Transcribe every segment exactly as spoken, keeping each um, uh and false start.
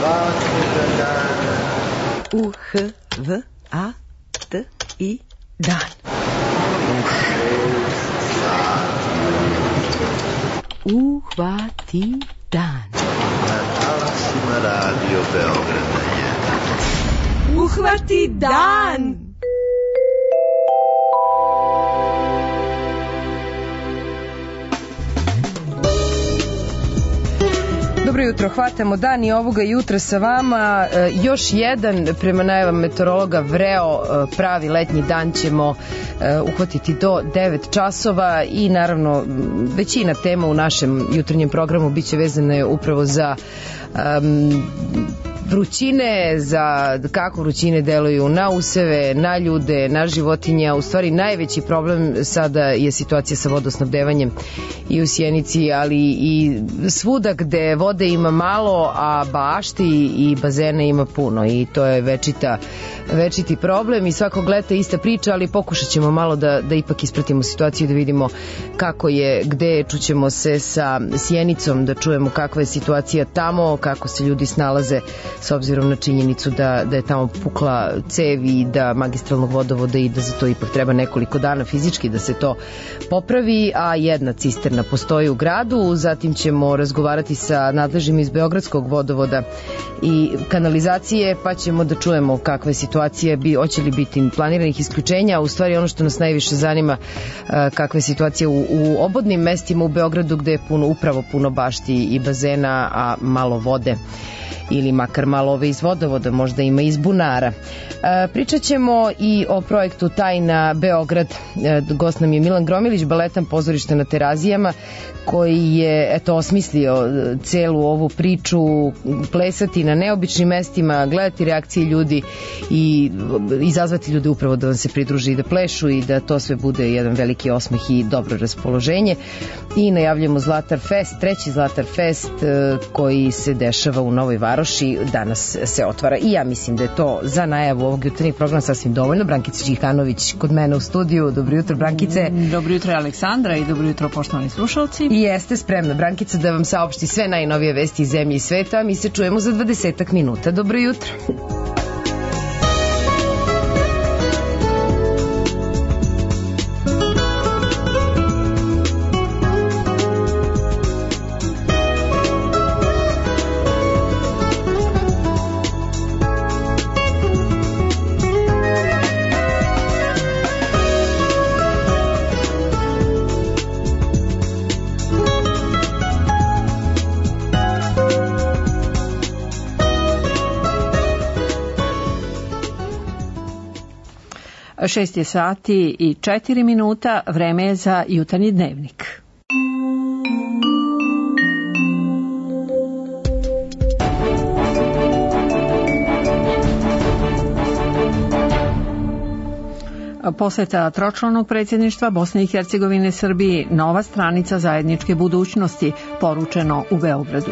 svakoga dana. U H V A T I dan. U šest sati. Uhvati dan. Na talasima Radio Beograda jedan. Uhvati dan! Dobro jutro, hvatamo dan i ovoga jutra sa vama. E, još jedan, prema najavama meteorologa, vreo e, pravi letnji dan ćemo e, uhvatiti do devet časova i naravno većina tema u našem jutarnjem programu biće vezane upravo za um, vrućine, za kako vrućine deluju na useve, na ljude, na životinje. U stvari najveći problem sada je situacija sa vodosnabdevanjem i u Sjenici, ali i svuda gde vode ima malo, a bašti i bazene ima puno i to je večita, večiti problem i svakog leta ista priča, ali pokušat ćemo malo da, da ipak ispratimo situaciju, da vidimo kako je, gde, čućemo se sa Sjenicom, da čujemo kakva je situacija tamo, kako se ljudi snalaze s obzirom na činjenicu da, da je tamo pukla cev i da magistralnog vodovoda i da za to ipak treba nekoliko dana fizički da se to popravi, a jedna cisterna postoji u gradu. Zatim ćemo razgovarati sa nadležnim iz Beogradskog vodovoda i kanalizacije, pa ćemo da čujemo kakva je situacija, bi, hoće li biti planiranih isključenja. U stvari ono što nas najviše zanima, kakva je situacija u, u obodnim mestima u Beogradu gde je puno, upravo puno bašti i bazena, a malo vode ili makar malo ove iz vodovoda, možda ima iz bunara. E, pričat ćemo i o projektu Tajna Beograd. E, gost nam je Milan Gromilić, baletan pozorišta na Terazijama, koji je eto osmislio celu ovu priču, plesati na neobičnim mestima, gledati reakcije ljudi i izazvati ljude upravo da vam se pridruži i da plešu i da to sve bude jedan veliki osmeh i dobro raspoloženje. I najavljamo Zlatar Fest, treći Zlatar Fest koji se dešava u Novoj Varoši, danas se otvara i ja mislim da je to za najavu ovog jutarnjeg programa sasvim dovoljno. Brankica Đihanović kod mene u studiju. Dobro jutro, Brankice. Dobro jutro, Aleksandra, i dobro jutro, poštovani slušalci. I jeste spremna, Brankica, da vam saopšti sve najnovije vesti iz zemlje i sveta. Mi se čujemo za dvadesetak minuta. Dobro jutro. Šest je sati i četiri minuta, vreme je za jutarnji dnevnik. Poseta tročlanog predsjedništva Bosne i Hercegovine Srbiji, nova stranica zajedničke budućnosti, poručeno u Beogradu.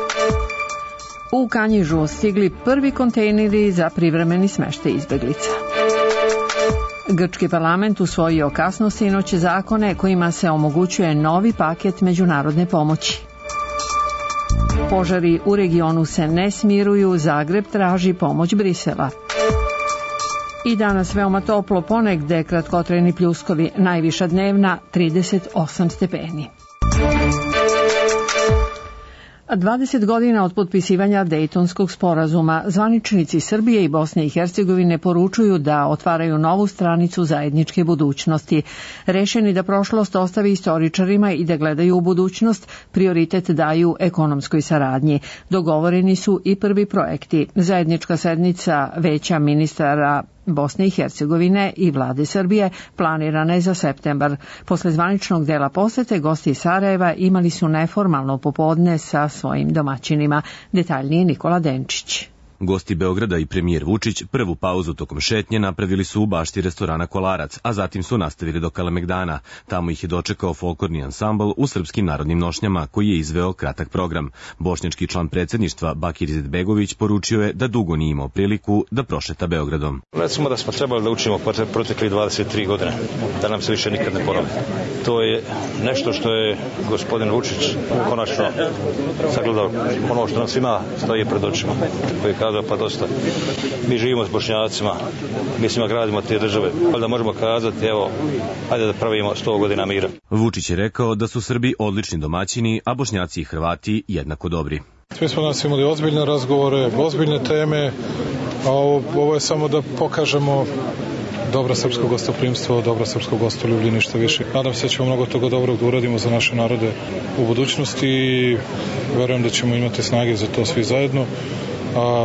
U Kanjižu stigli prvi kontejneri za privremeni smeštaj izbeglica. Grčki parlament usvojio kasno sinoć zakone kojima se omogućuje novi paket međunarodne pomoći. Požari u regionu se ne smiruju, Zagreb traži pomoć Brisela. I danas veoma toplo, ponegde kratkotrajni pljuskovi, najviša dnevna trideset osam stepeni. dvadeset godina od potpisivanja Dejtonskog sporazuma, zvaničnici Srbije i Bosne i Hercegovine poručuju da otvaraju novu stranicu zajedničke budućnosti. Rešeni da prošlost ostavi istoričarima i da gledaju u budućnost, prioritet daju ekonomskoj saradnji. Dogovoreni su i prvi projekti. Zajednička sednica Veća ministara Bosne i Hercegovine i vlade Srbije planirana je za septembar. Posle zvaničnog dela posete, gosti iz Sarajeva imali su neformalno popodne sa svojim domaćinima. Detaljniji Nikola Denčić. Gosti Beograda i premijer Vučić prvu pauzu tokom šetnje napravili su u bašti restorana Kolarac, a zatim su nastavili do Kalemegdana. Tamo ih je dočekao folklorni ansambl u srpskim narodnim nošnjama koji je izveo kratak program. Bošnjački član predsjedništva Bakir Izetbegović poručio je da dugo nije imao priliku da prošeta Beogradom. Recimo da smo trebali da učimo protekli dvadeset tri godine, da nam se više nikad ne ponovi. To je nešto što je gospodin Vučić konačno sagledao, ono što nam svima stoji pred očima, koji je kazao pa dosta. Mi živimo s Bošnjacima, mi svima gradimo te države, ali da možemo kazati evo, ajde da pravimo sto godina mira. Vučić je rekao da su Srbi odlični domaćini, a Bošnjaci i Hrvati jednako dobri. Svi smo danas imali ozbiljne razgovore, ozbiljne teme, a ovo, ovo je samo da pokažemo dobro srpsko gostoprimstvo, dobro srpsko gostoljublje, ništa više. Nadam se da ćemo mnogo toga dobrog da uradimo za naše narode u budućnosti i verujem da ćemo imati snage za to svi zajedno, a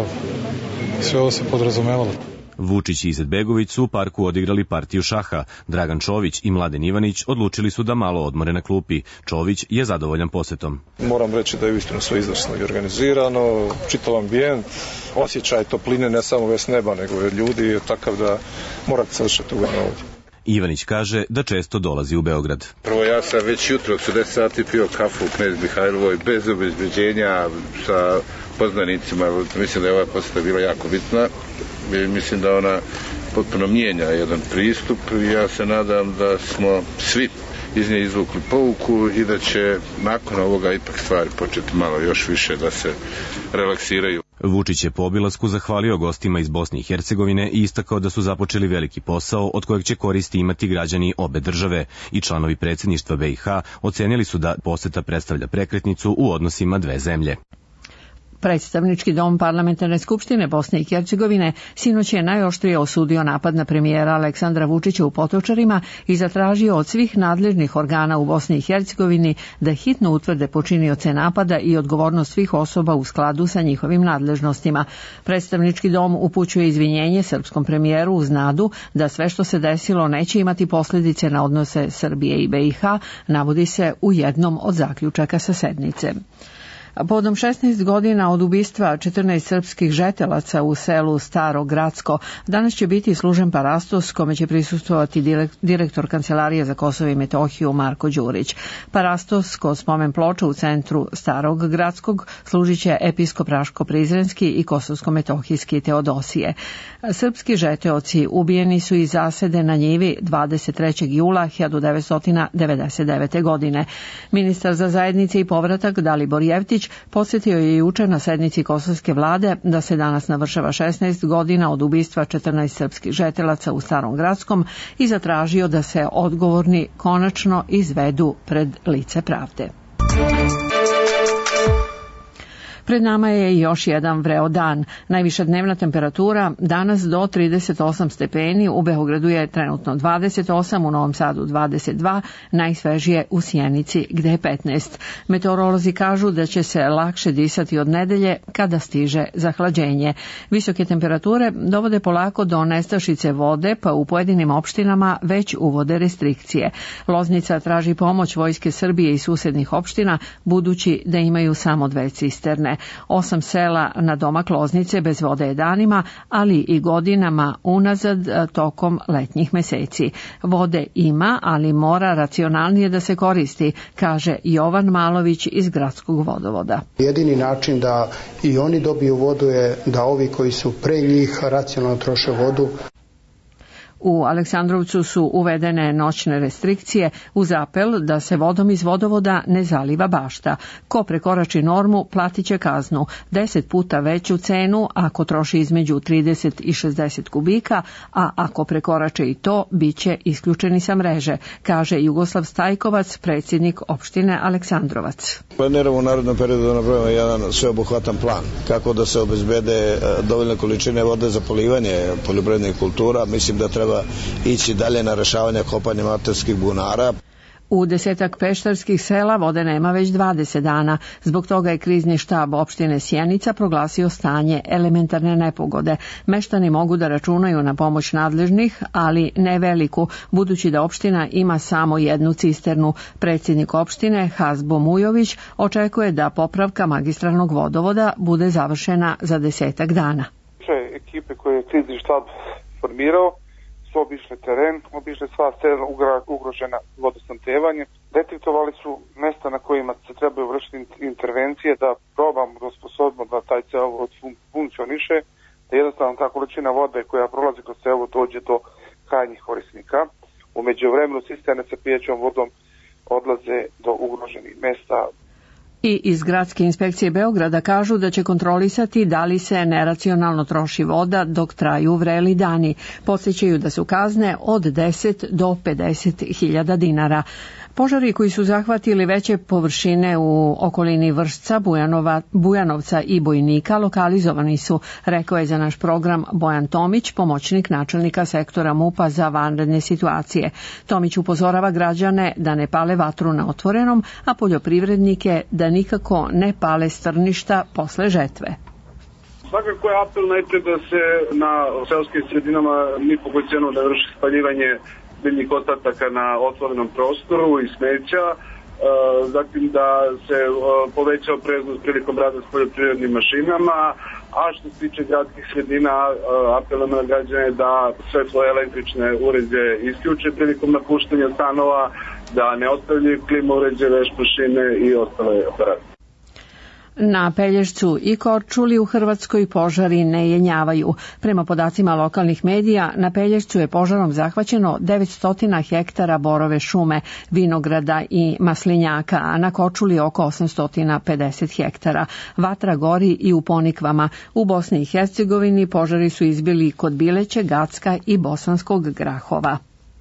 sve ovo se podrazumevalo. Vučić i Izetbegović su u parku odigrali partiju šaha. Dragan Čović i Mladen Ivanić odlučili su da malo odmore na klupi. Čović je zadovoljan posetom. Moram reći da je uistinu sve izvrsno i organizirano, čitav ambijent, osjećaj topline ne samo ves neba, nego je ljudi je takav da morate savršati ugodno ovdje. Ivanić kaže da često dolazi u Beograd. Prvo ja sam već jutro od deset sati pio kafu u Knez Mihajlovoj bez obezbeđenja sa poznanicima. Mislim da je ova poseta bila jako bitna. Mislim da ona potpuno mijenja jedan pristup i ja se nadam da smo svi iz nje izvukli pouku i da će nakon ovoga ipak stvari početi malo još više da se relaksiraju. Vučić je po obilasku zahvalio gostima iz Bosne i Hercegovine i istakao da su započeli veliki posao od kojeg će koristi imati građani obe države i članovi predsjedništva B i H ocenili su da poseta predstavlja prekretnicu u odnosima dve zemlje. Predstavnički dom Parlamentarne skupštine Bosne i Hercegovine sinoć je najoštrije osudio napad na premijera Aleksandra Vučića u Potočarima i zatražio od svih nadležnih organa u Bosni i Hercegovini da hitno utvrde počinioce napada i odgovornost svih osoba u skladu sa njihovim nadležnostima. Predstavnički dom upućuje izvinjenje srpskom premijeru uz nadu da sve što se desilo neće imati posljedice na odnose Srbije i B i H, navodi se u jednom od zaključaka sa sednice. Povodom šesnaest godina od ubistva četrnaest srpskih žetelaca u selu Staro Gradsko, danas će biti služen parastos kome će prisustvovati direktor Kancelarije za Kosovo i Metohiju Marko Đurić. Parastos kod spomen ploča u centru Starog Gradskog služit će episkop Raško-Prizrenski i Kosovsko-Metohijski Teodosije. Srpski žeteoci ubijeni su iz zasede na njivi dvadeset trećeg jula hiljadu devetsto devedeset devete. godine. Ministar za zajednice i povratak Dalibor Jevtić podsjetio je juče na sednici kosovske vlade da se danas navršava šesnaest godina od ubistva četrnaest srpskih žetelaca u Starom Gradskom i zatražio da se odgovorni konačno izvedu pred lice pravde. Pred nama je još jedan vreo dan. Najviša dnevna temperatura danas do trideset osam stepeni, u Beogradu je trenutno dvadeset osam, u Novom Sadu dvadeset dva, najsvežije u Sjenici gde je petnaest. Meteorolozi kažu da će se lakše disati od nedelje kada stiže zahlađenje. Visoke temperature dovode polako do nestašice vode, pa u pojedinim opštinama već uvode restrikcije. Loznica traži pomoć Vojske Srbije i susednih opština, budući da imaju samo dve cisterne. Osam sela na domak Loznice bez vode je danima, ali i godinama unazad tokom letnjih meseci. Vode ima, ali mora racionalnije da se koristi, kaže Jovan Malović iz Gradskog vodovoda. Jedini način da i oni dobiju vodu je da ovi koji su pre njih racionalno troše vodu. U Aleksandrovcu su uvedene noćne restrikcije uz apel da se vodom iz vodovoda ne zaliva bašta. Ko prekorači normu platit će kaznu, deset puta veću cenu ako troši između trideset i šezdeset kubika, a ako prekorače i to, bit će isključeni sa mreže, kaže Jugoslav Stajkovac, predsjednik opštine Aleksandrovac. Planiramo u narednom periodu da napravimo jedan sveobuhvatan plan kako da se obezbede dovoljne količine vode za polivanje poljoprivrednih kultura. Mislim da treba ići dalje na rešavanje kopanja amaterskih bunara. U desetak peštarskih sela vode nema već dvadeset dana. Zbog toga je krizni štab opštine Sjenica proglasio stanje elementarne nepogode. Meštani mogu da računaju na pomoć nadležnih, ali ne veliku, budući da opština ima samo jednu cisternu. Predsjednik opštine Hazbo Mujović očekuje da popravka magistralnog vodovoda bude završena za desetak dana. Ekipe koje je krizni štab formirao su obišle teren, obišle sva sela ugrožena vodosnabdevanjem, detektovali su mesta na kojima se trebaju vršiti intervencije da probamo da osposobimo da taj cevovod funkcioniše, da jednostavno ta količina vode koja prolazi kroz cevovod dođe do krajnjih korisnika. U međuvremenu cisterne sa pijećom vodom odlaze do ugroženih mesta. I iz gradske inspekcije Beograda kažu da će kontrolisati da li se neracionalno troši voda dok traju vreli dani. Podsjećaju da su kazne od deset do pedeset hiljada dinara. Požari koji su zahvatili veće površine u okolini Vršca, Bujanova, Bujanovca i Bojnika lokalizovani su, rekao je za naš program Bojan Tomić, pomoćnik načelnika sektora MUP-a za vanredne situacije. Tomić upozorava građane da ne pale vatru na otvorenom, a poljoprivrednike da nikako ne pale strništa posle žetve. Svakako je apel najpre da se na seoskim sredinama ni po koju cenu ne vrši spaljivanje biljnih ostataka na otvorenom prostoru i smeća, zatim da se poveća opreznost prilikom rada s poljoprivrednim mašinama, a što se tiče gradskih sredina, apelujemo na građane da sve svoje električne uređaje isključe prilikom napuštanja stanova, da ne ostavljaju klima uređaje, veš mašine i ostale aparate. Na Pelješcu i Korčuli u Hrvatskoj požari ne jenjavaju. Prema podacima lokalnih medija, na Pelješcu je požarom zahvaćeno devetsto hektara borove šume, vinograda i maslinjaka, a na Korčuli oko osamsto pedeset hektara. Vatra gori i u Ponikvama. U Bosni i Hercegovini požari su izbili kod Bileće, Gacka i Bosanskog Grahova.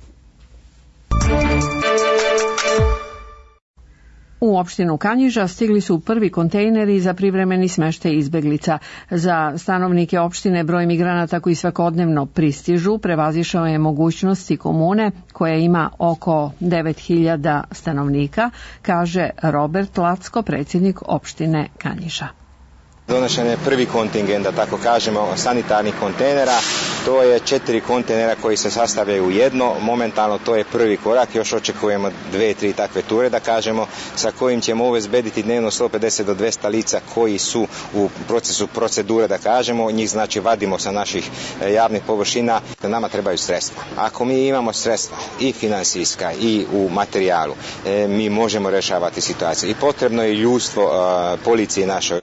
U opštinu Kanjiža stigli su prvi kontejneri za privremeni smeštaj izbeglica. Za stanovnike opštine broj migranata koji svakodnevno pristižu prevazišao je mogućnosti komune koja ima oko devet hiljada stanovnika, kaže Robert Lacko, predsjednik opštine Kanjiža. Donošen je prvi kontingent, da tako kažemo, sanitarnih kontejnera. To je četiri kontejnera koji se sastavljaju u jedno. Momentalno to je prvi korak. Još očekujemo dve, tri takve ture, da kažemo, sa kojim ćemo obezbediti dnevno sto pedeset do dvesta lica koji su u procesu procedure, da kažemo. Njih znači vadimo sa naših javnih površina. Nama trebaju sredstva. Ako mi imamo sredstva i finansijska i u materijalu, mi možemo rešavati situaciju. I potrebno je ljudstvo policije našoj.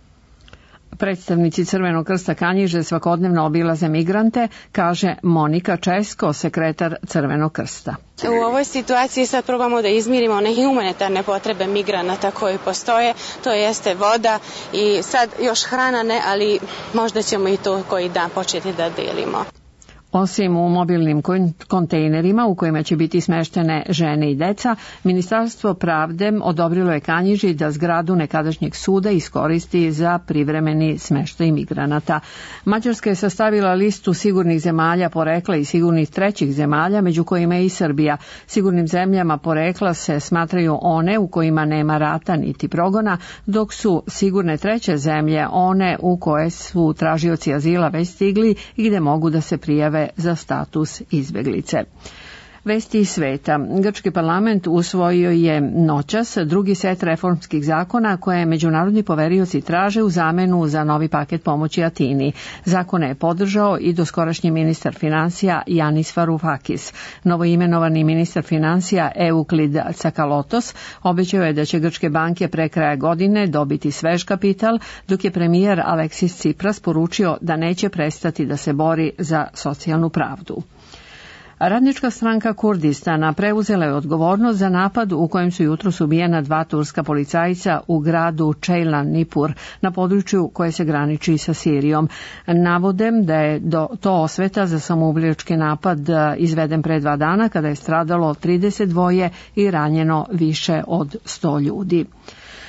Predstavnici Crvenog krsta Kanjiže svakodnevno obilaze migrante, kaže Monika Česko, sekretar Crvenog krsta. U ovoj situaciji sad probamo da izmirimo one humanitarne potrebe migranata koji postoje, to jeste voda i sad još hrana ne, ali možda ćemo i to koji dan početi da delimo. Osim u mobilnim kontejnerima u kojima će biti smeštene žene i deca, Ministarstvo pravde odobrilo je Kanjiži da zgradu nekadašnjeg suda iskoristi za privremeni smeštaj migranata. Mađarska je sastavila listu sigurnih zemalja porekla i sigurnih trećih zemalja, među kojima je i Srbija. Sigurnim zemljama porekla se smatraju one u kojima nema rata niti progona, dok su sigurne treće zemlje one u koje su tražioci azila već stigli i gde mogu da se prijave za status izbeglice. Vesti iz sveta. Grčki parlament usvojio je noćas drugi set reformskih zakona koje međunarodni poverioci traže u zamenu za novi paket pomoći Atini. Zakone je podržao i doskorašnji ministar finansija Yanis Varoufakis. Novoimenovani ministar finansija Euklid Tsakalotos obećao je da će grčke banke pre kraja godine dobiti svež kapital, dok je premijer Aleksis Tsipras poručio da neće prestati da se bori za socijalnu pravdu. Radnička stranka Kurdistana preuzela je odgovornost za napad u kojem su jutros ubijena dva turska policajca u gradu Ceylanipur na području koje se graniči sa Sirijom. Navodem da je do, to osveta za samoubilački napad izveden pre dva dana kada je stradalo trideset dva i ranjeno više od sto ljudi.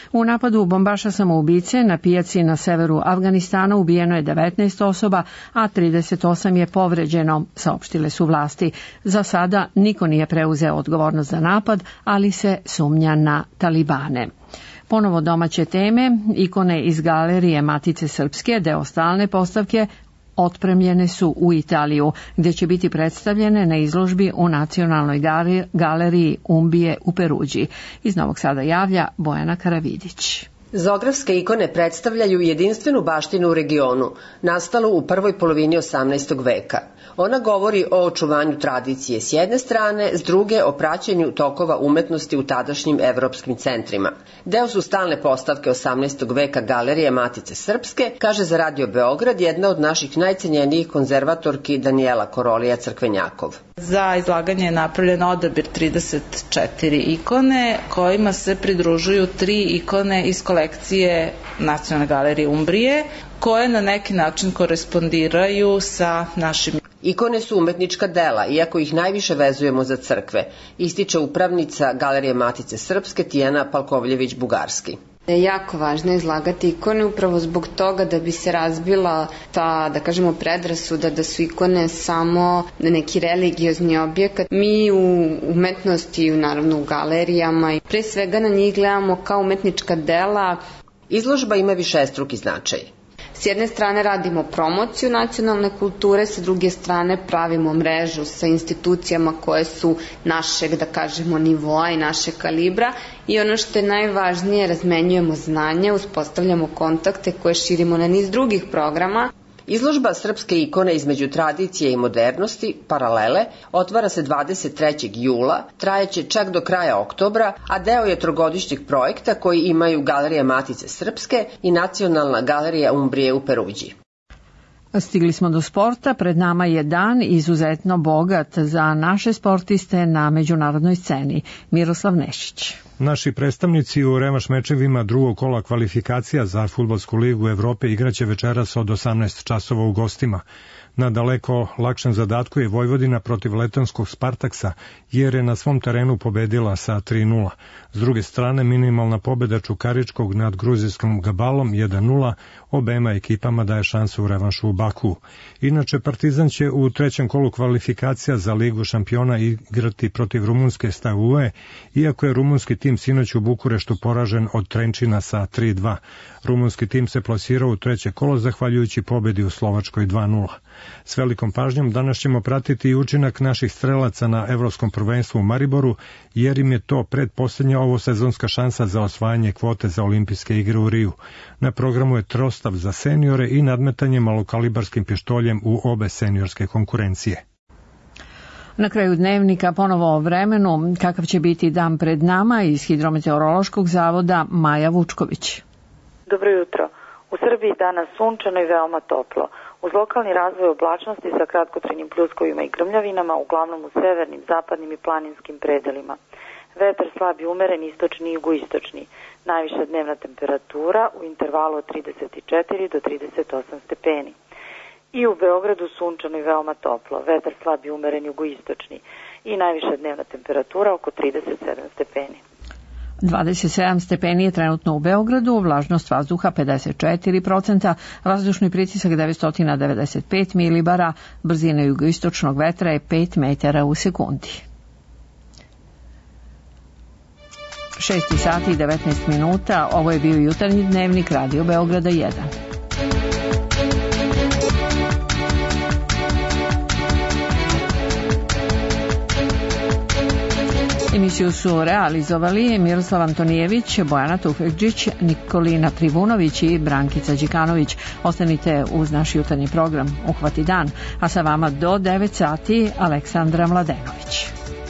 U napadu bombaša samoubice na pijaci na severu Afganistana ubijeno je devetnaest osoba, a trideset osam je povređeno, saopštile su vlasti. Za sada niko nije preuzeo odgovornost za napad, ali se sumnja na Talibane. Ponovo domaće teme, ikone iz galerije Matice Srpske, deo stalne postavke, otpremljene su u Italiju, gdje će biti predstavljene na izložbi u Nacionalnoj galeriji Umbije u Peruđi. Iz Novog Sada javlja Bojana Karavidić. Zografske ikone predstavljaju jedinstvenu baštinu u regionu, nastalu u prvoj polovini osamnaestog veka. Ona govori o očuvanju tradicije s jedne strane, s druge o praćenju tokova umetnosti u tadašnjim evropskim centrima. Deo su stalne postavke osamnaestog veka galerije Matice Srpske, kaže za Radio Beograd jedna od naših najcenjenijih konzervatorki Danijela Korolija Crkvenjakov. Za izlaganje je napravljen odabir trideset četiri ikone, kojima se pridružuju tri ikone iz kolekcije Nacionalne galerije Umbrije, koje na neki način korespondiraju sa našim. Ikone su umetnička dela, iako ih najviše vezujemo za crkve, ističe upravnica Galerije Matice Srpske Tijana Palkovljević-Bugarski. Je jako važno izlagati ikone upravo zbog toga da bi se razbila ta, da kažemo, predrasuda da su ikone samo neki religiozni objekat. Mi u umetnosti, naravno u galerijama, pre svega na njih gledamo kao umetnička dela. Izložba ima višestruki značaj. S jedne strane radimo promociju nacionalne kulture, sa druge strane pravimo mrežu sa institucijama koje su našeg, da kažemo, nivoa i našeg kalibra i ono što je najvažnije, razmenjujemo znanje, uspostavljamo kontakte koje širimo na niz drugih programa. Izložba Srpske ikone između tradicije i modernosti, Paralele, otvara se dvadeset trećeg jula, trajeće čak do kraja oktobra, a deo je trogodišnjeg projekta koji imaju Galerija Matice Srpske i Nacionalna galerija Umbrije u Peruđi. Stigli smo do sporta, pred nama je dan izuzetno bogat za naše sportiste na međunarodnoj sceni. Miroslav Nešić. Naši predstavnici u revanš mečevima drugog kola kvalifikacija za Fudbalsku ligu Evrope igraće večeras od osamnaest časova u gostima. Na daleko lakšem zadatku je Vojvodina protiv letonskog Spartaksa, jer je na svom terenu pobedila sa tri nula. S druge strane, minimalna pobeda Čukaričkog nad gruzijskom Gabalom jedan nula obema ekipama daje šansu u revanšu u Baku. Inače, Partizan će u trećem kolu kvalifikacija za Ligu šampiona igrati protiv rumunske Steaua, iako je rumunski tim sinoć u Bukureštu poražen od Trenčina sa tri dva. Rumunski tim se plasirao u treće kolo zahvaljujući pobedi u Slovačkoj dva nula. S velikom pažnjom danas ćemo pratiti i učinak naših strelaca na Evropskom prvenstvu u Mariboru, jer im je to predposlednja ovo sezonska šansa za osvajanje kvote za olimpijske igre u Riju. Na programu je trostav za seniore i nadmetanje malokalibarskim pištoljem u obe seniorske konkurencije. Na kraju dnevnika ponovo o vremenu, kakav će biti dan pred nama, iz Hidrometeorološkog zavoda Maja Vučković. Dobro jutro. U Srbiji danas sunčano i veoma toplo. Uz lokalni razvoj oblačnosti sa kratkotrajnim pljuskovima i grmljavinama, uglavnom u severnim, zapadnim i planinskim predelima. Vetar slab i umeren, istočni i jugoistočni. Najviša dnevna temperatura u intervalu od trideset četiri do trideset osam stepeni. I u Beogradu sunčano i veoma toplo. Vetar slab i umeren, jugoistočni. I najviša dnevna temperatura oko trideset sedam stepeni. dvadeset sedam stepeni je trenutno u Beogradu, vlažnost vazduha pedeset četiri procenta, vazdušni pritisak devetsto devedeset pet milibara, brzina jugoistočnog vetra je pet metara u sekundi. šest sati i devetnaest minuta, ovo je bio jutarnji dnevnik Radio Beograda jedan. Emisiju su realizovali Miroslav Antonijević, Bojana Tufekđić, Nikolina Trivunović i Brankica Đikanović. Ostanite uz naš jutarnji program Uhvati dan, a sa vama do devet sati Aleksandra Mladenović.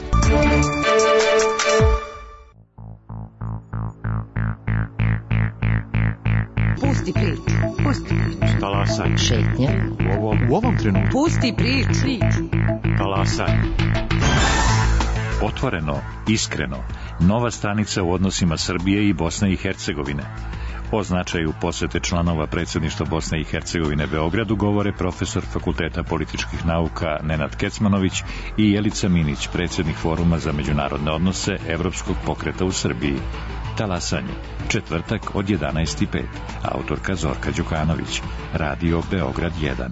Pusti priču, pusti priču. Talasaj. Šetnja. U ovom, u ovom trenutku. Pusti priču. Talasaj. Otvoreno, iskreno, nova stranica u odnosima Srbije i Bosne i Hercegovine. O značaju posete članova predsjedništva Bosne i Hercegovine Beogradu govore profesor Fakulteta političkih nauka Nenad Kecmanović i Jelica Minić, predsjednik Foruma za međunarodne odnose Evropskog pokreta u Srbiji. Talasanje, četvrtak od jedanaest i pet. Autorka Zorka Đukanović. Radio Beograd jedan.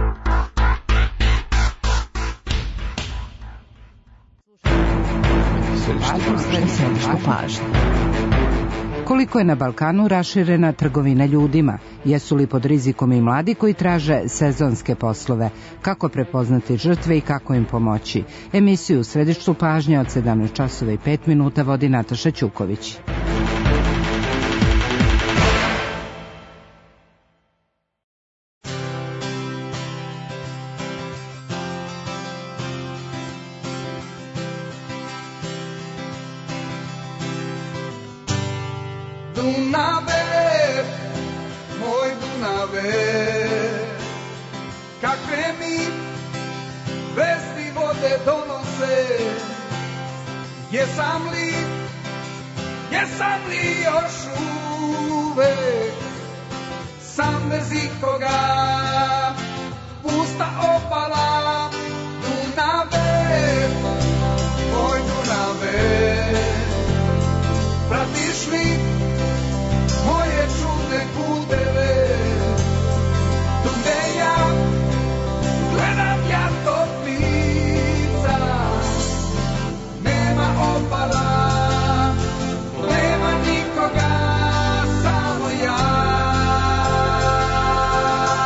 Središte pažnje. Koliko je na Balkanu raširena trgovina ljudima? Jesu li pod rizikom i mladi koji traže sezonske poslove? Kako prepoznati žrtve i kako im pomoći? Emisiju u središtu pažnje od sedamnaest časova i pet minuta vodi Nataša Ćuković. Dunave, moj Dunave, kakve mi vesti vode donose, jesam li, jesam li još uvek sam bez ikoga, pusta opala. Dunave, moj Dunave, pratiš li moje čudne puteve, tu gde ja gledam ja tog lica, nema opala, nema nikoga, samo ja.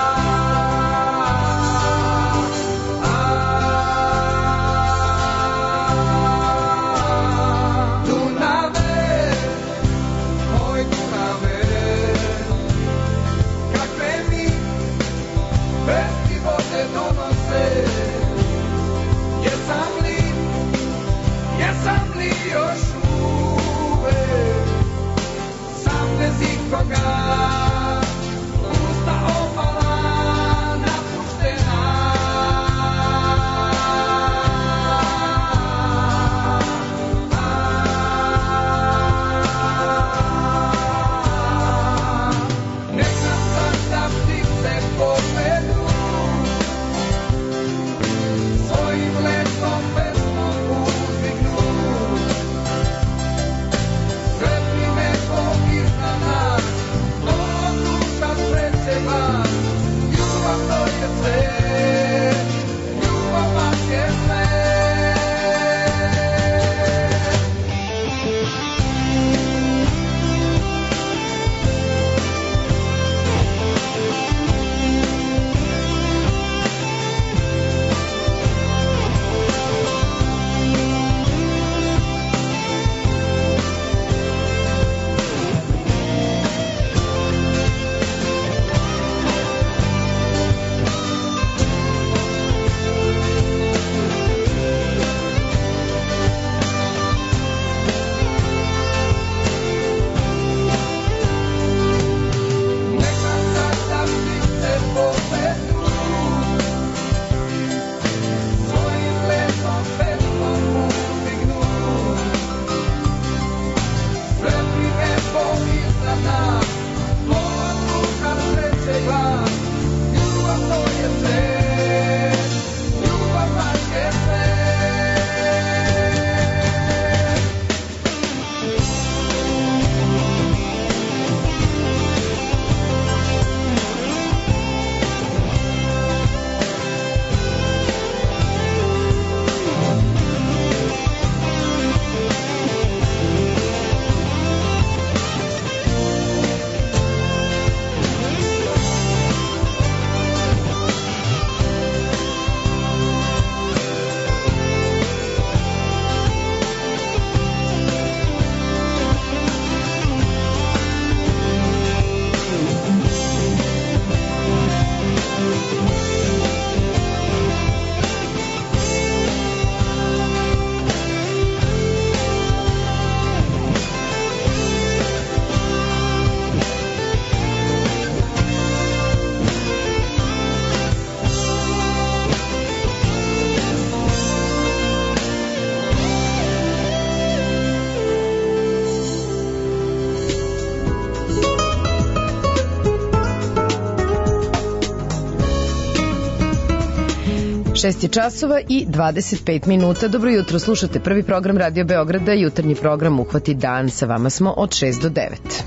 šest je časova i dvadeset pet minuta. Dobro jutro, slušate prvi program Radio Beograda, jutarnji program Uhvati dan. Sa vama smo od šest do devet.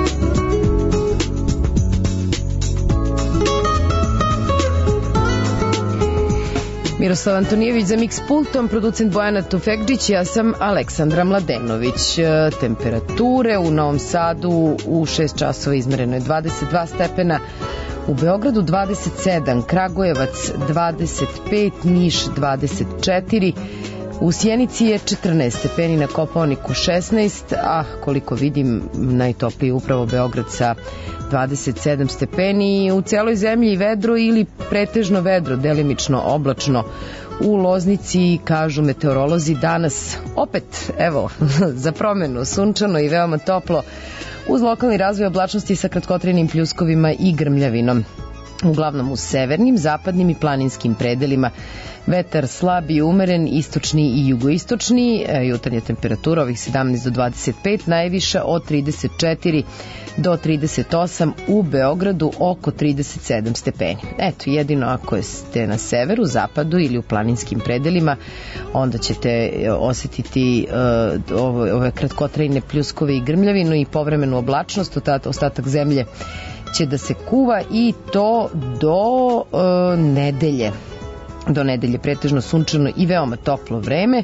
Miroslav Antonijević za Mix pultom, producent Bojana Tufekđić, ja sam Aleksandra Mladenović. Temperature u Novom Sadu u šest časova izmereno je dvadeset dva stepena, u Beogradu dvadeset sedam, Kragujevac dvadeset pet, Niš dvadeset četiri, u Sjenici je četrnaest stepeni, na Kopaoniku šesnaest, a koliko vidim najtopliji upravo Beograd sa dvadeset sedam stepeni. U celoj zemlji vedro ili pretežno vedro, delimično oblačno. U Loznici, kažu meteorolozi, danas opet, evo, za promenu, sunčano i veoma toplo, uz lokalni razvoj oblačnosti sa kratkotrenim pljuskovima i grmljavinom. Uglavnom u severnim, zapadnim i planinskim predelima. Vetar slab i umeren, istočni i jugoistočni, jutarnja temperatura ovih sedamnaest do dvadeset pet, najviša od trideset četiri do trideset osam, u Beogradu oko trideset sedam stepeni. Eto, jedino ako ste na severu, zapadu ili u planinskim predelima, onda ćete osetiti uh, ove, ove kratkotrajne pljuskove i grmljavinu i povremenu oblačnost, ostatak zemlje će da se kuva i to do uh, nedelje. Do nedelje pretežno sunčano i veoma toplo vreme,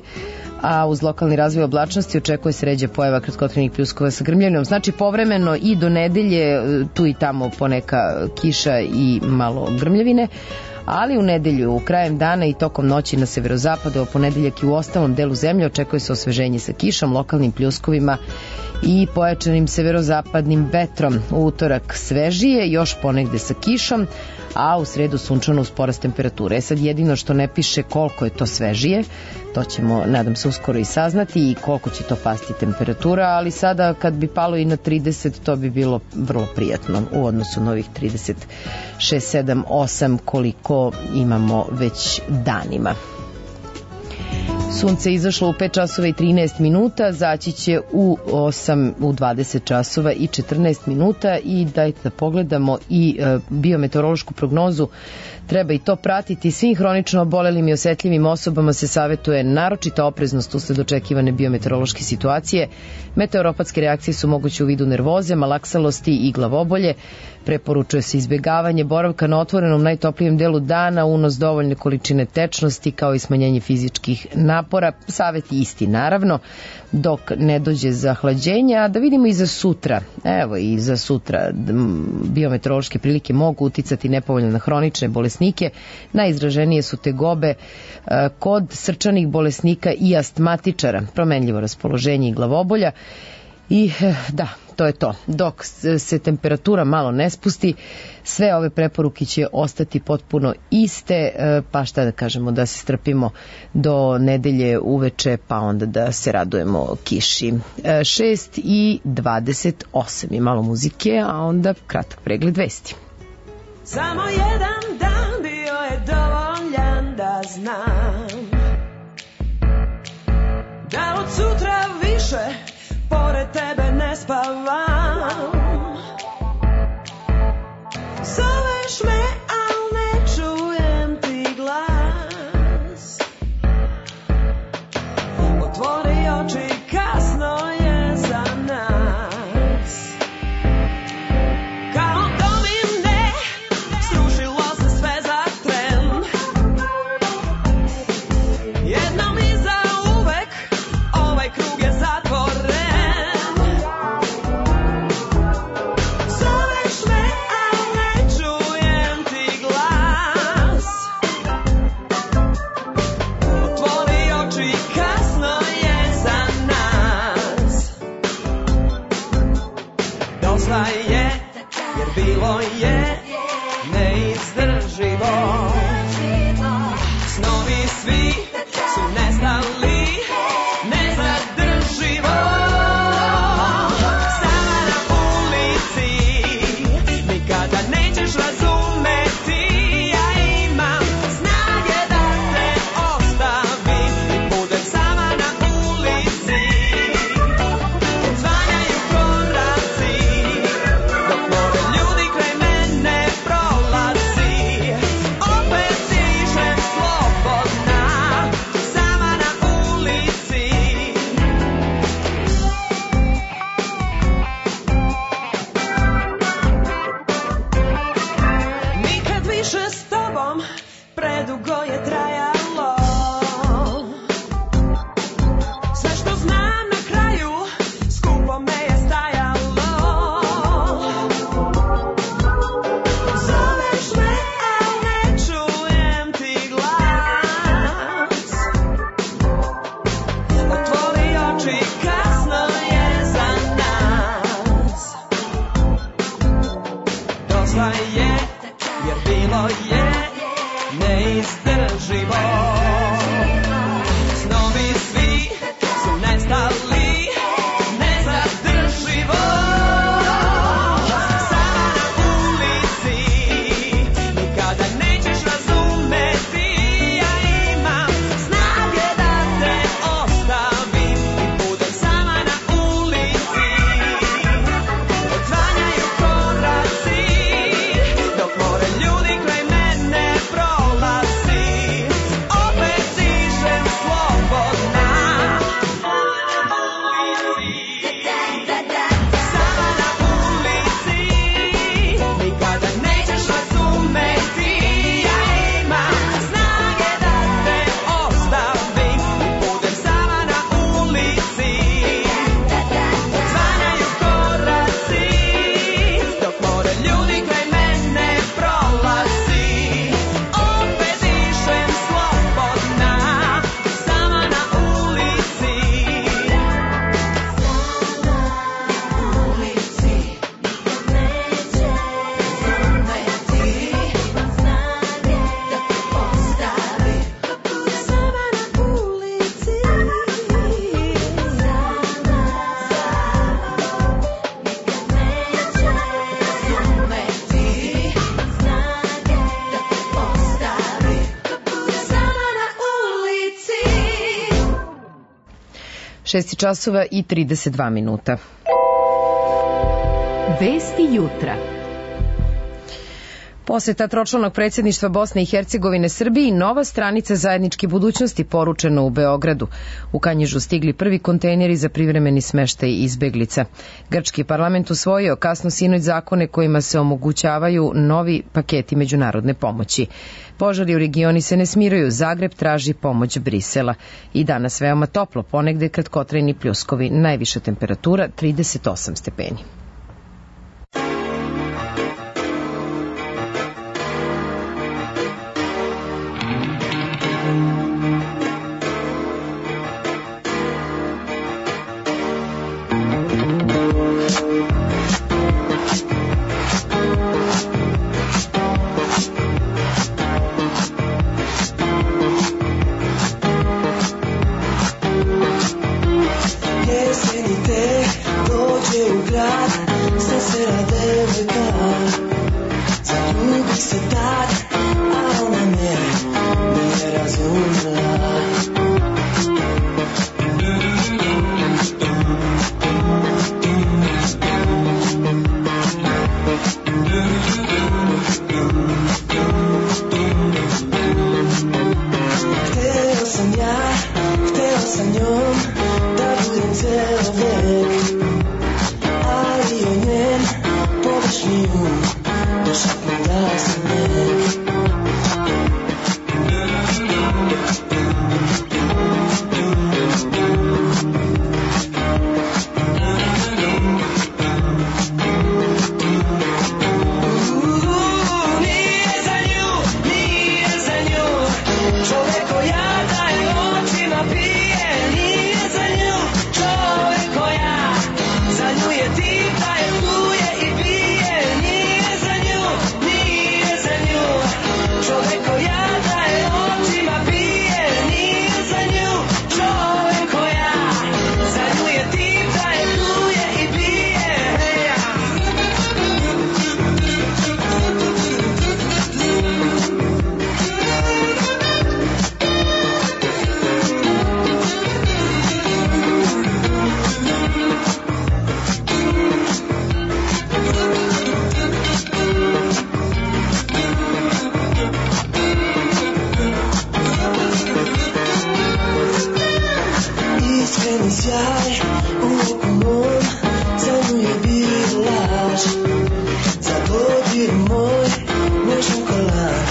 a uz lokalni razvoj oblačnosti očekuje se ređa pojava kratkotrajnih pljuskova sa grmljavinom. Znači povremeno i do nedelje tu i tamo poneka kiša i malo grmljavine, ali u nedelju, krajem dana i tokom noći na severozapadu, a ponedeljak i u ostalom delu zemlje očekuje se osveženje sa kišom, lokalnim pljuskovima i pojačanim severozapadnim vetrom. U utorak svežije, još ponegde sa kišom, a u sredu sunčano uz porast temperature. E sad jedino što ne piše koliko je to svežije, to ćemo, nadam se, uskoro i saznati i koliko će to pasti temperatura, ali sada kad bi palo i na trideset, to bi bilo vrlo prijatno u odnosu na ovih trideset šest, sedam, osam koliko imamo već danima. Sunce je izašlo u pet časova i trinaest minuta, zaći će u osam u dvadeset časova i četrnaest minuta i dajte da pogledamo i e, biometeorološku prognozu. Treba i to pratiti. Svim hronično obolelim i osetljivim osobama se savetuje naročita opreznost usled očekivane biometeorološke situacije. Meteoropatske reakcije su moguće u vidu nervoze, malaksalosti i glavobolje. Preporučuje se izbjegavanje boravka na otvorenom najtoplijem delu dana, unos dovoljne količine tečnosti kao i smanjenje fizičkih napora. Savet je isti naravno dok ne dođe zahlađenja. A da vidimo i za sutra. Evo i za sutra biometeorološke prilike mogu uticati nepovoljno na hronične bolesnike. Najizraženije su tegobe kod srčanih bolesnika i astmatičara, promenljivo raspoloženje i glavobolja. I da, to je to. Dok se temperatura malo ne spusti, sve ove preporuke će ostati potpuno iste, pa šta da kažemo, da se strpimo do nedelje uveče, pa onda da se radujemo kiši. šest i dvadeset osam je malo muzike, a onda kratak pregled vesti. Samo jedan dan bio je dovoljan da znam da od sutra više pored tebe ne spavam. Zoveš me, al ne čujem ti glas. Otvori oči, kasno je za nas. Kao domine, srušilo se sve za tren. Jednom i za uvek, ovaj krug je zatvoren. Je, jer bilo je neizdrživo. Snovi svi su nestali nezadrživo. Sama na ulici nikada nećeš razumeti. Ja imam snage da te ostavim i budem sama na ulici. Odzvanjaju koraci dok more ljudi kraj mene prolazi. više s tobom predugo je trajalo. Sve što znam na kraju skupo me je stajalo. Zoveš me, al ne čujem ti glas. Otvori oči, kasno je za nas. Dosta je, jer bilo je neizdrživo. Snovi svi su nestali, nezadrživo. Sama na ulici, nikada nećeš razumeti. Ja imam snage da te ostavim i budem sama na ulici. Odzvanjaju koraci, dok more ljudi kraj mene prolazi. Opet dižem slobodna. Sama na ulici, nikada nećeš razumeti. Ja imam snage da te ostavim i budem sama na ulici. Odzvanjaju koraci, dok more ljudi kraj mene prolazi. Opet dišem slobodna, sama na ulici. šest časova i trideset dva minuta. Vesti jutra. Poseta tročlanog predsjedništva Bosne i Hercegovine Srbiji, nova stranica zajedničke budućnosti poručena u Beogradu. U Kanjižu stigli prvi kontejneri za privremeni smeštaj izbeglica. Grčki parlament usvojio kasno sinoć zakone kojima se omogućavaju novi paketi međunarodne pomoći. Požari u regioni se ne smiraju, Zagreb traži pomoć Brisela. I danas veoma toplo, ponegde kratkotrajni pljuskovi, najviša temperatura trideset osam stepeni. Jesenite dođe u grad, sve se rade veka. Zaljubi se tad, a ona me nije razumela. Hteo sam ja, hteo sam njom, da budem ceo vek, ali o njen površni um došapne da sam nek. Nije za nju, nije za nju, čovek koja daje očima pije. Nije za nju, čovek koja za nju je tip, daje pluje i pije. Nije za nju, nije za nju, čovek koja daje očima pije. Nije za nju, čovek koja za nju je tip, daje pluje i pije. Iskreni sjaj u oku mom, za nju je bila laž. Za dodir moj, nežan kolan,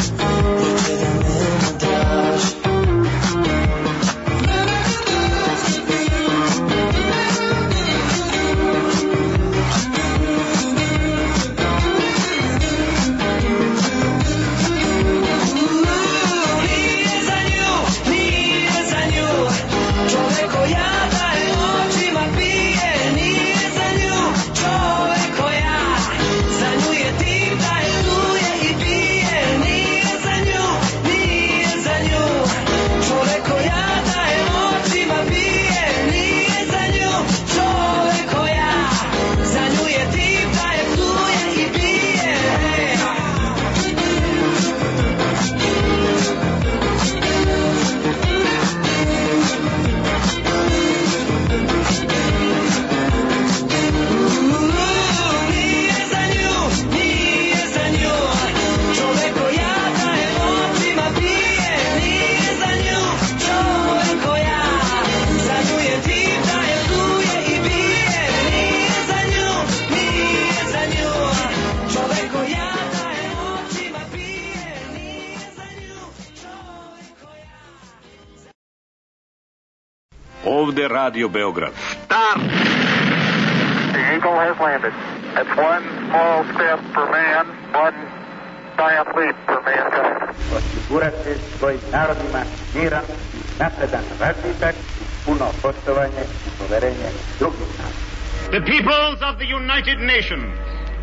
Ovde Radio Beograd. Stop! The Eagle has landed. It's one small step for man, one giant leap for mankind. Osigurati svojim narodima miran, napredan razvitak, puno poštovanje i poverenje drugih naroda. The peoples of the United Nations,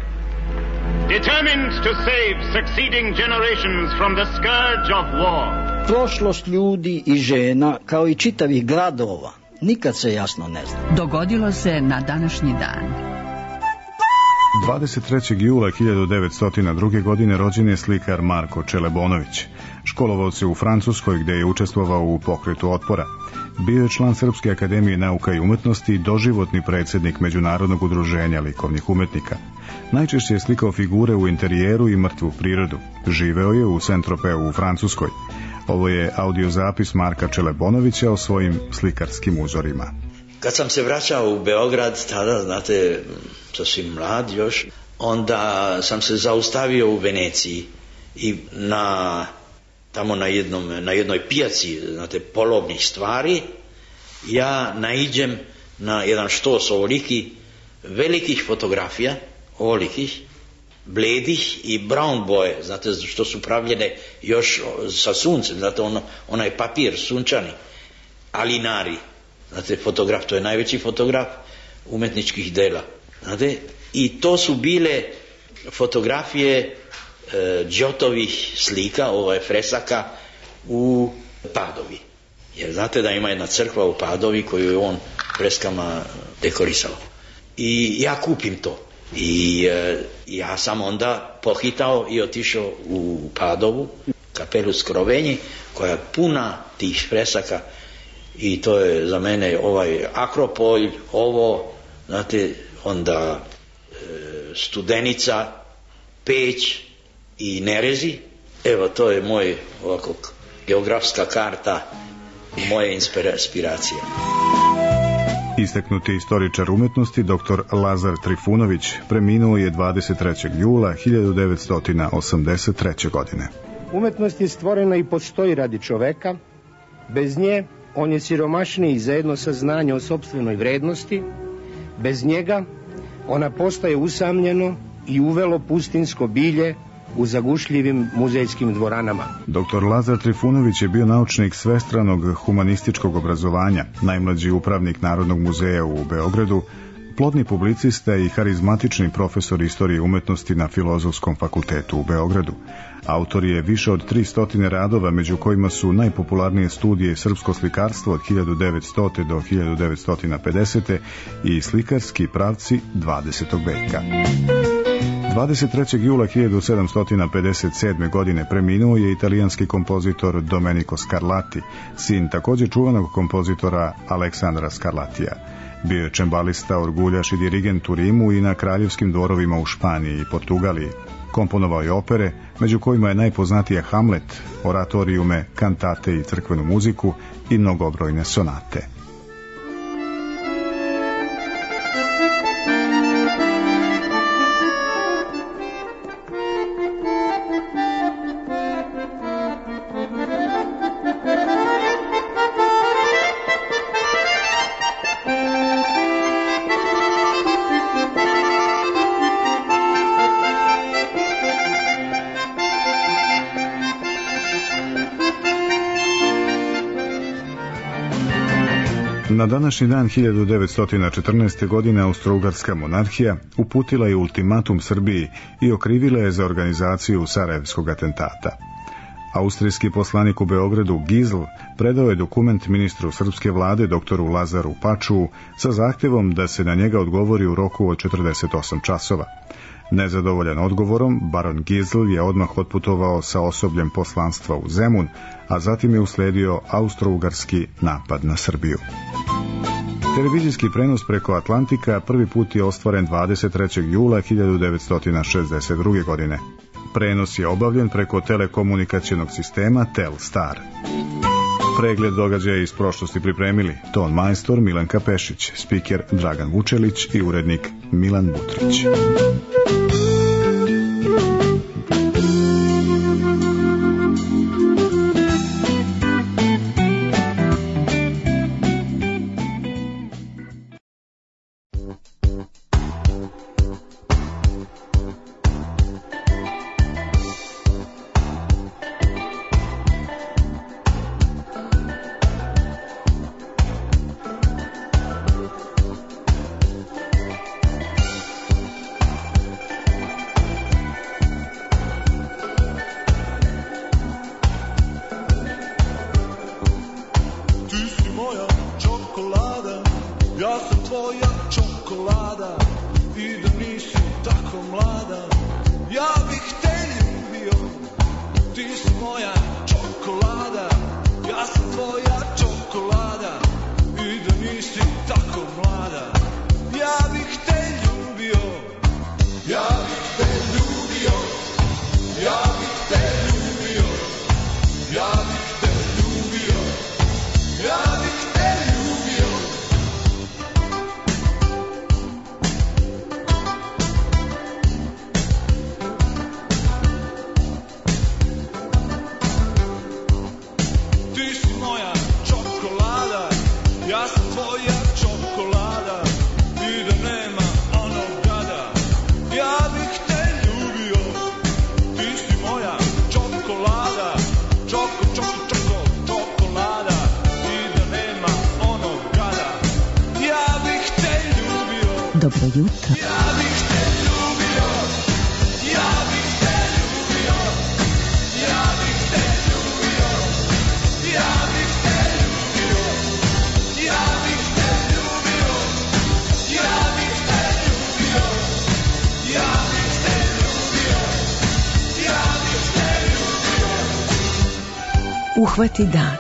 determined to save succeeding generations from the scourge of war. Prošlost ljudi i žena, kao i čitavih gradova, nikad se jasno ne zna. Dogodilo se na današnji dan. dvadeset trećeg jula hiljadu devetsto druge. godine rođen je slikar Marko Čelebonović. Školovao se u Francuskoj gde je učestvovao u pokretu otpora. Bio je član Srpske akademije nauka i umetnosti i doživotni predsjednik Međunarodnog udruženja likovnih umetnika. Najčešće je slikao figure u interijeru i mrtvu prirodu. Živeo je u Saint-Tropeu u Francuskoj. Ovo je audiozapis Marka Čelebonovića o svojim slikarskim uzorima. Kad sam se vraćao u Beograd, tada, znate, sasvim mlad još, onda sam se zaustavio u Veneciji i na, tamo na, jednom, na jednoj pijaci, znate, polovnih stvari, ja naiđem na jedan štos ovoliki velikih fotografija, ovolikih, bledih i brown boje, znate, što su pravljene još sa suncem, znate, ono, onaj papir sunčani, alinari. Znate, fotograf, to je najveći fotograf umetničkih dela. Znate, i to su bile fotografije e, Giotovih slika, ovaj fresaka u Padovi. Jer znate da ima jedna crkva u Padovi koju je on freskama dekorisao. I ja kupim to. I e, ja sam onda pohitao i otišao u Padovu, kapelu Skrovenji, koja je puna tih fresaka. I to je za mene ovaj Akropolj, ovo, znate, onda e, Studenica, Peć i Nerezi. Evo, to je moj ovako geografska karta moje inspiracije. Istaknuti istoričar umetnosti dr. Lazar Trifunović preminuo je dvadeset trećeg jula hiljadu devetsto osamdeset treće. godine. Umetnost je stvorena i postoji radi čoveka. Bez nje on je siromašniji za jedno saznanje o sopstvenoj vrednosti. Bez njega ona postaje usamljeno i uvelo pustinsko bilje u zagušljivim muzejskim dvoranama. doktor Lazar Trifunović je bio naučnik svestranog humanističkog obrazovanja, najmlađi upravnik Narodnog muzeja u Beogradu, plodni publicista i harizmatični profesor istorije umetnosti na Filozofskom fakultetu u Beogradu. Autor je više od tristo radova, među kojima su najpopularnije studije Srpsko slikarstvo od hiljadu devetsto. do hiljadu devetsto pedeset. i Slikarski pravci dvadesetog. veka. dvadeset trećeg jula hiljadu sedamsto pedeset sedme. godine preminuo je italijanski kompozitor Domenico Scarlatti, sin također čuvanog kompozitora Aleksandra Scarlattija. Bio je čembalista, orguljaš i dirigent u Rimu i na kraljevskim dvorovima u Španiji i Portugaliji. Komponovao je opere, među kojima je najpoznatija Hamlet, oratorijume, kantate i crkvenu muziku i mnogobrojne sonate. Na današnji dan hiljadu devetsto četrnaeste. godine Austro-Ugarska monarhija uputila je ultimatum Srbiji i okrivila je za organizaciju Sarajevskog atentata. Austrijski poslanik u Beogradu Gizl predao je dokument ministru srpske vlade doktoru Lazaru Pačuu sa zahtjevom da se na njega odgovori u roku od četrdeset osam časova. Nezadovoljan odgovorom, baron Gizl je odmah otputovao sa osobljem poslanstva u Zemun, a zatim je usledio austro-ugarski napad na Srbiju. Televizijski prenos preko Atlantika prvi put je ostvaren dvadeset trećeg jula hiljadu devetsto šezdeset druge. godine. Prenos je obavljen preko telekomunikacionog sistema Telstar. Pregled događaja iz prošlosti pripremili ton majstor Milanka Pešić, spiker Dragan Vučelić i urednik Milan Butrić. moja čokolada, ja sam tvoja čokolada, i da nisi tako mlada, ja bih te ljubio, ja bih te ljubio, ja bih te ljubio, ja bih te ljubio, ja bih te ljubio. Ti si moja čokolada, ja sam tvoja čokolada, i da nema onog gada, ja bih te ljubio. Ti si moja čokolada, čoko, čoko, čoko, čokolada, i da nema onog gada, ja bih te ljubio. Dobro jutro. Ja bih te ljubio, ja bih te ljubio, ja bih te ljubio, ja bih te ljubio, ja bih te ljubio, ja bih te ljubio, ja bih te ljubio, ja bih te ljubio. Uhvati dan.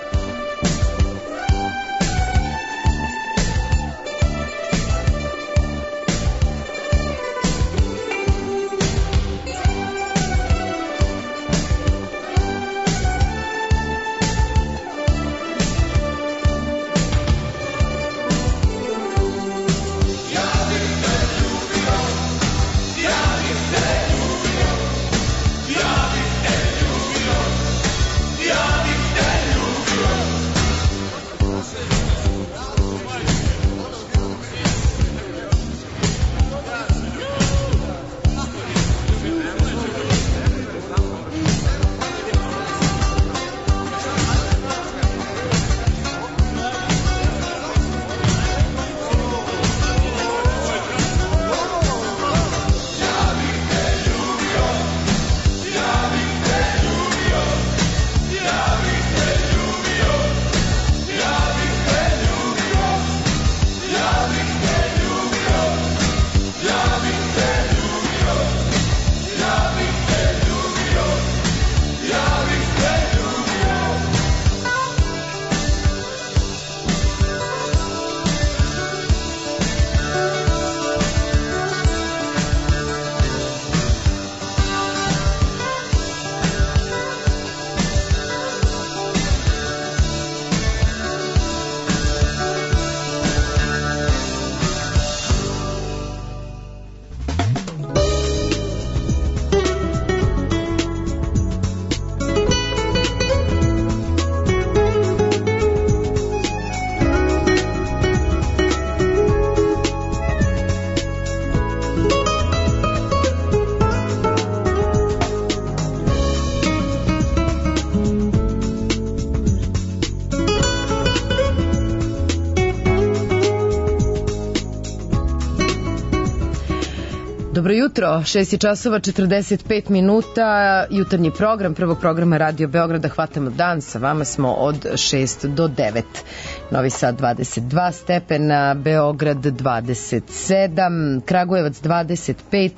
Dobro jutro, šest je časova četrdeset pet minuta, jutarnji program prvog programa Radio Beograda Hvatamo dan, sa vama smo od šest do devet. Novi Sad dvadeset dva stepena, Beograd dvadeset sedam, Kragujevac dvadeset pet,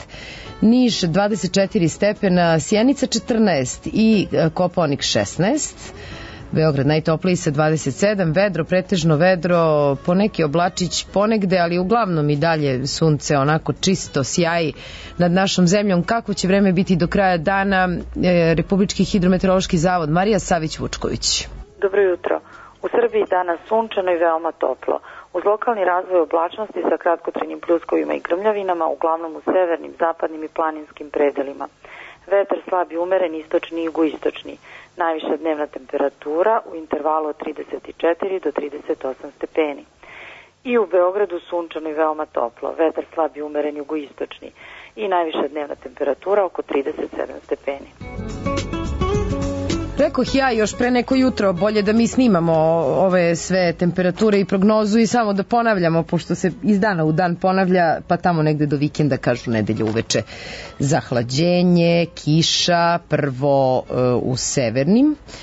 Niš dvadeset četiri stepena, Sjenica četrnaest i Kopaonik šesnaest. Beograd najtopliji sa dvadeset sedam, vedro, pretežno vedro, poneki oblačić ponegde, ali uglavnom i dalje sunce onako čisto sjaji nad našom zemljom. Kako će vreme biti do kraja dana? E, Republički hidrometeorološki zavod, Marija Savić-Vučković. Dobro jutro. U Srbiji danas sunčano i veoma toplo. Uz lokalni razvoj oblačnosti sa kratkotrajnim pljuskovima i grmljavinama, uglavnom u severnim, zapadnim i planinskim predelima. Vetar slab i umeren, istočni i jugoistočni. Najviša dnevna temperatura u intervalu od trideset četiri do trideset osam stepeni. I u Beogradu sunčano i veoma toplo. Vetar slab i umeren, jugoistočni. I najviša dnevna temperatura oko trideset sedam stepeni. Rekoh ja još pre neko jutro, bolje da mi snimamo ove sve temperature i prognozu i samo da ponavljamo, pošto se iz dana u dan ponavlja, pa tamo negde do vikenda, kažu nedelje uveče. Zahlađenje, kiša, prvo uh, u severnim, uh,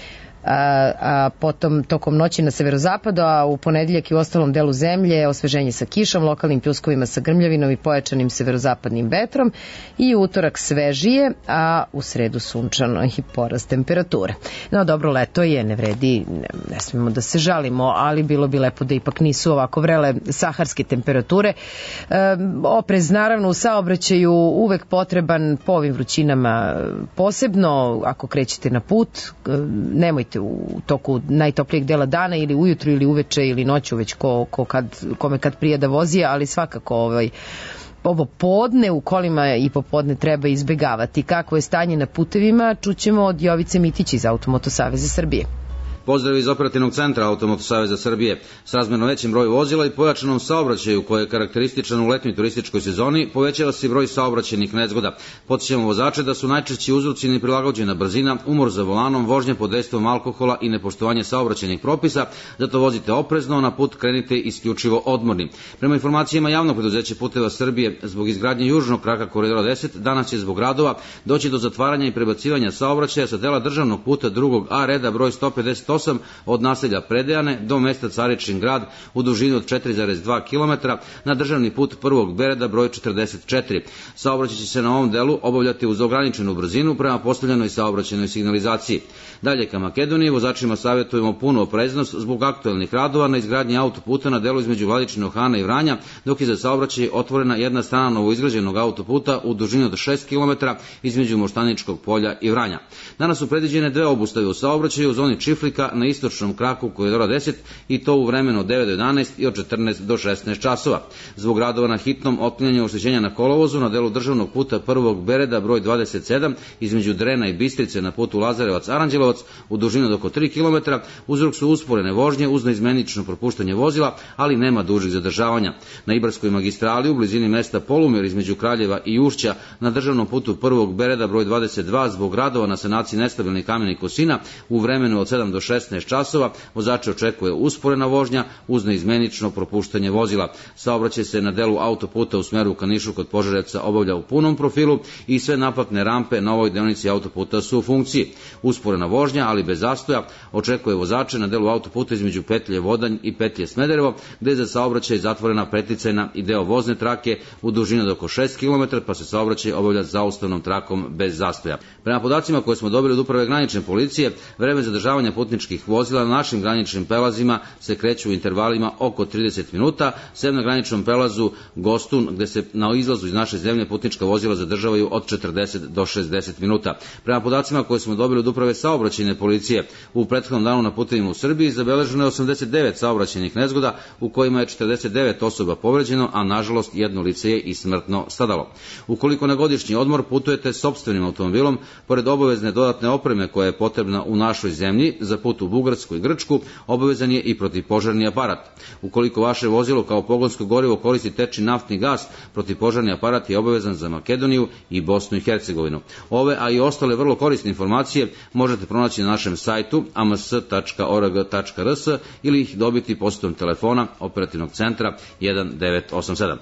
a, a potom tokom noći na severozapadu, a u ponedeljak i u ostalom delu zemlje osveženje sa kišom, lokalnim pljuskovima sa grmljavinom i pojačanim severozapadnim vetrom, i utorak svežije, a u sredu sunčano i porast temperature. No, dobro leto je, ne vredi, ne, ne smemo da se žalimo, ali bilo bi lepo da ipak nisu ovako vrele saharske temperature. E, oprez naravno u saobraćaju uvek potreban po ovim vrućinama, posebno ako krećete na put, nemojte u toku najtoplijeg dela dana ili ujutru ili uveče ili noću, već ko, ko kad, kome kad prije da vozi, ali svakako ovaj ovo podne u kolima i popodne treba izbegavati. Kako je stanje na putevima, čućemo od Jovice Mitić iz Automoto Saveza Srbije. Pozdrav iz operativnog centra Automoto Saveza Srbije. S razmerno većim broju vozila i pojačanom saobraćaju koji je karakterističan u letnjoj turističkoj sezoni, povećava se broj saobraćajnih nezgoda. Podsjećamo vozače da su najčešći uzroci neprilagođena brzina, umor za volanom, vožnja pod dejstvom alkohola i nepoštovanje saobraćajnih propisa, zato vozite oprezno, na put krenite isključivo odmorni. Prema informacijama javnog preduzeća Puteva Srbije, zbog izgradnje južnog kraka Koridora deset, danas će zbog radova doći do zatvaranja i prebacivanja saobraćaja sa dela državnog puta drugog A reda broj sto pedeset osam od naselja Predejane do mesta Caričin grad u dužini od četiri zarez dva kilometra na državni put prvog B reda broj četrdeset četiri. Saobraćaj će se na ovom delu obavljati uz ograničenu brzinu prema postavljenoj saobraćajnoj signalizaciji. Dalje ka Makedoniji vozačima savjetujemo punu opreznost zbog aktuelnih radova na izgradnji autoputa na delu između Vladičinog Hana i Vranja, dok je za saobraćaj otvorena jedna strana novoizgrađenog autoputa u dužini od šest kilometara između Moštaničkog polja i Vranja. Danas su predviđene dve obustave u saobraćaju u zoni Čiflika na istočnom kraku Koridora deset i to u vremenu od devet do jedanaest i od četrnaest do šesnaest časova. Zbog radova na hitnom otklanjanju oštećenja na kolovozu na delu državnog puta prvog B reda broj dvadeset sedam između Drena i Bistrice na putu Lazarevac-Aranđelovac u dužini od oko tri kilometra, uzrok su usporene vožnje uz neizmenično propuštanje vozila, ali nema dužih zadržavanja. Na Ibarskoj magistrali u blizini mesta Polumir između Kraljeva i Ušća na državnom putu prvog B reda broj dvadeset dva zbog radova na sanaciji nestabilnih kamenih kosina u vremenu od sedam do šesnaest časova vozače očekuje usporena vožnja uz neizmenično propuštanje vozila. Saobraćaj se na delu autoputa u smeru ka Nišu kod Požarevca obavlja u punom profilu i sve naplatne rampe na ovoj deonici autoputa su u funkciji. Usporena vožnja, ali bez zastoja, očekuje vozače na delu autoputa između petlje Vodanj i petlje Smederevo, gde je za saobraćaj zatvorena pretlicajna i deo vozne trake u dužini od oko šest kilometara, pa se saobraćaj obavlja zaustavnom trakom bez zastoja. Prema podacima koje smo dobili od Uprave granične policije, vreme zadržavanja putničkih vozila na našim graničnim prelazima se kreću u intervalima oko trideset minuta, sem na graničnom prelazu Gostun, gde se na izlazu iz naše zemlje putnička vozila zadržavaju od četrdeset do šezdeset minuta. Prema podacima koje smo dobili od Uprave saobraćajne policije, u prethodnom danu na putevima u Srbiji zabeleženo je osamdeset devet saobraćajnih nezgoda u kojima je četrdeset devet osoba povređeno, a nažalost jedno lice je i smrtno stradalo. Ukoliko na godišnji odmor putujete sopstvenim automobilom, pored obavezne dodatne opreme koja je potrebna u našoj zemlji za put u Bugarsku i Grčku, obavezan je i protivpožarni aparat. Ukoliko vaše vozilo kao pogonsko gorivo koristi tečni naftni gas, protivpožarni aparat je obavezan za Makedoniju i Bosnu i Hercegovinu. Ove, a i ostale vrlo korisne informacije možete pronaći na našem sajtu a m s tačka org tačka r s ili ih dobiti posetom telefona operativnog centra jedan devet osam sedam.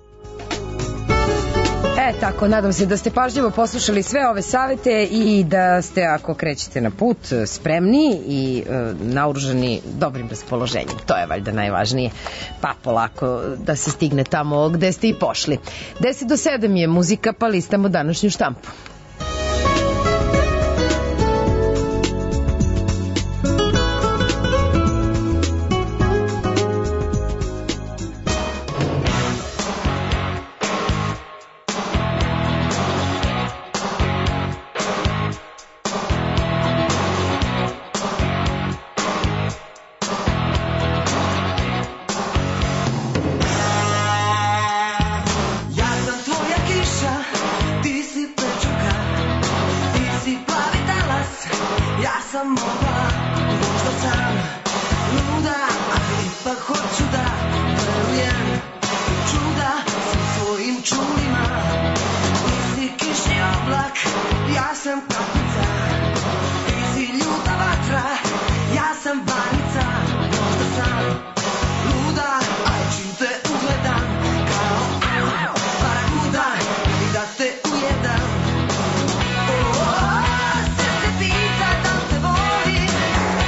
E, tako, nadam se da ste pažljivo poslušali sve ove savete i da ste, ako krećete na put, spremni i e, naoružani dobrim raspoloženjem. To je valjda najvažnije. Pa polako da se stigne tamo gde ste i pošli. deset do sedam je muzika, pa listamo današnju štampu. Oh,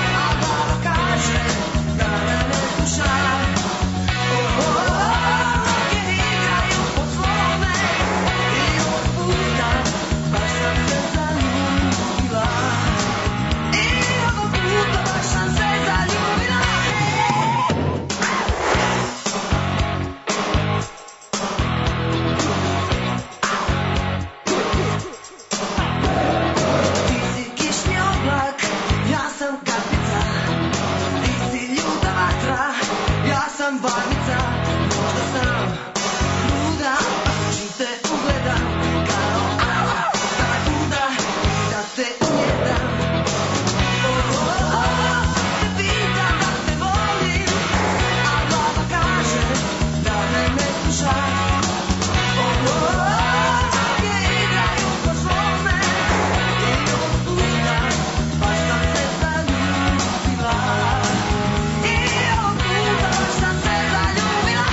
sam varnica, možda sam luda, čim te ugledam, kao ala, ta luda, da te ujedam. Oh, oh, oh, te pitam da te volim, a glava kaže da me ne sluša. Oh, oh, oh, noge igraju po svome, i ovog puta baš sam se zaljubila. I ovog puta baš sam se zaljubila.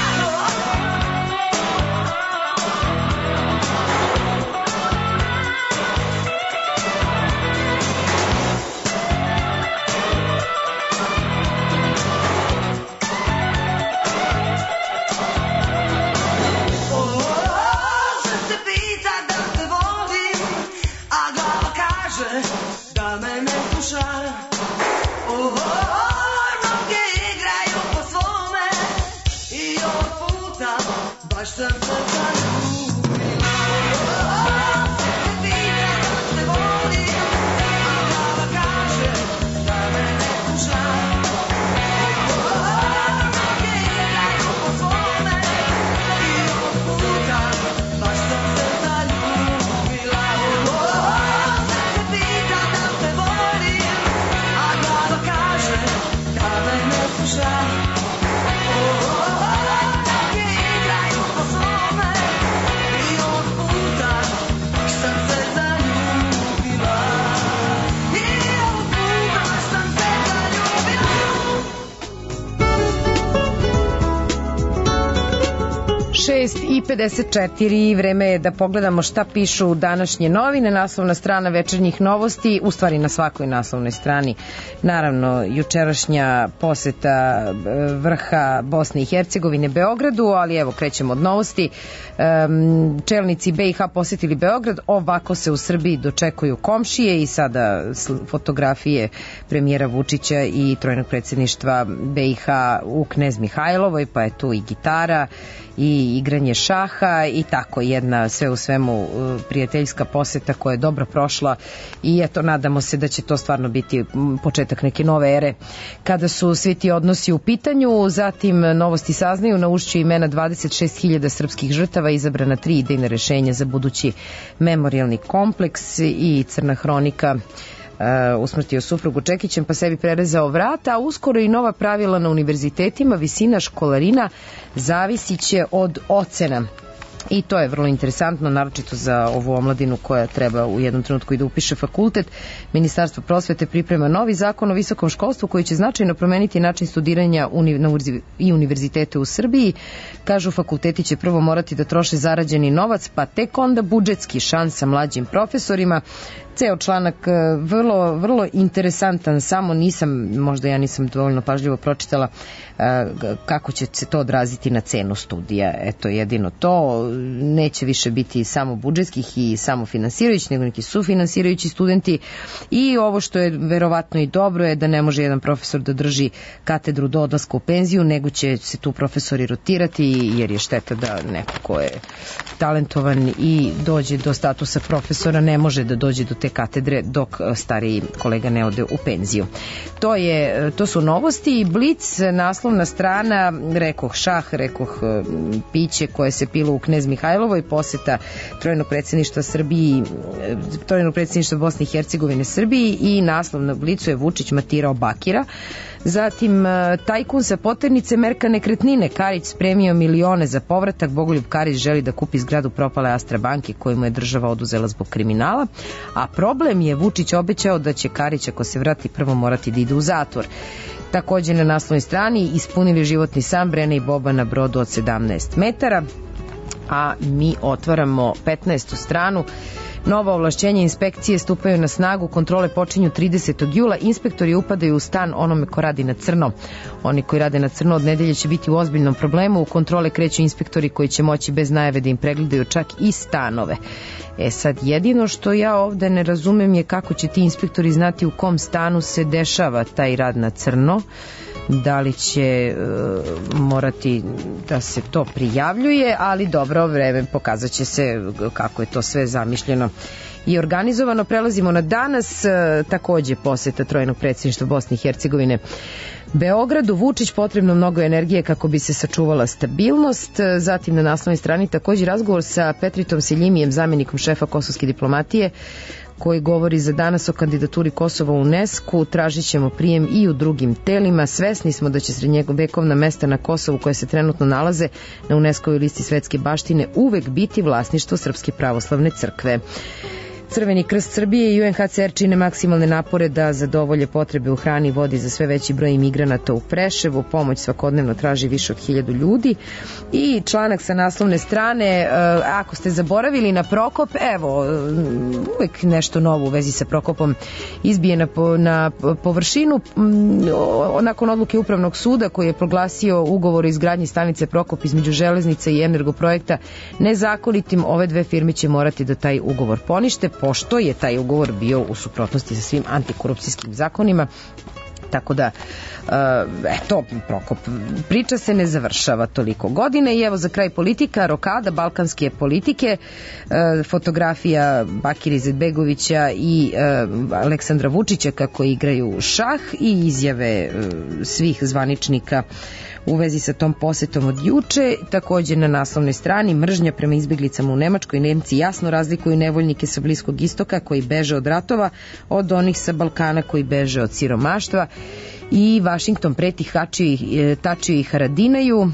Oh, oh, oh, srce pita da te volim, a glava kaže da me ne sluša. Oh, oh, oh, noge igraju po svome, i ovog puta baš sam se zaljubila. Oh, oh, oh, srce pita da te volim, a glava kaže da me ne sluša. Oh, oh, oh, noge igraju po svome, i ovog puta baš sam se zaljubila. Oh, oh, oh, srce pita da te volim, a glava kaže da me ne sluša. Oh, oh, oh, noge igraju po svome, i ovog puta baš sam se zaljubila. I ovog puta baš sam se zaljubila. šest i pedeset četiri, vreme je da pogledamo šta pišu današnje novine. Naslovna strana Večernjih novosti, u stvari na svakoj naslovnoj strani, naravno jučerašnja poseta e, vrha Bosne i Hercegovine Beogradu, ali evo krećemo od novosti. Um, čelnici be i ha posetili Beograd, ovako se u Srbiji dočekuju komšije, i sada sl- fotografije premijera Vučića i trojnog predsjedništva be i ha u Knez Mihajlovoj, pa je tu i gitara i igranje šaha i tako jedna sve u svemu uh, prijateljska poseta koja je dobro prošla, i eto nadamo se da će to stvarno biti m, početak neke nove ere kada su svi ti odnosi u pitanju. Zatim novosti saznaju na Ušću imena dvadeset šest hiljada srpskih žrtava, izabrana tri idejna rešenja za budući memorijalni kompleks, i Crna hronika Uh, usmrtio suprugu Čekićem pa sebi prerezao vrata, a uskoro i nova pravila na univerzitetima, visina školarina zavisit će od ocena. I to je vrlo interesantno, naročito za ovu omladinu koja treba u jednom trenutku i da upiše fakultet. Ministarstvo prosvete priprema novi zakon o visokom školstvu koji će značajno promeniti način studiranja uni, na univerzi, i univerzitete u Srbiji. Kažu, fakulteti će prvo morati da troše zarađeni novac, pa tek onda budžetski, šansa mlađim profesorima. Ceo članak vrlo, vrlo interesantan, samo nisam, možda ja nisam dovoljno pažljivo pročitala kako će se to odraziti na cenu studija. Eto, jedino to, neće više biti samo budžetskih i samo finansirajući, nego neki sufinansirajući studenti. I ovo što je verovatno i dobro je da ne može jedan profesor da drži katedru do odlaska u penziju, nego će se tu profesori rotirati, jer je šteta da neko ko je talentovan i dođe do statusa profesora ne može da dođe do te katedre dok stariji kolega ne ode u penziju. To je, to su novosti. Blic, naslovna strana, rekoh šah, rekoh piće koje se pilo u Knez Mihajlovoj, poseta trojnog predsjedništva Srbiji, trojnog predsjedništva Bosne i Hercegovine Srbiji, i naslov na Blicu je Vučić matirao Bakira. Zatim, tajkun sa poternice merka nekretnine, Karić spremio milione za povratak, Bogoljub Karić želi da kupi zgradu propale Astra banke koju mu je država oduzela zbog kriminala, a problem je Vučić obećao da će Karić ako se vrati prvo morati da ide u zatvor. Također na naslovnoj strani ispunili životni san Brene i Boba na brodu od sedamnaest metara, a mi otvaramo petnaestu stranu. Nova ovlašćenja inspekcije stupaju na snagu, kontrole počinju tridesetog jula, inspektori upadaju u stan onome ko radi na crno. Oni koji rade na crno od nedelje će biti u ozbiljnom problemu, u kontrole kreću inspektori koji će moći bez najave da im pregledaju čak i stanove. E sad, jedino što ja ovde ne razumem je kako će ti inspektori znati u kom stanu se dešava taj rad na crno. da li će e, morati da se to prijavljuje, ali dobro, vreme pokazat će se kako je to sve zamišljeno i organizovano. Prelazimo na danas, e, takođe poseta trojnog predsjedništva Bosne i Hercegovine Beogradu. Vučić, potrebno mnogo energije kako bi se sačuvala stabilnost. Zatim na naslovnoj strani takođe razgovor sa Petritom Seljimijem, zamjenikom šefa kosovske diplomatije, koji govori za danas o kandidaturi Kosova u UNESCO. Tražit ćemo prijem i u drugim telima. Svesni smo da će srednjevekovna mesta na Kosovu koje se trenutno nalaze na UNESCO-voj listi svetske baštine uvek biti vlasništvo Srpske pravoslavne crkve. Crveni krst Srbije i U N H C R čine maksimalne napore da zadovolje potrebe u hrani i vodi za sve veći broj imigranata u Preševu. Pomoć svakodnevno traži više od hiljadu ljudi. I članak sa naslovne strane, ako ste zaboravili na Prokop, evo, uvek nešto novo u vezi sa Prokopom izbije na, na površinu. Nakon odluke Upravnog suda koji je proglasio ugovor o izgradnji stanice Prokop između Železnice i Energoprojekta nezakonitim, ove dve firme će morati da taj ugovor ponište, pošto je taj ugovor bio u suprotnosti sa svim antikorupcijskim zakonima. Tako da, eto, Prokop, priča se ne završava toliko godine. I evo za kraj politika, rokada balkanske politike, fotografija Bakira Izetbegovića i Aleksandra Vučića kako igraju šah i izjave svih zvaničnika u vezi sa tom posetom od juče. Takođe na naslovnoj strani mržnja prema izbjeglicama u Nemačkoj. Nemci jasno razlikuju nevoljnike sa Bliskog istoka koji beže od ratova od onih sa Balkana koji beže od siromaštva. I Vašington preti Tačiju i Haradinaju.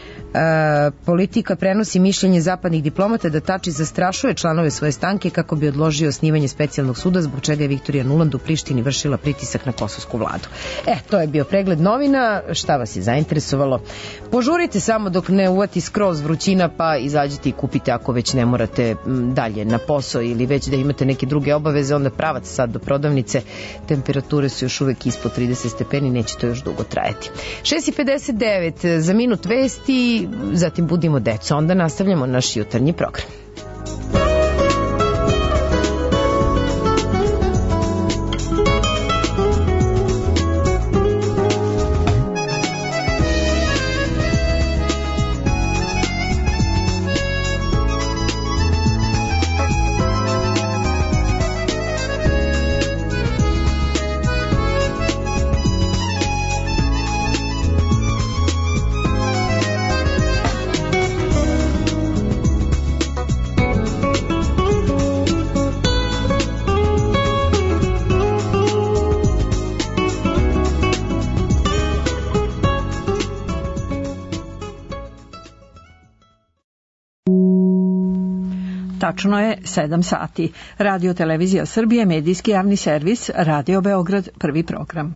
E, politika prenosi mišljenje zapadnih diplomata da Tači zastrašuje članove svoje stranke kako bi odložio osnivanje specijalnog suda, zbog čega je Viktorija Nuland u Prištini vršila pritisak na kosovsku vladu. E, to je bio pregled novina. Šta vas je zainteresovalo? Požurite samo dok ne uvati skroz vrućina, pa izađite i kupite ako već ne morate dalje na posao ili već da imate neke druge obaveze, onda pravac sad do prodavnice. Temperature su još uvek ispod trideset stepeni, neće to još dugo trajati. šest i pedeset devet za minut vesti, zatim budimo deco, onda nastavljamo naš jutarnji program. Tačno je sedam sati. Radio Televizija Srbije, medijski javni servis, Radio Beograd, prvi program.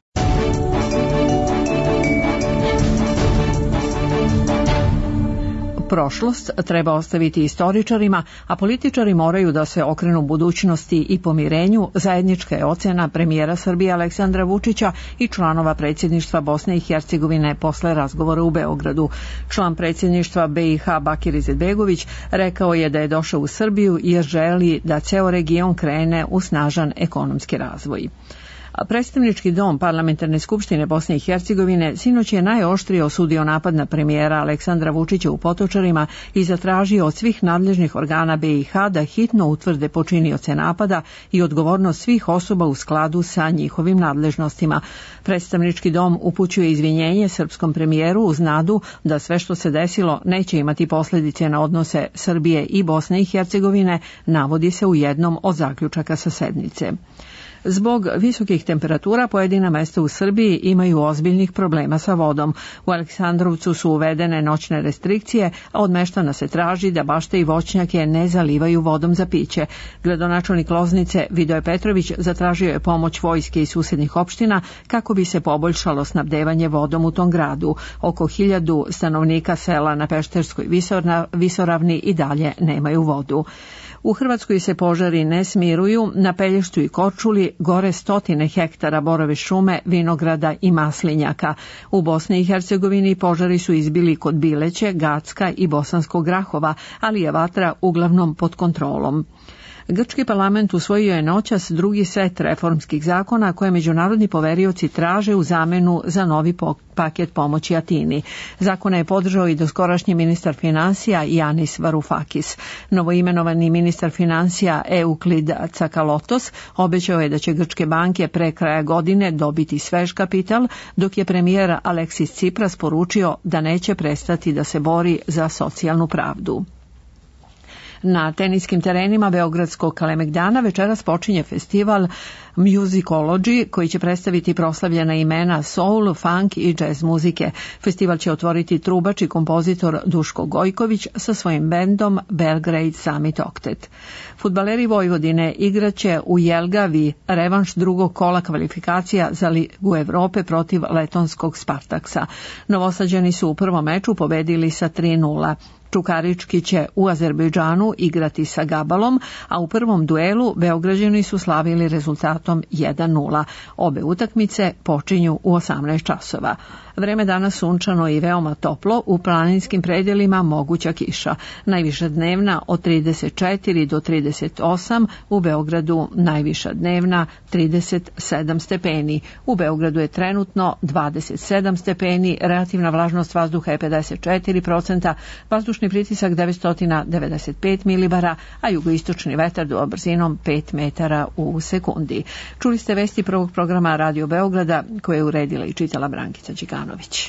Prošlost treba ostaviti istoričarima, a političari moraju da se okrenu budućnosti i pomirenju, zajednička je ocena premijera Srbije Aleksandra Vučića i članova predsjedništva Bosne i Hercegovine posle razgovora u Beogradu. Član predsjedništva B i H Bakir Izetbegović rekao je da je došao u Srbiju jer želi da ceo region krene u snažan ekonomski razvoj. Predstavnički dom Parlamentarne skupštine Bosne i Hercegovine sinoć je najoštrije osudio napad na premijera Aleksandra Vučića u Potočarima i zatražio od svih nadležnih organa B i H da hitno utvrde počinioce napada i odgovornost svih osoba u skladu sa njihovim nadležnostima. Predstavnički dom upućuje izvinjenje srpskom premijeru uz nadu da sve što se desilo neće imati posljedice na odnose Srbije i Bosne i Hercegovine, navodi se u jednom od zaključaka sa sednice. Zbog visokih temperatura pojedina mesta u Srbiji imaju ozbiljnih problema sa vodom. U Aleksandrovcu su uvedene noćne restrikcije, a od meštana se traži da bašte i voćnjake ne zalivaju vodom za piće. Gradonačelnik Loznice Vidoje Petrović zatražio je pomoć vojske i susednih opština kako bi se poboljšalo snabdevanje vodom u tom gradu. Oko hiljadu stanovnika sela na Pešterskoj visoravni i dalje nemaju vodu. U Hrvatskoj se požari ne smiruju, na Pelješcu i Korčuli gore stotine hektara borove šume, vinograda i maslinjaka. U Bosni i Hercegovini požari su izbili kod Bileće, Gacka i Bosanskog Grahova, ali je vatra uglavnom pod kontrolom. Grčki parlament usvojio je noćas drugi set reformskih zakona koje međunarodni poverioci traže u zamenu za novi paket pomoći Atini. Zakone je podržao i doskorašnji ministar finansija Janis Varoufakis. Novoimenovani ministar finansija Euklid Tsakalotos obećao je da će grčke banke pre kraja godine dobiti svež kapital, dok je premijer Aleksis Tsipras poručio da neće prestati da se bori za socijalnu pravdu. Na teniskim terenima Beogradskog Kalemegdana večeras počinje festival Musicology koji će predstaviti proslavljena imena soul, funk i jazz muzike. Festival će otvoriti trubač i kompozitor Duško Gojković sa svojim bendom Belgrade Summit Octet. Fudbaleri Vojvodine igraće u Jelgavi revanš drugog kola kvalifikacija za Ligu Evrope protiv letonskog Spartaksa. Novosađani su u prvom meču pobedili sa tri nula. Čukarički će u Azerbejdžanu igrati sa Gabalom, a u prvom duelu Beograđani su slavili rezultatom jedan nula. Obe utakmice počinju u osamnaest časova. Vreme danas sunčano i veoma toplo, u planinskim predelima moguća kiša. Najviša dnevna od trideset četiri do trideset osam, u Beogradu najviša dnevna trideset sedam stepeni. U Beogradu je trenutno dvadeset sedam stepeni, relativna vlažnost vazduha je pedeset četiri procenta, vazdušni pritisak devetsto devedeset pet milibara, a jugoistočni vetar duva brzinom pet metara u sekundi. Čuli ste vesti prvog programa Radio Beograda koje je uredila i čitala Brankica Đikanović.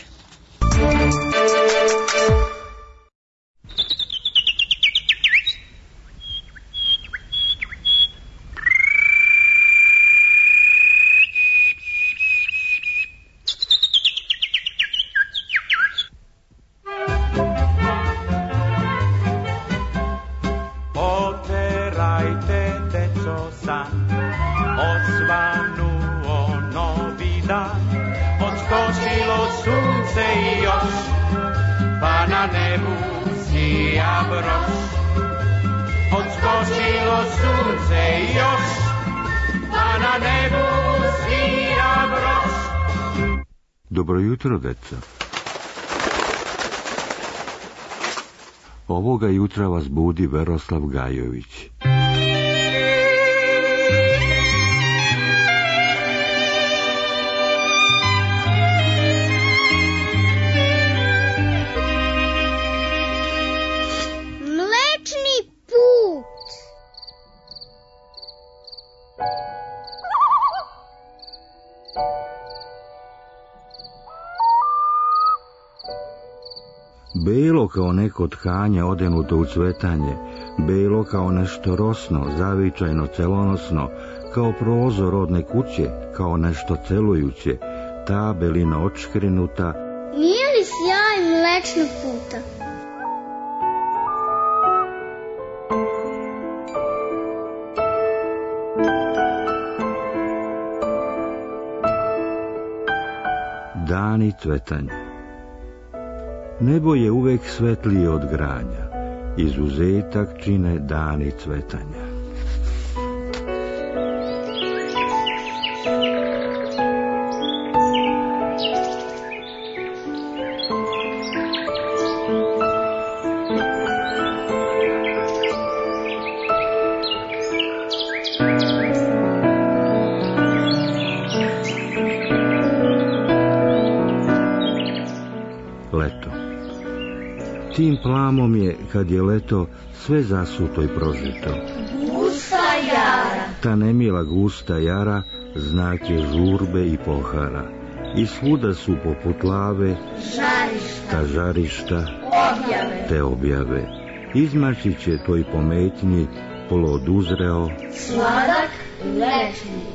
Dobro jutro, deca. Ovoga jutra vas budi Veroslav Gajović. Mlečni put. Belo kao neko tkanje odenuto u cvetanje, belo kao nešto rosno, zavičajno, celonosno, kao prozor rodne kuće, kao nešto celujuće, ta belina očkrenuta. Nije li sjaj mlečnog puta? Dani cvetanja. Nebo je uvek svetlije od granja, izuzetak čine dani cvetanja. Tim plamom je, kad je leto, sve zasuto i prožito. Gusta jara. Ta nemila gusta jara znak je žurbe i pohara. I svuda su poput lave žarišta, ta žarišta, objave, te objave. Izmaći će toj pometnji plod uzreo, sladak i mlečni.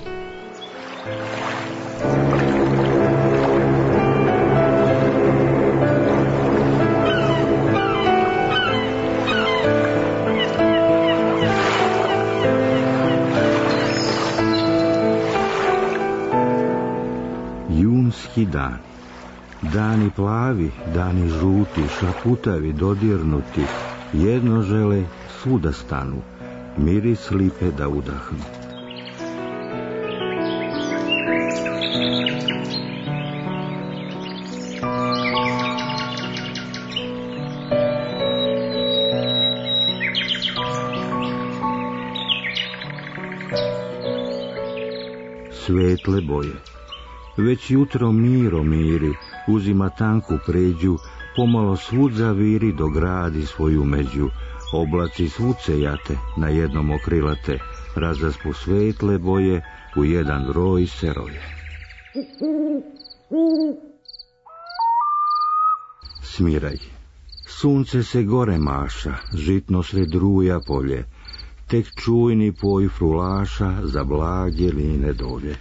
Dan. Dani plavi, dani žuti, šaputavi, dodirnuti, jedno žele svuda stanu, miris lipe da udahnu. svetle boje. Već jutro miro miri, uzima tanku pređu, pomalo svud zaviri do gradi svoju među. Oblaci svud se jate, na jednom okrilate, razaspu svetle boje, u jedan roj se roje. Smiraj, sunce se gore maša, žitno sred ruja polje, tek čujni poj frulaša za blage line dolje.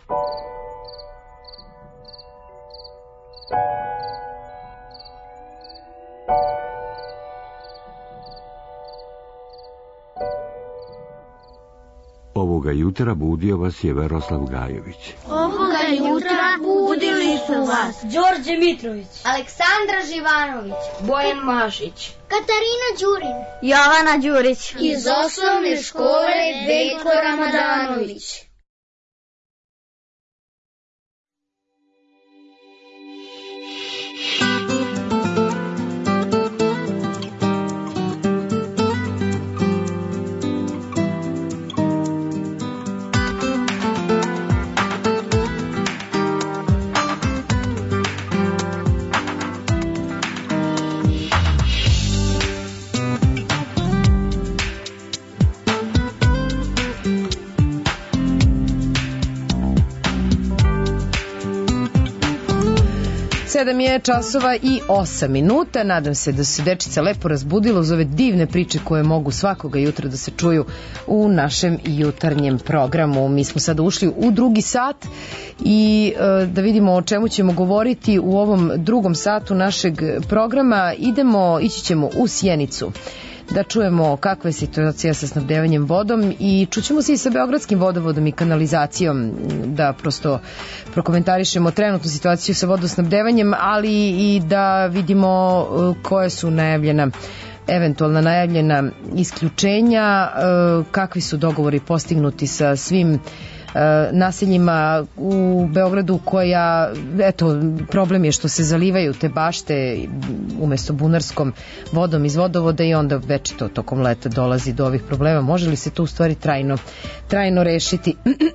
Ovoga jutra budio vas je Veroslav Gajović. Ovoga jutra budili su vas Đorđe Mitrović, Aleksandra Živanović, Bojan Mašić, Katarina Đurin, Jovana Đurić, iz osnovne škole Veljko Ramadanović. Sedam je časova i osam minuta. Nadam se da se dečica lepo razbudila uz ove divne priče koje mogu svakoga jutra da se čuju u našem jutarnjem programu. Mi smo sada ušli u drugi sat i e, da vidimo o čemu ćemo govoriti u ovom drugom satu našeg programa. Idemo, ići ćemo u Sjenicu da čujemo kakva je situacija sa snabdevanjem vodom i čućemo se i sa Beogradskim vodovodom i kanalizacijom da prosto prokomentarišemo trenutnu situaciju sa vodosnabdevanjem, ali i da vidimo koje su najavljena eventualna najavljena isključenja, kakvi su dogovori postignuti sa svim naseljima u Beogradu koja, eto, problem je što se zalivaju te bašte umesto bunarskom vodom iz vodovoda i onda večito tokom leta dolazi do ovih problema. Može li se to u stvari trajno, trajno rešiti?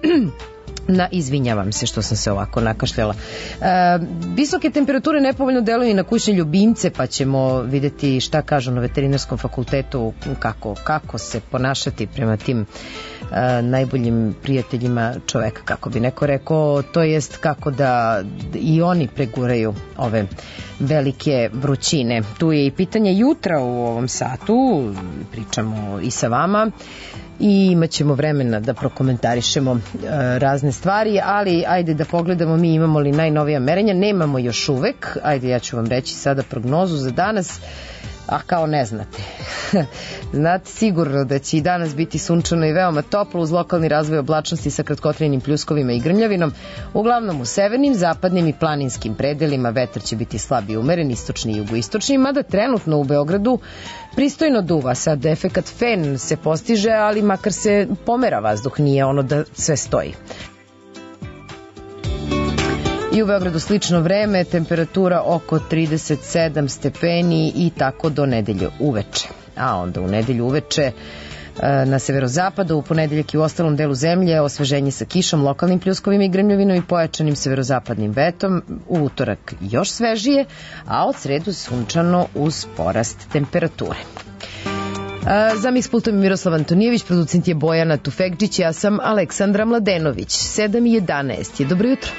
Na, izvinjavam se što sam se ovako nakašljala. E, visoke temperature nepovoljno deluju i na kućne ljubimce, pa ćemo videti šta kažu na veterinarskom fakultetu, kako, kako se ponašati prema tim e, najboljim prijateljima čoveka, kako bi neko rekao, to jest kako da i oni preguraju ove velike vrućine. Tu je i pitanje jutra u ovom satu, pričamo i sa vama i imat ćemo vremena da prokomentarišemo e, razne stvari, ali ajde da pogledamo mi imamo li najnovija merenja. Nemamo još uvek, ajde ja ću vam reći sada prognozu za danas, a kao ne znate. Znate sigurno da će i danas biti sunčano i veoma toplo uz lokalni razvoj oblačnosti sa kratkotrajnim pljuskovima i grmljavinom. Uglavnom u severnim, zapadnim i planinskim predelima vetar će biti slab i umeren, istočni i jugoistočni, mada trenutno u Beogradu pristojno duva. Sad efekat fen se postiže, ali makar se pomera vazduh, nije ono da sve stoji. I u Beogradu slično vreme, temperatura oko trideset sedam stepeni i tako do nedelje uveče. A onda u nedelju uveče na severozapadu, u ponedeljak i u ostalom delu zemlje osveženje sa kišom, lokalnim pljuskovima i grmljavinom i pojačanim severozapadnim vetom, u utorak još svežije, a od sredu sunčano uz porast temperature. Za mix pultom je Miroslav Antonijević, producent je Bojana Tufekđić, ja sam Aleksandra Mladenović. sedam i jedanaest je, dobro jutro.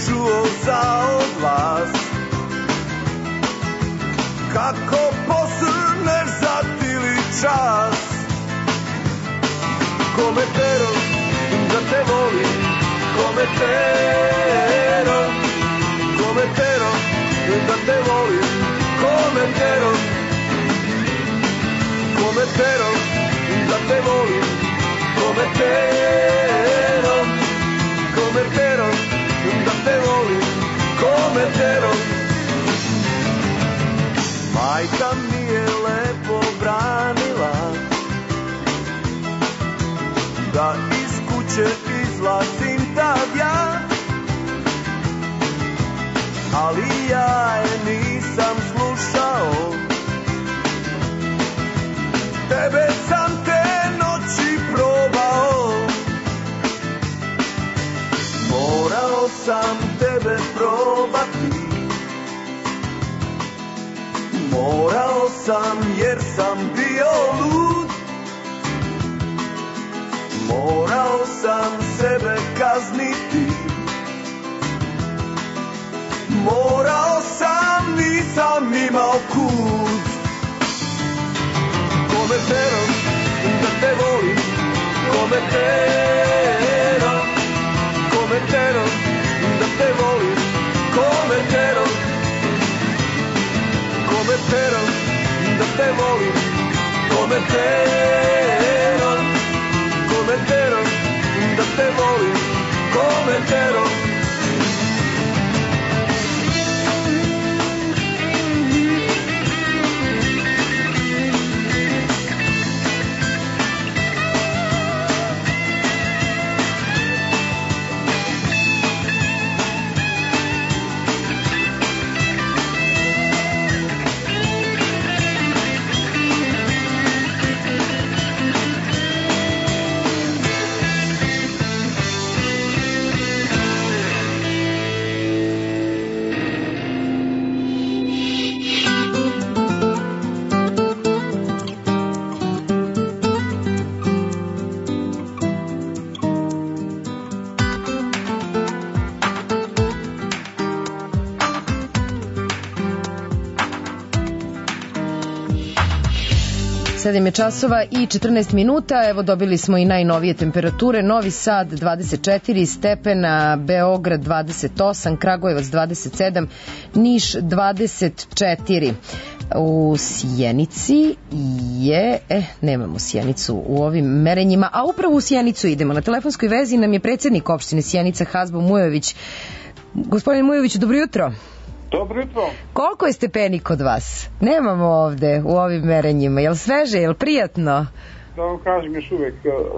čuo za odglas, kako posrneš za tili čas. Kometero, da te volim, kometero, kometero, da te volim, kometero, kometero, da te volim, kometero, kometero, da te volim, kometero. Majka mi je lepo branila da iz kuće izlazim tad ja, ali ja je nisam slušao. Tebe sam te noći probao, morao sam tebe probati, morao sam jer sam bio lud, morao sam sebe kazniti, morao sam, nisam imao kud. Kometero, da te volim, kometero, kometero, da te volim, kometero, kometero, da te volim, kometero, kometero, da te volim, kometero. sedam je časova i četrnaest minuta, evo dobili smo i najnovije temperature. Novi Sad dvadeset četiri stepena, Beograd dvadeset osam, Kragujevac dvadeset sedam, Niš dvadeset četiri. U Sjenici je, eh, nemamo Sjenicu u ovim merenjima, a upravo u Sjenicu idemo. Na telefonskoj vezi nam je predsjednik opštine Sjenica Hazbo Mujović. Gospodin Mujović, dobro jutro. Dobro jutro. Koliko je stepeni kod vas? Nemamo ovde u ovim merenjima. Jel sveže, jel prijatno? Da vam kažem, još uvijek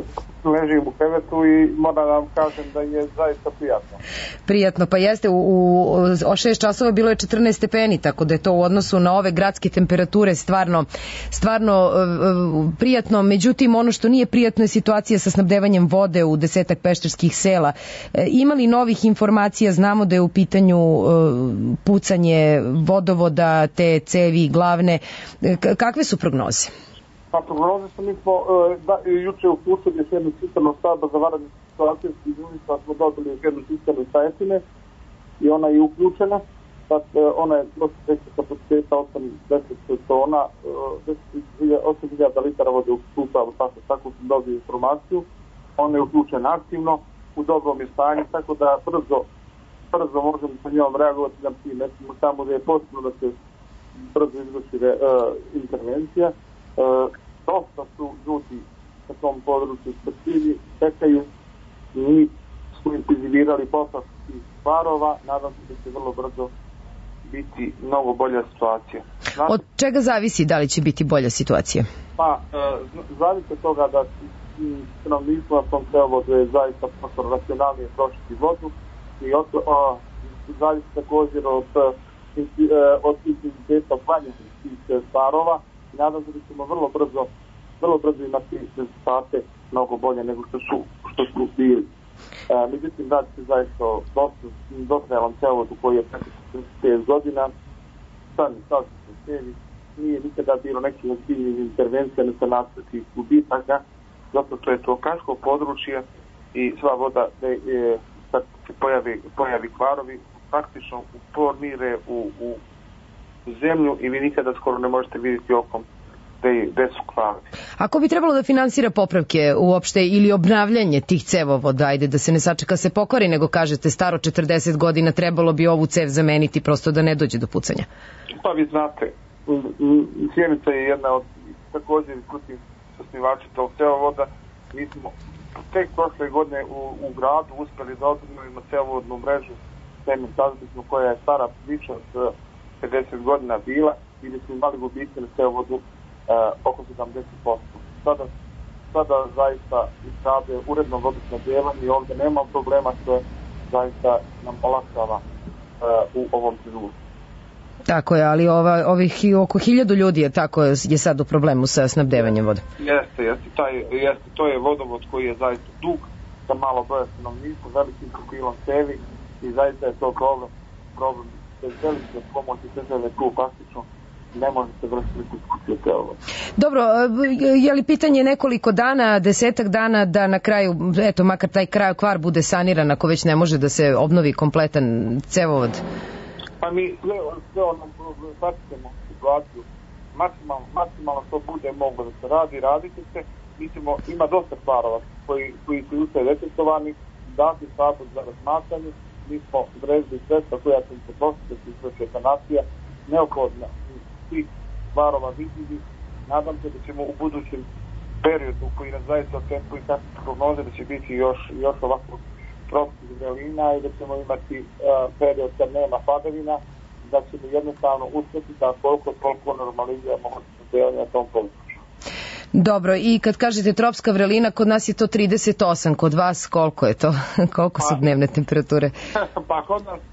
ležim u krevetu i moram da vam kažem da je zaista prijatno. Prijatno, pa jeste, u, u, o šest časova bilo je četrnaest stepeni, tako da je to u odnosu na ove gradske temperature stvarno, stvarno uh, prijatno. Međutim, ono što nije prijatno je situacija sa snabdevanjem vode u desetak pešterskih sela. E, ima li novih informacija? Znamo da je u pitanju uh, pucanje vodovoda, te cevi glavne. E, kakve su prognoze? Pa prognoze smo, mi smo da, juče uključili još jednu cisternu štaba za vanredne situacije, iz Unisa smo dobili još jednu cisternu iz Čajetine i ona je uključena. Dakle, ona je dosta veća kapaciteta, osamdeset tona, osam hiljada litara vode uključava, tako, tako sam dobio informaciju. Ona je uključena aktivno, u dobrom je stanju, tako da brzo, brzo možemo sa njom reagovati na tim mestima tamo gdje je potrebno da se brzo izvrši uh, intervencija. Uh, dosta su ljudi na tom području specijalni, čekaju i mi smo intenzivirali posao tih parova, nadam se da će vrlo brzo biti mnogo bolja situacija. Znači, od čega zavisi da li će biti bolja situacija? Pa, uh, zavisi od toga da stanovništvo na tom celovodu je zaista racionalnije trošiti vodu i od, uh, zavisi također od, uh, od intenziteta hvaljanja tih parova. Nadam se da ćemo vrlo brzo, vrlo brzo imati rezultate mnogo bolje nego što su, što su bili. E, međutim, radi se zaista dosta, dotrajalan cevod u koji je preko četrdeset godina. Stani, sad se sebi, nije nikada bilo nekih ozbiljnih intervencija na sanaciju tih gubitaka, zato što je to kaško područje i sva voda je kad se pojavi, pojavi kvarovi, praktično upornire u, u zemlju i vi nikada skoro ne možete vidjeti okom gde su kvarovi. Ako bi trebalo da finansira popravke uopšte ili obnavljanje tih cevovoda, ajde da se ne sačeka se pokvari, nego kažete staro četrdeset godina, trebalo bi ovu cev zameniti prosto da ne dođe do pucanja. Pa vi znate, Sjenica je jedna od također krutih osnivača tog cevovoda. Mi smo tek prošle godine u, u gradu uspeli da održimo cevovodnu mrežu Semen-Tazbitnu koja je stara više od pedeset godina bila i da smo imali gubitke na cevovodu Uh, oko sedamdeset posto. Sada, sada zaista izrade uredno vodosnabdevanje i ovdje nema problema, što zaista nam olakšava uh, u ovom trenutku. Tako je, ali ova, ovih oko hiljadu ljudi je tako je sad u problemu sa snabdevanjem vodom. Jeste, jeste, taj, jeste, to je vodovod koji je zaista dug, sa malo broja stanovnika, velikim profilom cevi i zaista je to problem, problem bez velike pomoći države tu praktično ne može se vršiti diskusije cevovoda. Dobro, je li pitanje nekoliko dana, desetak dana da na kraju, eto, makar taj kraj kvar bude saniran ako već ne može da se obnovi kompletan cevovod? Pa mi sve, sve ono, shvatimo situaciju, maksimalno, maksimalno to bude moglo da se radi, radite se, mislimo, ima dosta kvarova koji, koji su ušte detektovani, dati status za razmatranje, mi smo odredili sredstva koja će se poslati da se izvrše sanacija, neophodna svih kvarova vidljivi. Nadam se da ćemo u budućem periodu koji nas zaista očekuje i takve prognoze da će biti još, još ovako tropskih vrelina i da ćemo imati uh, period kad nema padavina, da ćemo jednostavno uspjeti da koliko toliko normalizujemo snabdevanje na tom području. Dobro, i kad kažete tropska vrelina, kod nas je to trideset osam, kod vas koliko je to? Koliko su dnevne temperature? Pa kod nas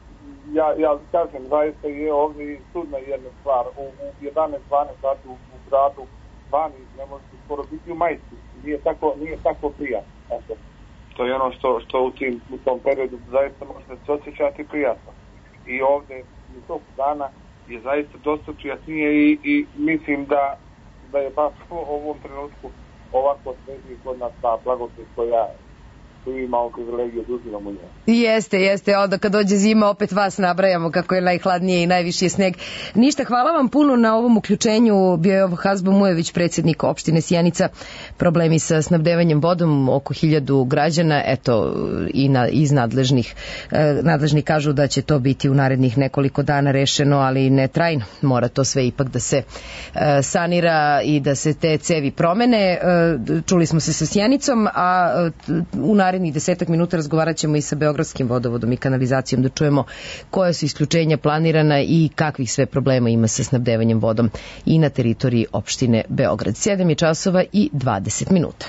Ja, ja kažem, zaista je ovdje sudna jedna stvar. U, u jedanaest dvanaest sati u, u gradu vani ne možete skoro biti u majici. Nije tako, nije tako prijatno. Znači, to je ono što, što u, tim, u tom periodu zaista možete se osjećati prijatno. I ovdje u tog dana je zaista dosta prijatnije i, i mislim da, da je baš u ovom trenutku ovako svežih godina ta blagodat koja imao privilegiju da uzimamo nje. Jeste, jeste, onda kad dođe zima opet vas nabrajamo kako je najhladnije i najviši je sneg. Ništa, hvala vam puno na ovom uključenju. Bio je Hazbo Mujević, predsjednik opštine Sjenica. Problemi sa snabdevanjem vodom, oko hiljadu građana, eto, i na, iz nadležnih. E, nadležni kažu da će to biti u narednih nekoliko dana rešeno, ali ne trajno. Mora to sve ipak da se e, sanira i da se te cevi promene. E, čuli smo se sa Sjenicom, a e, u narednih desetak minuta razgovarat ćemo i sa Beogradskim vodovodom i kanalizacijom da čujemo koja su isključenja planirana i kakvih sve problema ima sa snabdevanjem vodom i na teritoriji opštine Beograd. sedam je časova i dvadeset minuta.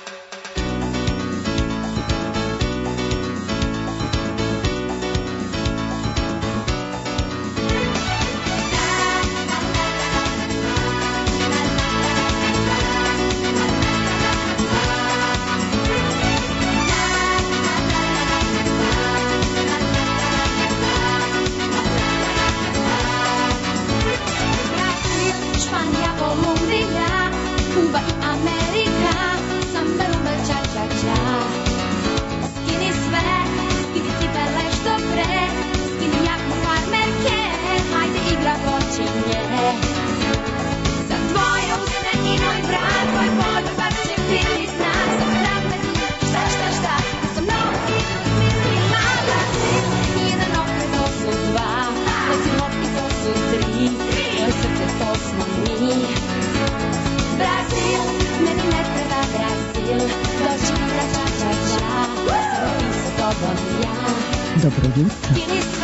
Dobro jutro.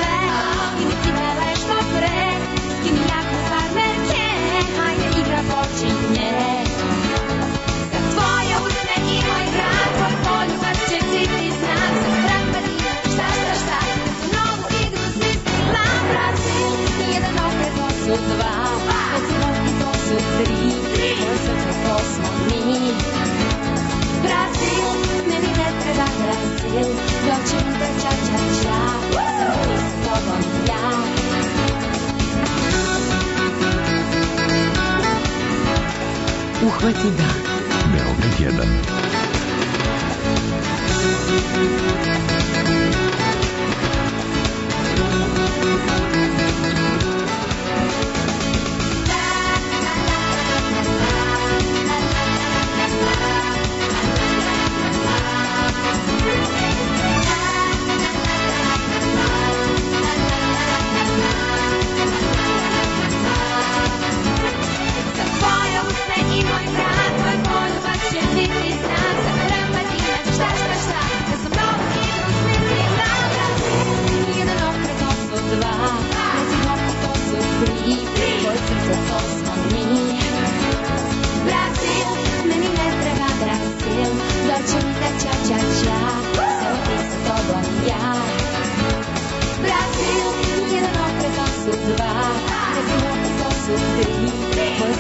Uhvati dan. Beograd jedan.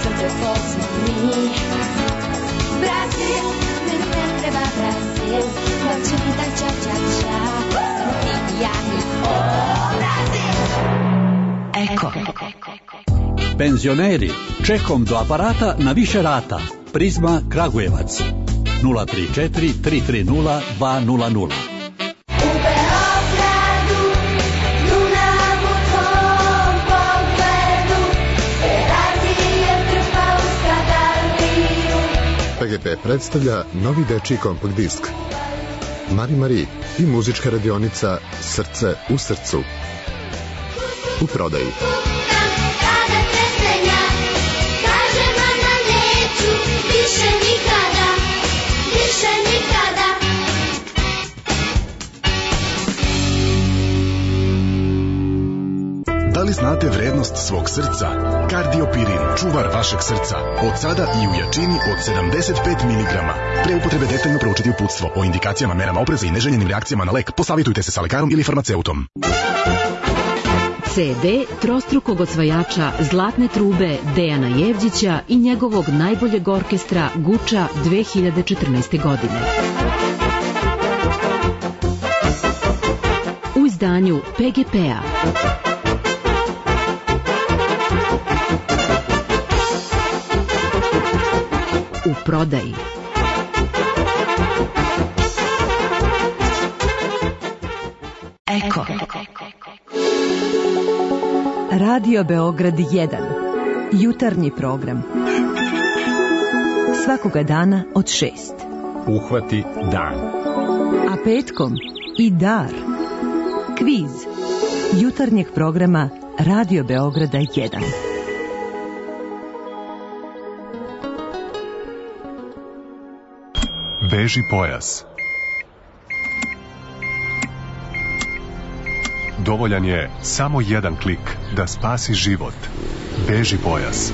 srce posmrni. Brazil, meni ne treba Brazil, noću da ča ča ča, samo ti i ja i o Brazil. Eko. Penzioneri, čekom do aparata na više rata. Prizma Kragujevac. nula tri četiri tri tri nula dva nula nula. P G P predstavlja novi dečiji kompakt disk Mari Mari i muzička radionica Srce u srcu. U prodaji. Da li znate vrednost svog srca? Kardiopirin, čuvar vašeg srca. Od sada i u jačini od sedamdeset pet miligrama. Pre upotrebe detaljno proučiti uputstvo o indikacijama, merama opreza i neželjenim reakcijama na lek. Posavitujte se sa lekarom ili farmaceutom. C D trostrukog osvajača Zlatne trube Dejana Jevđića i njegovog najboljeg orkestra Guča dve hiljade četrnaeste. godine. U izdanju P G P-a. U prodaji. Eko. Radio Beograd jedan. Jutarnji program. Svakoga dana od šest. Uhvati dan. A petkom i dar. Kviz. Jutarnjeg programa Radio Beograda jedan. Veži pojas. Dovoljan je samo jedan klik da spasi život. Veži pojas.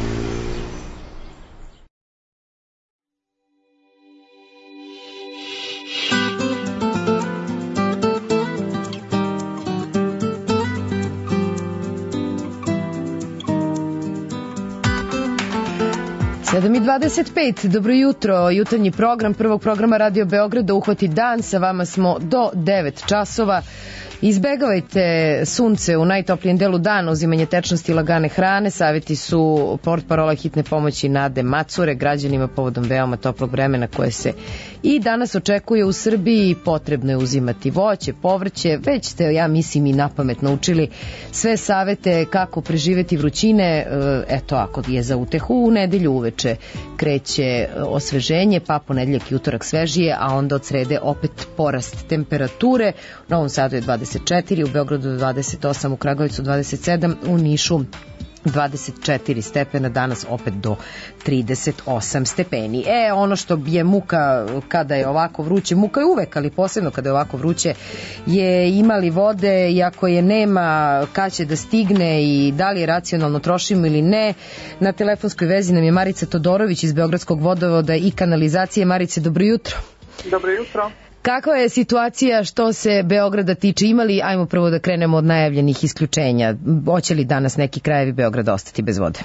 sedam i dvadeset pet, dobro jutro, jutarnji program prvog programa Radio Beograda Uhvati dan, sa vama smo do devet časova. Izbegavajte sunce u najtoplijem delu dana, uzimanje tečnosti i lagane hrane, savjeti su portparola hitne pomoći Nade Macure građanima povodom veoma toplog vremena koje se i danas očekuje u Srbiji. Potrebno je uzimati voće, povrće, već ste, ja mislim, i napamet naučili sve savete kako preživeti vrućine. Eto, ako je za utehu, u nedelju uveče kreće osveženje, pa ponedjeljak i utorak svežije, a onda od srede opet porast temperature. U Novom Sadu je dvadeset četiri, u Beogradu dvadeset osam, u Kragujevcu dvadeset sedam, u Nišu dvadeset četiri stepena, danas opet do trideset osam stepeni. E, ono što je muka kada je ovako vruće, muka je uvek, ali posebno kada je ovako vruće, je imali vode i ako je nema, kad će da stigne i da li je racionalno trošimo ili ne. Na telefonskoj vezi nam je Marica Todorović iz Beogradskog vodovoda i kanalizacije. Marice, dobro jutro. Dobro jutro. Kakva je situacija što se Beograda tiče? Imali, ajmo prvo da krenemo od najavljenih isključenja. Hoće li danas neki krajevi Beograda ostati bez vode?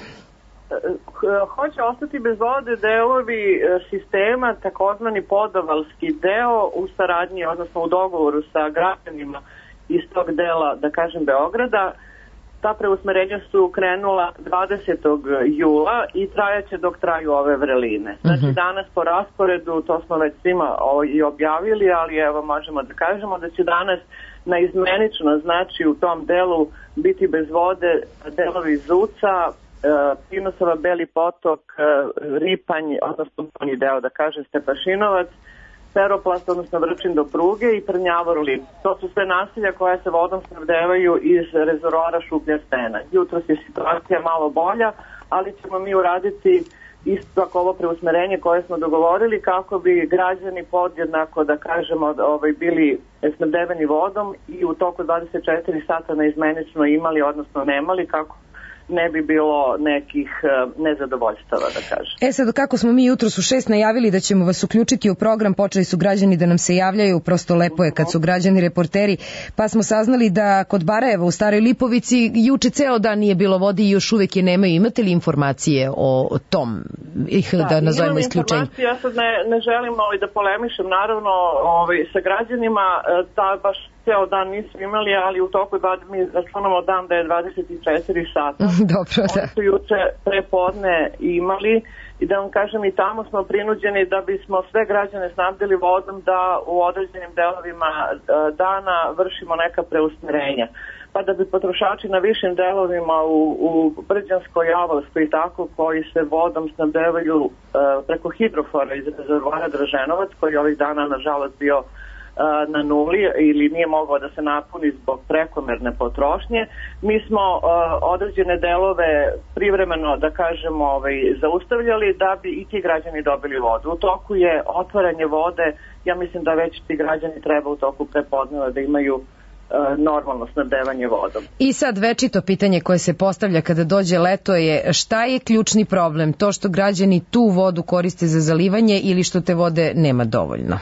Hoće ostati bez vode delovi sistema, takozvani podovalski deo u saradnji, odnosno u dogovoru sa građanima iz tog dela, da kažem, Beograda. Ta preusmerenja su krenula dvadesetog jula i trajaće dok traju ove vreline. Znači uh-huh. danas po rasporedu, to smo već svima i objavili, ali evo možemo da kažemo da će danas naizmenično, znači u tom delu biti bez vode delovi Zuca, Pinosova, Beli potok, Ripanj, odnosno onji deo da kažem Stepašinovac, Peroplast, odnosno Vrčin do pruge i Prnjavorli. To su sve naselja koja se vodom snabdevaju iz rezervoara Šuplja stena. Jutros je situacija malo bolja, ali ćemo mi uraditi isto tako ovo preusmerenje koje smo dogovorili kako bi građani podjednako, da kažemo, ovaj, bili snabdeveni vodom i u toku dvadeset četiri sata neizmenično imali, odnosno nemali, kako ne bi bilo nekih nezadovoljstava, da kažem. E sad, kako smo mi jutros u šest najavili da ćemo vas uključiti u program, počeli su građani da nam se javljaju, prosto lepo je kad su građani reporteri, pa smo saznali da kod Barajeva u Staroj Lipovici juče ceo dan nije bilo vode i još uvek je nemaju. Imate li informacije o tom, ih da, da nazovemo isključenju? Ja sad ne, ne želim ovaj, da polemišem, naravno ovaj, sa građanima, da baš ceo dan nisu imali, ali u toku mi računamo dan da je dvadeset četiri sata. Dobro, da. Oni su juče prepodne imali i da vam kažem i tamo smo prinuđeni da bismo sve građane snabdili vodom da u određenim delovima dana vršimo neka preusmerenja. Pa da bi potrošači na višim delovima u, u Brđanskoj, Javorskoj i tako, koji se vodom snabdevaju e, preko hidrofora iz rezervoara Draženovac, koji je ovih dana nažalost bio na nuli ili nije mogao da se napuni zbog prekomerne potrošnje. Mi smo uh, određene delove privremeno, da kažemo, ovaj, zaustavljali da bi i ti građani dobili vodu. U toku je otvaranje vode, ja mislim da već ti građani treba u toku prepodneva da imaju uh, normalno snabdevanje vodom. I sad večito pitanje koje se postavlja kada dođe leto je šta je ključni problem? To što građani tu vodu koriste za zalivanje ili što te vode nema dovoljno?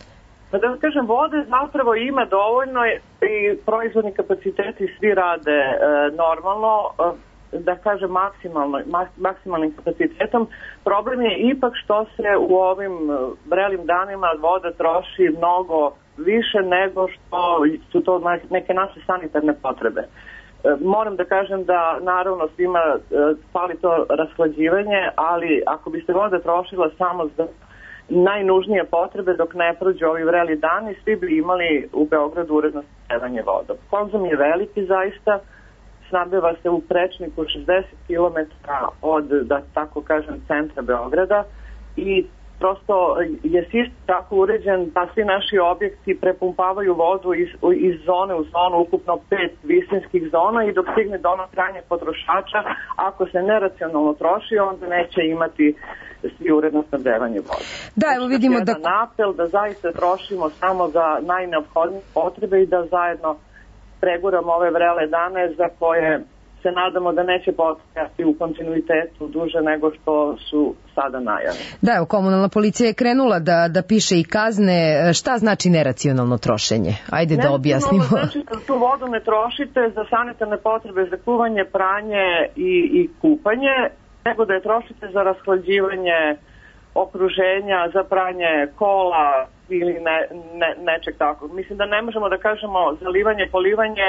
Pa da vam kažem, vode zapravo ima dovoljno i proizvodni kapaciteti svi rade e, normalno, e, da kažem maksimalno, mak, maksimalnim kapacitetom. Problem je ipak što se u ovim vrelim danima voda troši mnogo više nego što su to neke naše sanitarne potrebe. E, moram da kažem da naravno svima e, fali to rashlađivanje, ali ako bi se voda trošila samo za najnužnije potrebe dok ne prođu ovi vreli dani, svi bi imali u Beogradu uredno snabdevanje vodom. Konzum je veliki zaista, snabdeva se u prečniku šezdeset kilometara od, da tako kažem, centra Beograda i prosto je sistem tako uređen da svi naši objekti prepumpavaju vodu iz, iz zone u zonu, ukupno pet visinskih zona i dok stigne do onog krajnjeg potrošača, ako se neracionalno troši, onda neće imati svi uredno snabdevanje vode. Da, evo vidimo da... Jedan apel da zaista trošimo samo za najneophodnije potrebe i da zajedno preguramo ove vrele dane za koje se nadamo da neće potrajati u kontinuitetu duže nego što su sada najave. Da, evo, komunalna policija je krenula da, da piše i kazne. Šta znači neracionalno trošenje? Ajde da objasnimo. Znači da tu vodu ne trošite za sanitarne potrebe, za kuvanje, pranje i, i kupanje, nego da je trošite za rashlađivanje okruženja, za pranje kola ili ne, ne, nečeg tako. Mislim da ne možemo da kažemo zalivanje, polivanje,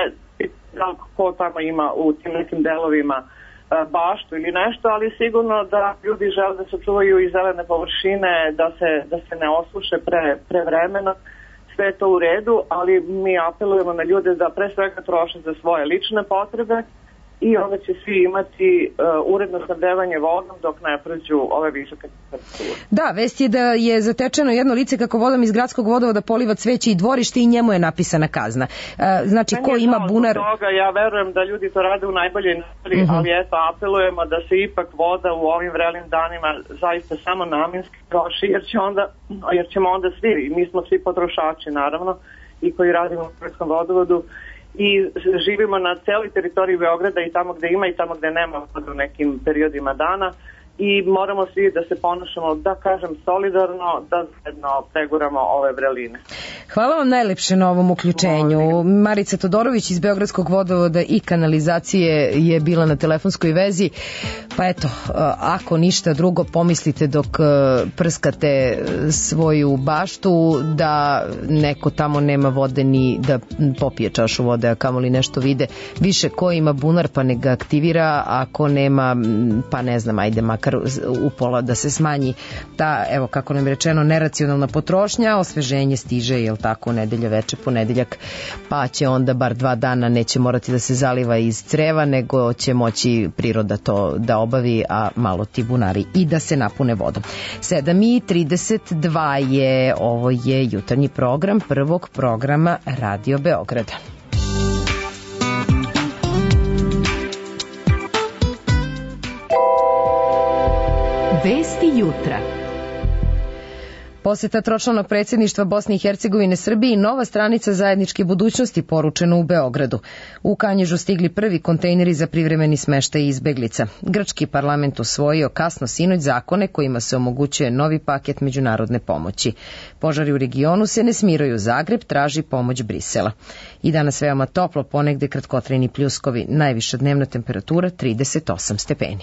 ko tamo ima u tim nekim delovima baštu ili nešto, ali sigurno da ljudi žele da sačuvaju i zelene površine, da se, da se ne osuše pre, prevremeno. Sve je to u redu, ali mi apelujemo na ljude da pre svega troše za svoje lične potrebe i onda će svi imati uh, uredno snabdevanje vodom dok ne prođu ove visoke temperature. Da, vest je da je zatečeno jedno lice kako vodom iz gradskog vodovoda poliva cveće i dvorište i njemu je napisana kazna. Uh, znači, ko ima bunar... Toga, ja verujem da ljudi to rade u najboljoj nameri, uh-huh. ali eto, apelujemo da se ipak voda u ovim vrelim danima zaista samo namjenski troši, jer, će onda, jer ćemo onda svi, mi smo svi potrošači naravno, i koji radimo u gradskom vodovodu, i živimo na celoj teritoriji Beograda i tamo gde ima i tamo gde nema u nekim periodima dana i moramo svi da se ponašamo, da kažem, solidarno, da zajedno preguramo ove vreline. Hvala vam najlepše na ovom uključenju. Marica Todorović iz Beogradskog vodovoda i kanalizacije je bila na telefonskoj vezi. Pa eto, ako ništa drugo, pomislite dok prskate svoju baštu da neko tamo nema vode ni da popije čašu vode, a kamoli nešto vide. Više ko ima bunar pa ne ga aktivira, ako nema, pa ne znam, ajde makar upola da se smanji ta, evo kako nam je rečeno, neracionalna potrošnja. Osveženje stiže, jel tako, nedelja veče, ponedeljak, pa će onda bar dva dana neće morati da se zaliva iz creva, nego će moći priroda to da obavi, a malo ti bunari i da se napune vodom. sedam i trideset dva je, ovo je jutarnji program prvog programa Radio Beograda. Vesti jutra. Poseta tročlanog predsjedništva Bosne i Hercegovine Srbiji i nova stranica zajedničke budućnosti poručeno u Beogradu. U Kanjižu stigli prvi kontejneri za privremeni smeštaj izbeglica. Grčki parlament usvojio kasno sinoć zakone kojima se omogućuje novi paket međunarodne pomoći. Požari u regionu se ne smiraju. Zagreb traži pomoć Brisela. I danas veoma toplo, ponegde kratkotrajni pljuskovi. Najviša dnevna temperatura trideset osam stepeni.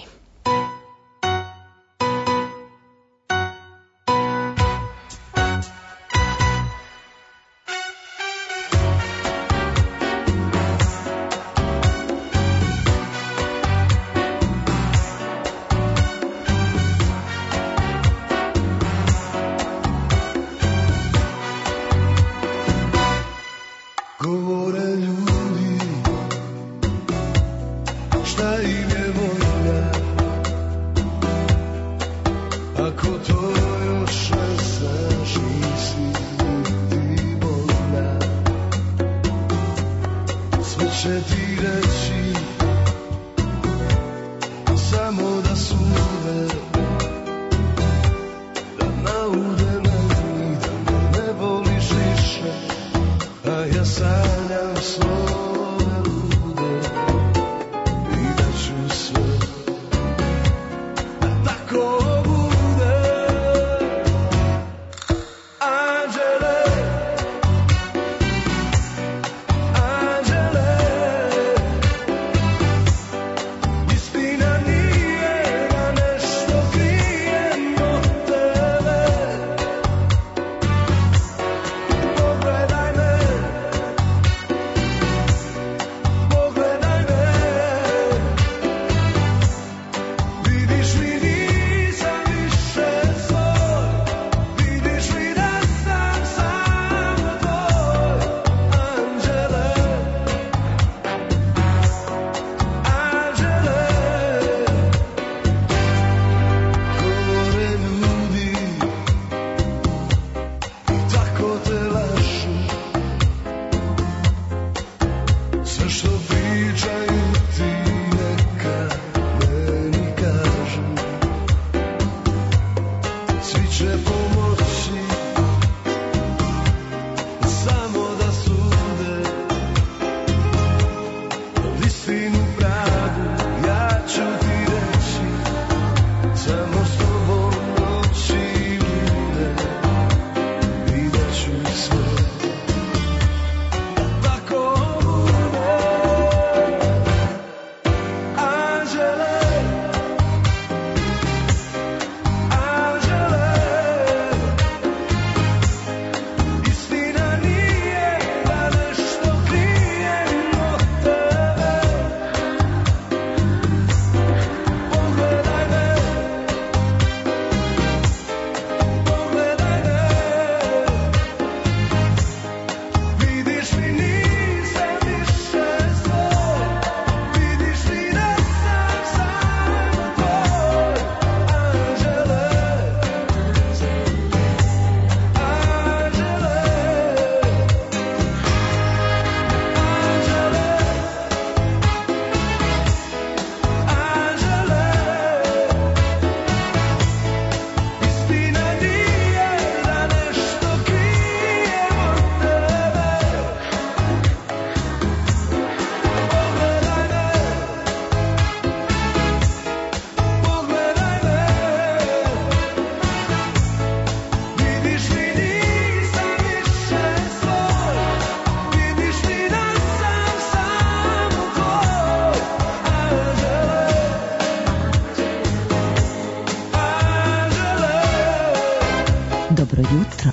Dobro jutro.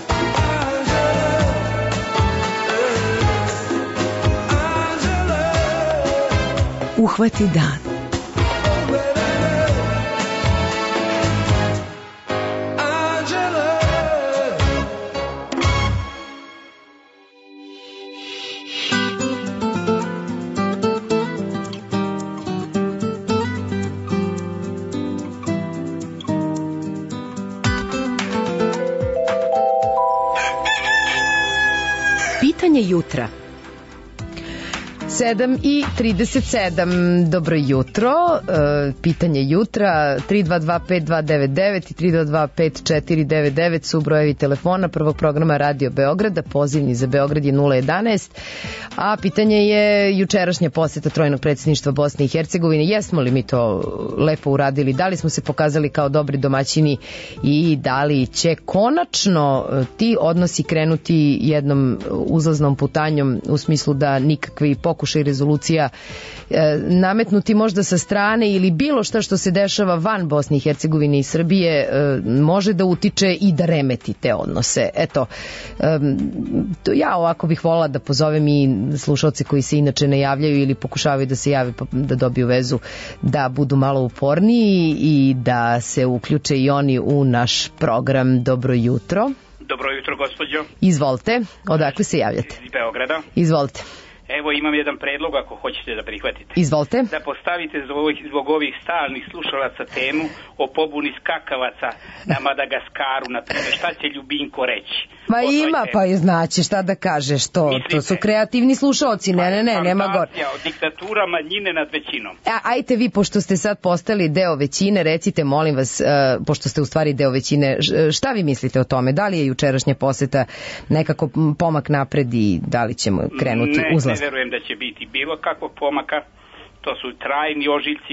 Uhvati dan. Pitanje jutra. sedam i trideset sedam. Dobro jutro. E, pitanje jutra tri dva dva pet dva devet devet i tri dva dva pet četiri devet devet su brojevi telefona prvog programa Radio Beograda. Pozivni za Beograd je nula jedanaest. A pitanje je jučerašnja poseta trojnog predsjedništva Bosne i Hercegovine. Jesmo li mi to lepo uradili? Da li smo se pokazali kao dobri domaćini i da li će konačno ti odnosi krenuti jednom uzlaznom putanjom u smislu da nikakvi pokušaj rezolucija e, nametnuti možda sa strane ili bilo šta što se dešava van Bosne i Hercegovine i Srbije e, može da utiče i da remeti te odnose. Eto, e, to ja ovako bih volila da pozovem i slušalce koji se inače ne javljaju ili pokušavaju da se jave pa da dobiju vezu, da budu malo uporniji i da se uključe i oni u naš program. Dobro jutro. Dobro jutro, gospođo. Izvolite, odakle se javljate? Iz Beograda. Izvolite. Evo, imam jedan predlog ako hoćete da prihvatite. Izvolite. Da postavite zbog, zbog ovih stalnih slušalaca temu o pobuni skakavaca na Madagaskaru, na primjer, šta će Ljubinko reći? Ma ima, pa je znači šta da kažeš, to, to su kreativni slušalci, ne, ne, ne, nema gor. Od diktatura manjine nad većinom. A, ajte vi, pošto ste sad postali deo većine, recite, molim vas, uh, pošto ste u stvari deo većine, šta vi mislite o tome? Da li je jučerašnja poseta nekako pomak napred i da li ćemo krenuti ne, uzlaz? Ne verujem da će biti bilo kakvog pomaka, to su trajni ožiljci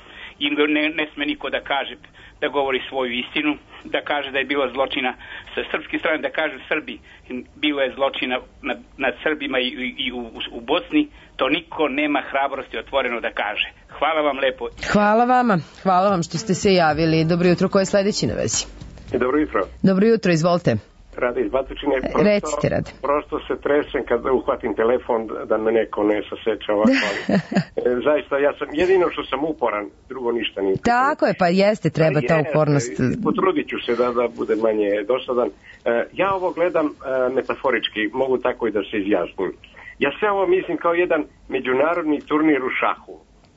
i ne, ne sme niko da kaže, da govori svoju istinu, da kaže da je bilo zločina sa srpske strane, da kaže Srbi, bilo je zločina nad, nad Srbima i, i u, u Bosni, to niko nema hrabrosti otvoreno da kaže. Hvala vam lepo. Hvala vama, hvala vam što ste se javili. Dobro jutro, ko je sledeći na vezi? Dobro jutro. Dobro jutro, izvolite. Rade iz Batočine. Prosto, Recite, Rade. Prosto se tresem kad uhvatim telefon da me neko ne saseče ovako. Zaista, ja sam jedino što sam uporan, drugo ništa nije. Tako je, pa jeste, treba ta upornost. Potrudit ću se da, da bude manje dosadan. Ja ovo gledam metaforički, mogu tako i da se izjasnim. Ja sve ovo mislim kao jedan međunarodni turnir u šahu.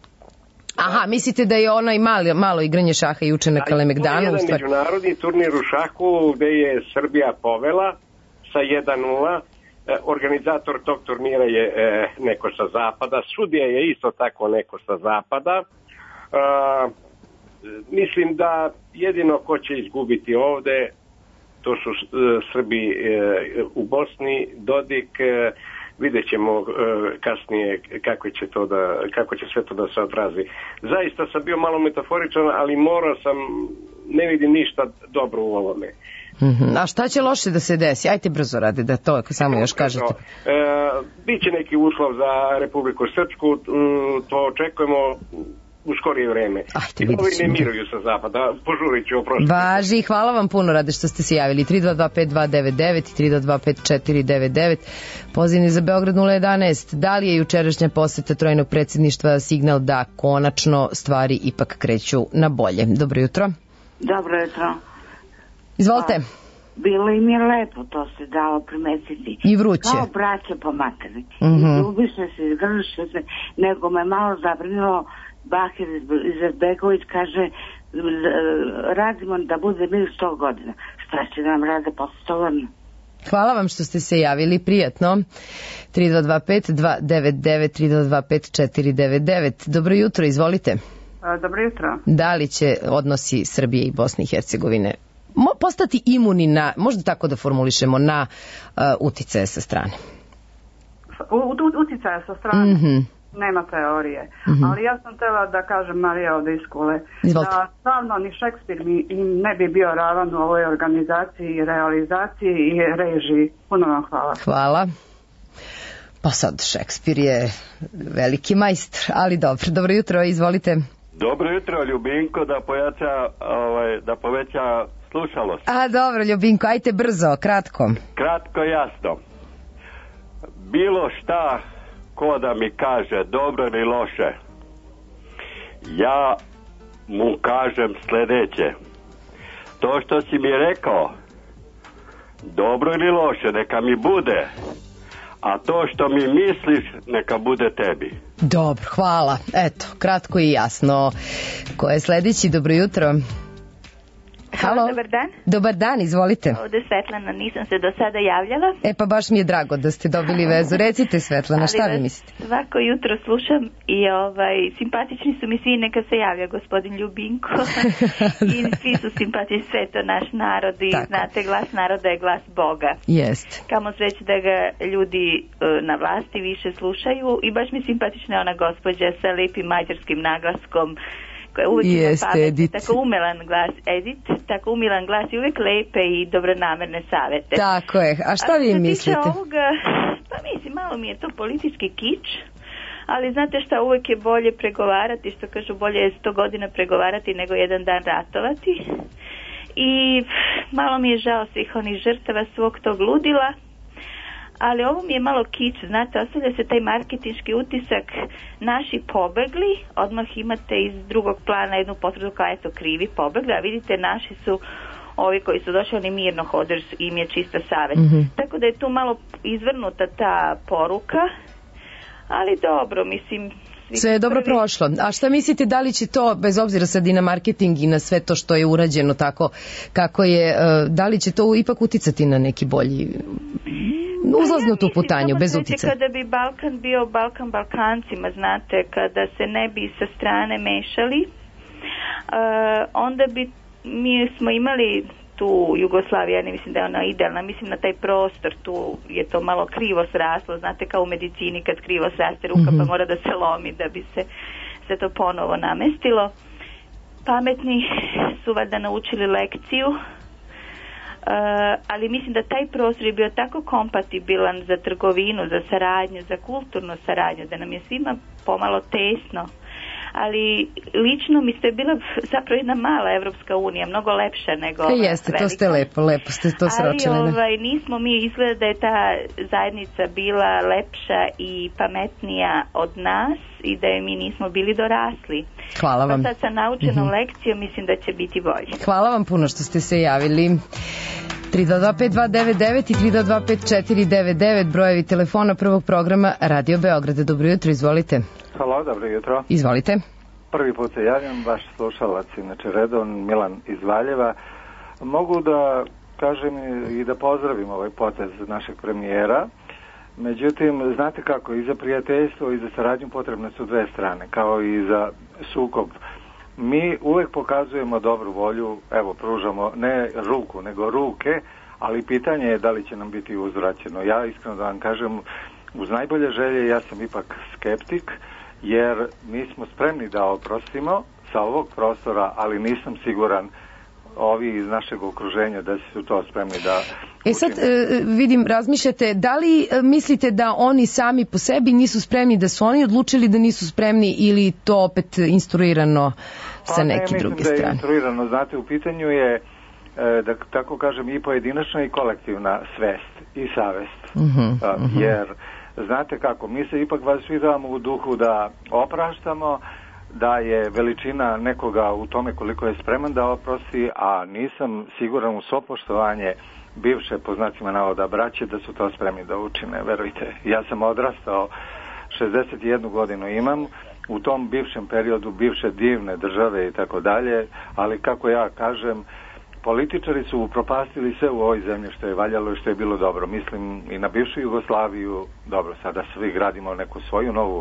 Aha, mislite da je onaj malo, malo igranje šaha juče na Kalemegdanu? To je jedan međunarodni turnir u šahu gde je Srbija povela sa jedan nula. Organizator tog turnira je e, neko sa zapada. Sudija je isto tako neko sa zapada. E, mislim da jedino ko će izgubiti ovde to su e, Srbi e, u Bosni, Dodik, e, vidjet ćemo e, kasnije kako će, to da, kako će sve to da se odrazi. Zaista sam bio malo metaforičan, ali morao sam, ne vidim ništa dobro u ovome. Mm-hmm. A šta će loše da se desi? Ajte brzo, Rade, da to samo još kažete. E, biće neki uslov za Republiku Srpsku, to očekujemo u skorije vreme. Ajde, ovi ne miruju sa zapada, požurit ću, oprosti. Važi, hvala vam puno, Rade, što ste se javili. tri dva dva pet dva devet devet i tri dva dva pet četiri devet devet. Pozivni za Beograd nula jedanaest. Da li je jučerašnja poseta trojnog predsjedništva signal da konačno stvari ipak kreću na bolje? Dobro jutro. Dobro jutro. Izvolite. Pa, bilo im je lepo, to se dalo primetiti. I vruće. Kao braće po materi. Mm-hmm. Ljubiše se, izgrliše se, nego me malo zabrinulo. Bahir Izetbegović kaže radimo da bude mir sto godina. Šta će nam rade posle sto godina? Hvala vam što ste se javili, prijatno. tri dva dva pet dva devet devet, tri dva dva pet četiri devet devet. Dobro jutro, izvolite. A, dobro jutro. Da li će odnosi Srbije i Bosne i Hercegovine postati imuni na, možda tako da formulišemo, na uh, uticaje sa strane? U, u, uticaje sa strane? Mm-hmm. Nema teorije. Mm-hmm. Ali ja sam htjela da kažem, Marija od Iskule, Izvolite. da stvarno ni Šekspir mi im ne bi bio ravan u ovoj organizaciji i realizaciji i režiji. Puno vam hvala. Hvala. Pa sad, Šekspir je veliki majstor, ali dobro. Dobro jutro, izvolite. Dobro jutro, Ljubinko, da pojača, ovaj, da poveća slušalost. A, dobro, Ljubinko, ajte brzo, kratko. Kratko, jasno. Bilo šta ko da mi kaže dobro ili loše, ja mu kažem sljedeće. To što si mi rekao, dobro ili loše, neka mi bude. A to što mi misliš, neka bude tebi. Dobro, hvala. Eto, kratko i jasno. Ko je sljedeći? Dobro jutro. Halo. Dobar dan. Dobar dan, izvolite. Ovde Svetlana, nisam se do sada javljala. E pa baš mi je drago da ste dobili vezu. Recite Svetlana, šta vi mislite? Svako jutro slušam i ovaj, simpatični su mi svi, neka se javlja gospodin Ljubinko i svi su simpatični, sve to naš narod i tako. Znate, glas naroda je glas Boga. Jest. Kamo sreće da ga ljudi na vlasti više slušaju i baš mi simpatična je ona gospođa sa lepim mađarskim naglaskom koja uvijek ima pamet, tako umilan glas, Edit, tako umilan glas i uvijek lepe i dobronamerne savete. Tako je, a šta a vi mislite? Ovoga, pa mislim, malo mi je to politički kič, ali znate šta, uvijek je bolje pregovarati, što kažu, bolje je sto godina pregovarati nego jedan dan ratovati. I malo mi je žao svih onih žrtava svog tog ludila, ali ovo mi je malo kič, znate, ostavlja se taj marketinški utisak, naši pobegli, odmah imate iz drugog plana jednu potvrdu kao eto krivi pobegli, a vidite naši su ovi koji su došli, oni mirno hodaju, im je čista savest. Mm-hmm. Tako da je tu malo izvrnuta ta poruka, ali dobro, mislim... Sve je dobro prvi... prošlo. A šta mislite, da li će to, bez obzira sad i na marketing i na sve to što je urađeno tako kako je, da li će to ipak uticati na neki bolji uzlaznu tu putanju, bez uticaja? Kada bi Balkan bio Balkan Balkancima, znate, kada se ne bi sa strane mešali, uh, onda bi mi smo imali tu Jugoslavija, ne mislim da je ona idealna, mislim na taj prostor, tu je to malo krivo sraslo, znate, kao u medicini kad krivo sraste ruka, mm-hmm. pa mora da se lomi da bi se, se to ponovo namestilo. Pametni su valjda naučili lekciju, Uh, ali mislim da taj prostor je bio tako kompatibilan za trgovinu, za saradnju, za kulturnu saradnju, da nam je svima pomalo tesno. Ali lično mi se bila zapravo jedna mala Evropska unija, mnogo lepša nego ova jeste, velika. To ste lepo, lepo ste to sročili. Ali ovaj, nismo mi, izgleda da je ta zajednica bila lepša i pametnija od nas i da je mi nismo bili dorasli. Hvala vam. Pa sad sa naučenom mm-hmm. lekcijom mislim da će biti bolje. Hvala vam puno što ste se javili. tri dva dva pet dva devet devet i tri dva dva pet četiri devet devet, brojevi telefona prvog programa Radio Beograda. Dobro jutro, izvolite. Halo, dobro jutro. Izvolite. Prvi put se javljam, vaš slušalac, inače redon, Milan iz Valjeva. Mogu da kažem i da pozdravim ovaj potez našeg premijera. Međutim, znate kako, i za prijateljstvo i za saradnju potrebne su dve strane, kao i za sukob. Mi uvek pokazujemo dobru volju, evo, pružamo ne ruku, nego ruke, ali pitanje je da li će nam biti uzvraćeno. Ja iskreno da vam kažem, uz najbolje želje ja sam ipak skeptik, jer mi smo spremni da oprostimo sa ovog prostora, ali nisam siguran ovi iz našeg okruženja da su to spremni da učine. E sad vidim, razmišljate, da li mislite da oni sami po sebi nisu spremni, da su oni odlučili da nisu spremni ili to opet instruirano sa neke pa, druge strane? Da je instruirano, znate, u pitanju je, da tako kažem, i pojedinačna i kolektivna svest i savest. Uh-huh, uh-huh. Jer, znate kako, mi se ipak vaspitavamo u duhu da opraštamo, da je veličina nekoga u tome koliko je spreman da oprosti, a nisam siguran u svo poštovanje bivše, po znacima navoda, braće, da su to spremni da učine, verujte. Ja sam odrastao, šezdeset jednu godinu imam, u tom bivšem periodu, bivše divne države i tako dalje, ali kako ja kažem, političari su upropastili sve u ovoj zemlji što je valjalo i što je bilo dobro. Mislim i na bivšu Jugoslaviju, dobro, sada svi gradimo neku svoju novu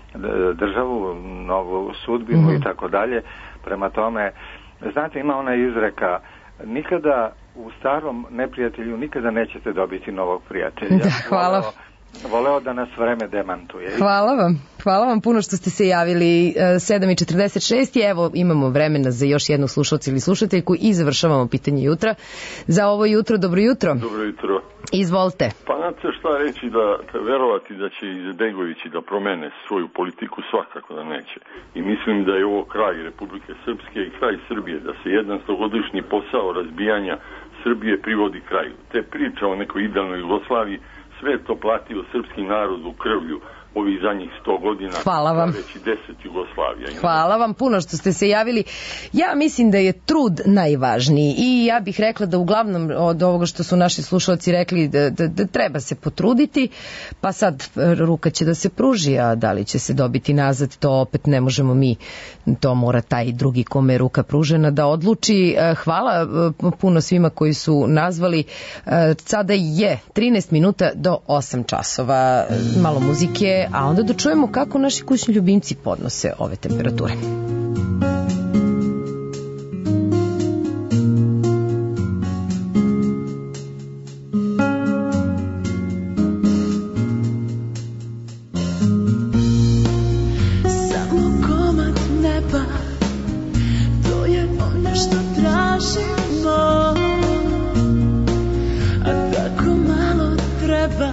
državu, novu sudbinu mm-hmm. i tako dalje. Prema tome, znate, ima ona izreka, nikada u starom neprijatelju nikada nećete dobiti novog prijatelja. Da, hvala. Voleo, voleo da nas vreme demantuje. Hvala vam. Hvala vam puno što ste se javili. sedam i četrdeset šest i evo imamo vremena za još jednu slušalcu ili slušateljku i završavamo pitanje jutra. Za ovo jutro, dobro jutro. Dobro jutro. Izvolite. Pa znate šta reći, da verovati da će Izetbegovići da promene svoju politiku, svakako da neće. I mislim da je ovo kraj Republike Srpske i kraj Srbije, da se jedan stogodišnji posao razbijanja Srbije privodi kraju. Te priče o nekoj idealnoj Jugoslaviji, sve to platio srpski narod u krvlju, ovih zadnjih sto godina. Hvala vam. Reći deset Jugoslavija. Hvala vam puno što ste se javili. Ja mislim da je trud najvažniji i ja bih rekla da uglavnom od ovoga što su naši slušalci rekli da, da, da treba se potruditi, pa sad ruka će da se pruži, a da li će se dobiti nazad, to opet ne možemo mi, to mora taj drugi kome je ruka pružena da odluči. Hvala puno svima koji su nazvali. Sada je trinaest minuta do osam časova. Malo muzike, a onda da čujemo kako naši kućni ljubimci podnose ove temperature. Samo komad neba, to je ono što tražimo, a tako malo treba,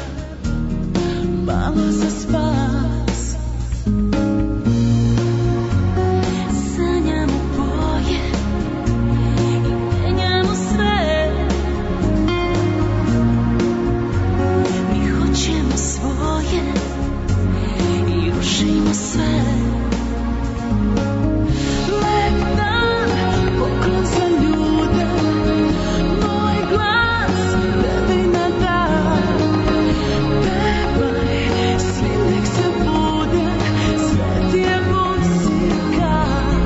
malo za spas. Sanjamo boje i menjamo sve. Mi hoćemo svoje i rušimo sve. Lep dan, poklon za ljude, moj glas tebi na dan. Pevaj, svi nek se bude, svet je muzika.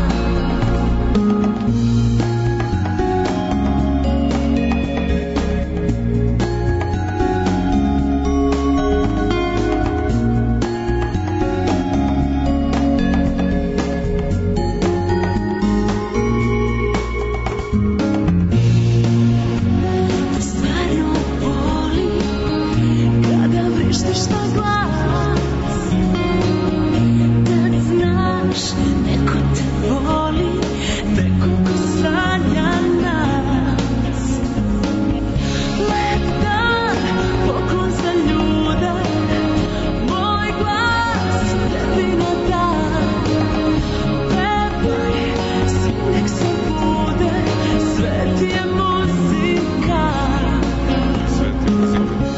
Stvarno boli kada vrištiš na glas, kad znaš neko te voli, neko ko sanja nas. Lep dan, poklon za ljude, moj glas tebi na dan. Pevaj, svi nek se bude, svet je muzika. Svet je muzika.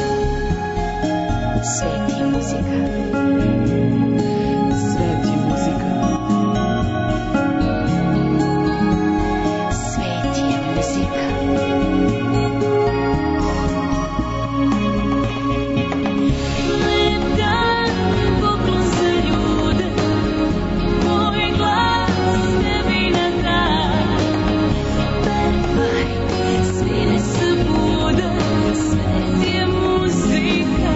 Svet je muzika. Svet je muzika. Svet je muzika. Lep dan, poklon za ljude, moj glas tebi na dan. Pevaj, svi nek se bude, svet je muzika.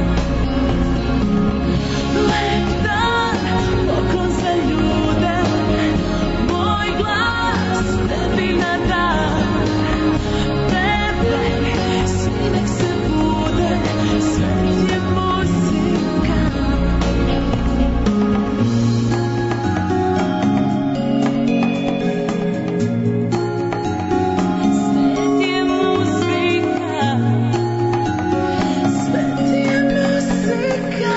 Lep dan, poklon za ljude, moj glas tebi na dan. Pevaj, svi nek se bude, svet je muzika. Svet je muzika. Svet je muzika.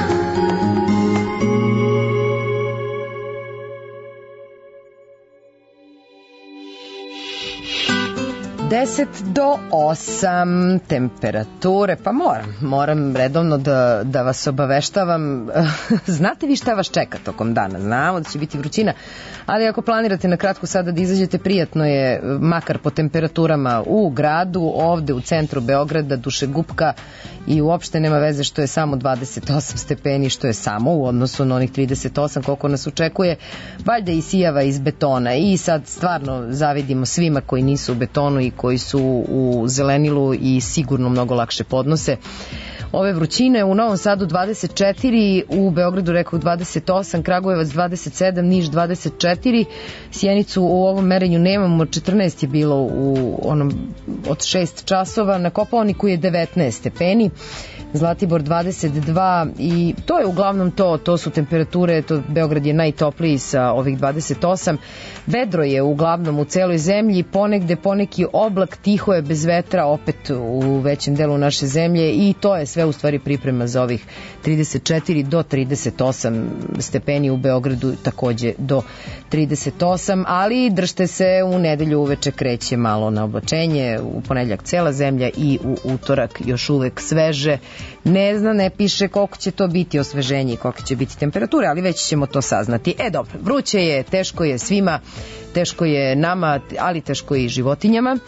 deset do osam temperature, pa moram, moram redovno da, da vas obaveštavam. Znate vi šta vas čeka tokom dana? Znamo da će biti vrućina, ali ako planirate na kratko sada da izađete, prijatno je, makar po temperaturama u gradu, ovde u centru Beograda, dušegupka i uopšte nema veze što je samo dvadeset osam stepeni, što je samo u odnosu na onih trideset osam koliko nas očekuje, valjda i sijava iz betona i sad stvarno zavidimo svima koji nisu u betonu i koji su u zelenilu i sigurno mnogo lakše podnose ove vrućine. U Novom Sadu dvadeset četiri, u Beogradu rekao dvadeset osam, Kragujevac dvadeset sedam, Niš dvadeset četiri, Sjenicu u ovom merenju nemamo, četrnaest je bilo u onom od šest časova, na Kopaoniku je devetnaest stepeni, Zlatibor dvadeset dva i to je uglavnom to, to su temperature, to Beograd je najtopliji sa ovih dvadeset osam. Vedro je uglavnom u celoj zemlji, ponegde poneki oblak, tiho je bez vetra opet u većem delu naše zemlje i to je sve u stvari priprema za ovih trideset četiri do trideset osam stepeni, u Beogradu takođe do trideset osam, ali držte se, u nedelju uveče kreće malo na oblačenje, u ponedeljak cela zemlja i u utorak još uvek sveže, ne zna, ne piše koliko će to biti osveženje i koliko će biti temperature, ali već ćemo to saznati. E dobro, vruće je, teško je svima, teško je nama, ali teško je i životinjama.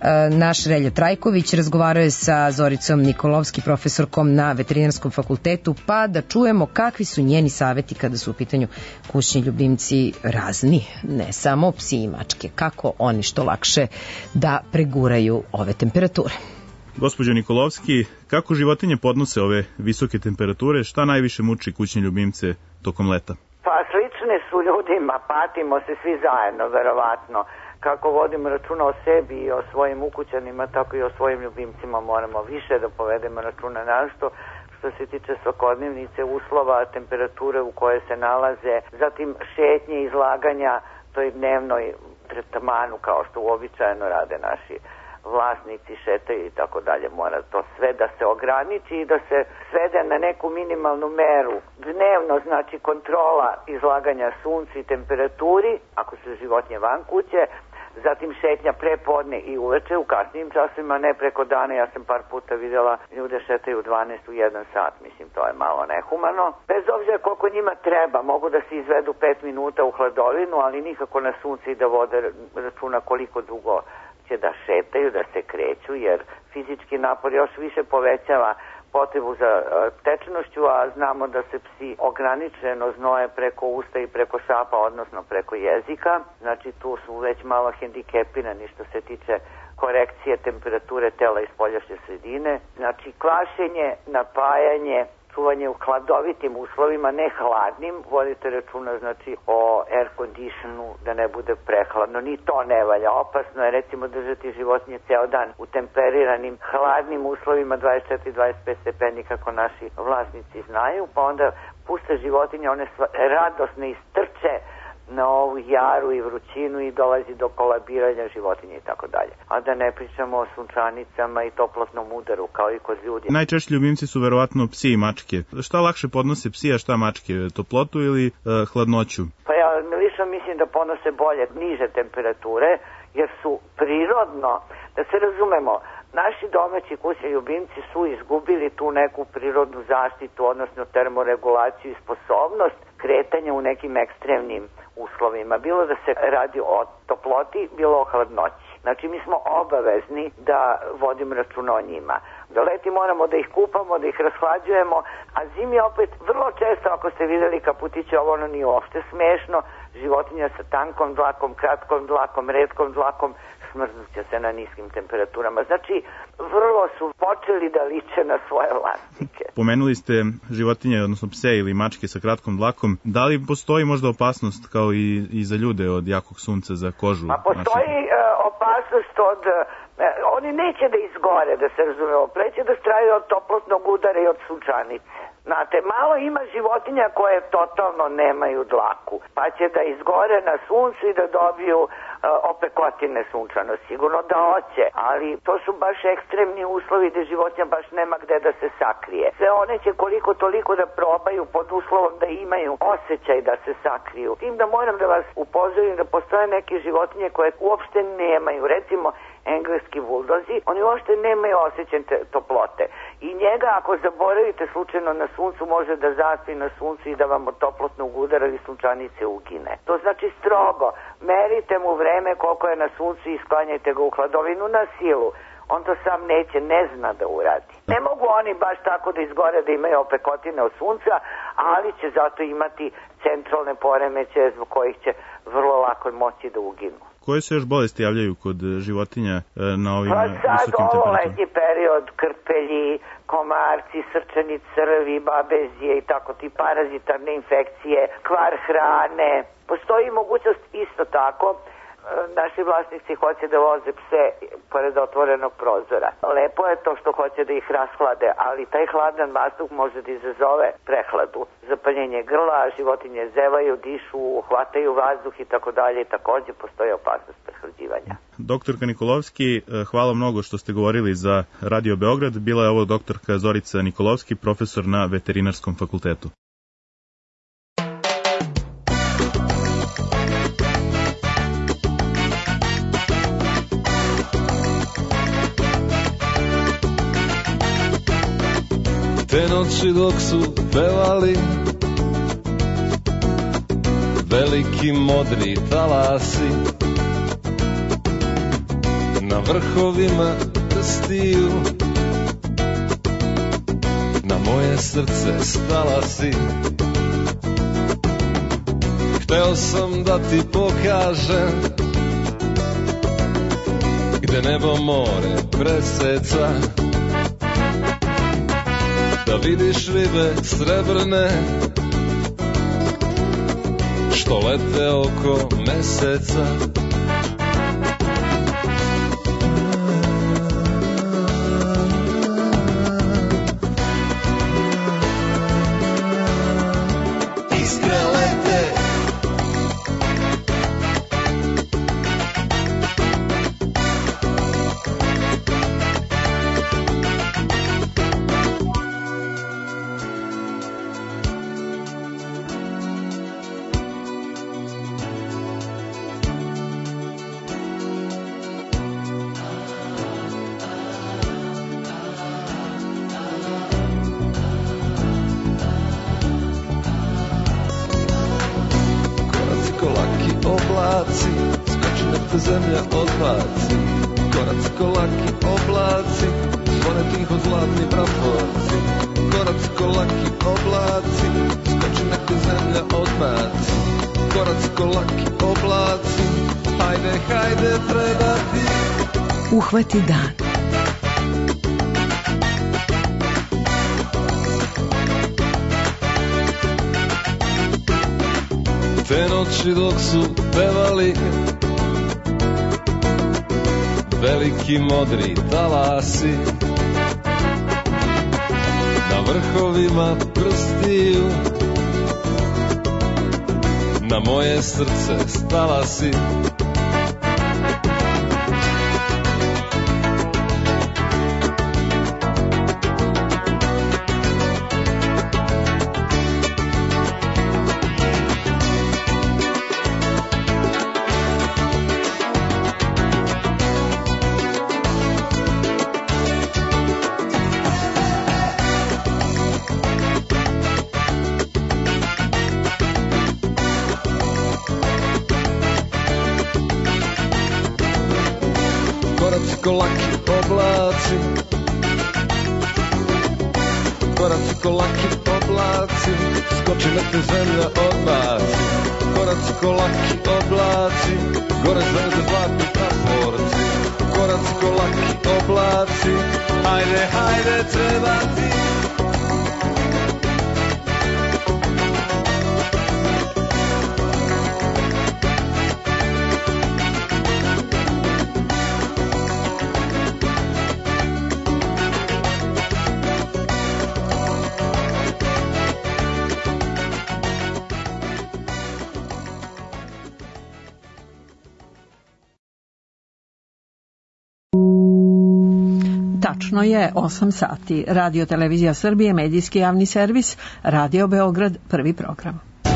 Naš Relja Trajković razgovarao je sa Zoricom Nikolovski, profesorkom na Veterinarskom fakultetu, pa da čujemo kakvi su njeni saveti kada su u pitanju kućni ljubimci razni, ne samo psi i mačke, kako oni što lakše da preguraju ove temperature. Gospođo Nikolovski, kako životinje podnose ove visoke temperature, šta najviše muči kućne ljubimce tokom leta? Pa slične su ljudima, patimo se svi zajedno, verovatno. Kako vodimo računa o sebi i o svojim ukućanima, tako i o svojim ljubimcima moramo više da povedemo računa našto što se tiče svakodnevnice, uslova, temperature u koje se nalaze, zatim šetnje, izlaganja toj dnevnoj tretmanu kao što uobičajeno rade naši vlasnici, šetaju i tako dalje. Mora to sve da se ograniči i da se svede na neku minimalnu meru. Dnevno znači kontrola izlaganja suncu i temperaturi, ako su životinje van kuće, zatim šetnja prepodne i uveče u kasnijim časovima, ne preko dana. Ja sam par puta videla ljude šetaju u dvanaest u jedan sat, mislim to je malo nehumano. Bez obzira koliko njima treba, mogu da se izvedu pet minuta u hladovinu, ali nikako na sunce i da vode računa koliko dugo će da šetaju, da se kreću, jer fizički napor još više povećava potrebu za tečnošću, a znamo da se psi ograničeno znoje preko usta i preko šapa, odnosno preko jezika. Znači tu su već malo hendikepirani što se tiče korekcije temperature tela iz spoljašnje sredine. Znači kvašenje, napajanje, čuvanje u hladovitim uslovima, ne hladnim, vodite računa znači o air conditionu, da ne bude prehladno, ni to ne valja. Opasno je recimo držati životinje ceo dan u temperiranim hladnim uslovima dvadeset četiri do dvadeset pet stepeni kako naši vlasnici znaju, pa onda puste životinje, one radosne istrče na ovu jaru i vrućinu i dolazi do kolabiranja životinje i tako dalje. A da ne pričamo o sunčanicama i toplotnom udaru kao i kod ljudi. Najčešći ljubimci su verovatno psi i mačke. Šta lakše podnose psi, a šta mačke? Toplotu ili e, hladnoću? Pa ja lično mislim da podnose bolje niže temperature, jer su prirodno, da se razumemo, naši domaći kućni ljubimci su izgubili tu neku prirodnu zaštitu, odnosno termoregulaciju i sposobnost kretanja u nekim ekstremnim uslovima. Bilo da se radi o toploti, bilo o hladnoći. Znači mi smo obavezni da vodimo računa o njima. Da leti moramo da ih kupamo, da ih rashlađujemo, a zimi opet vrlo često, ako ste videli kaputiće, ovo ono nije uopšte smešno, životinja sa tankom dlakom, kratkom dlakom, retkom dlakom, smrznuće se na niskim temperaturama. Znači, vrlo su počeli da liče na svoje vlasnike. Pomenuli ste životinje, odnosno pse ili mačke sa kratkom dlakom. Da li postoji možda opasnost kao i, i za ljude od jakog sunca za kožu? Pa postoji uh, opasnost od... Uh, oni neće da izgore, da se razumemo. Preće da straju od toplotnog udara i od sunčanice. Znate, malo ima životinja koje totalno nemaju dlaku, pa će da izgore na suncu i da dobiju uh, opekotine sunčano. Sigurno da hoće, ali to su baš ekstremni uslovi gde životinja baš nema gde da se sakrije. Sve one će koliko toliko da probaju pod uslovom da imaju osjećaj da se sakriju. Tim da moram da vas upozorim da postoje neke životinje koje uopšte nemaju, recimo engleski buldozi, oni uopšte nemaju osjećaj toplote. I njega ako zaboravite slučajno na suncu, može da zaspi na suncu i da vam od toplotnog udara ili sunčanice ugine. To znači strogo, merite mu vreme koliko je na suncu i sklanjajte ga u hladovinu na silu. On to sam neće, ne zna da uradi. Ne mogu oni baš tako da izgore da imaju opekotine od sunca, ali će zato imati centralne poremećaje zbog kojih će vrlo lako moći da uginu. Koje se još bolesti javljaju kod životinja na ovim pa visokim temperaturama? Pa sad ovo letnji period, krpelji, komarci, srčani crvi, babezije i tako ti parazitarne infekcije, kvar hrane. Postoji mogućnost isto tako, naši vlasnici hoće da voze pse pored otvorenog prozora. Lepo je to što hoće da ih rashlade, ali taj hladan vazduh može da izazove prehladu, zapaljenje grla, životinje zevaju, dišu, hvataju vazduh i tako dalje i takođe postoji opasnost prehlađivanja. Doktorka Nikolovski, hvala mnogo što ste govorili za Radio Beograd. Bila je ovo doktorka Zorica Nikolovski, profesor na Veterinarskom fakultetu. Te noći dok su pevali veliki modri talasi, na vrhovima prstiju na moje srce stala si. Hteo sam da ti pokažem gde nebo more preseca, da vidiš ribe srebrne što lete oko meseca. Zemlja odbaci, koraci ko laki oblaci, zvone tiho zlatni praporci. Koraci ko laki oblaci, skoči neka zemlja odbaci. Koraci ko laki oblaci, hajde, hajde, treba ti. Uhvati dan. Te noći dok su pevali veliki modri talasi, na vrhovima prstiju na moje srce stala si. Ko laki oblaci, koraci ko laki oblaci, skoči neka zemlja odbaci. Koraci ko laki oblaci, gore zvezde zlatni praporci. Koraci ko laki oblaci, hajde, hajde, treba ti. Tačno je osam sati. Radio Televizija Srbije, medijski javni servis, Radio Beograd, prvi program.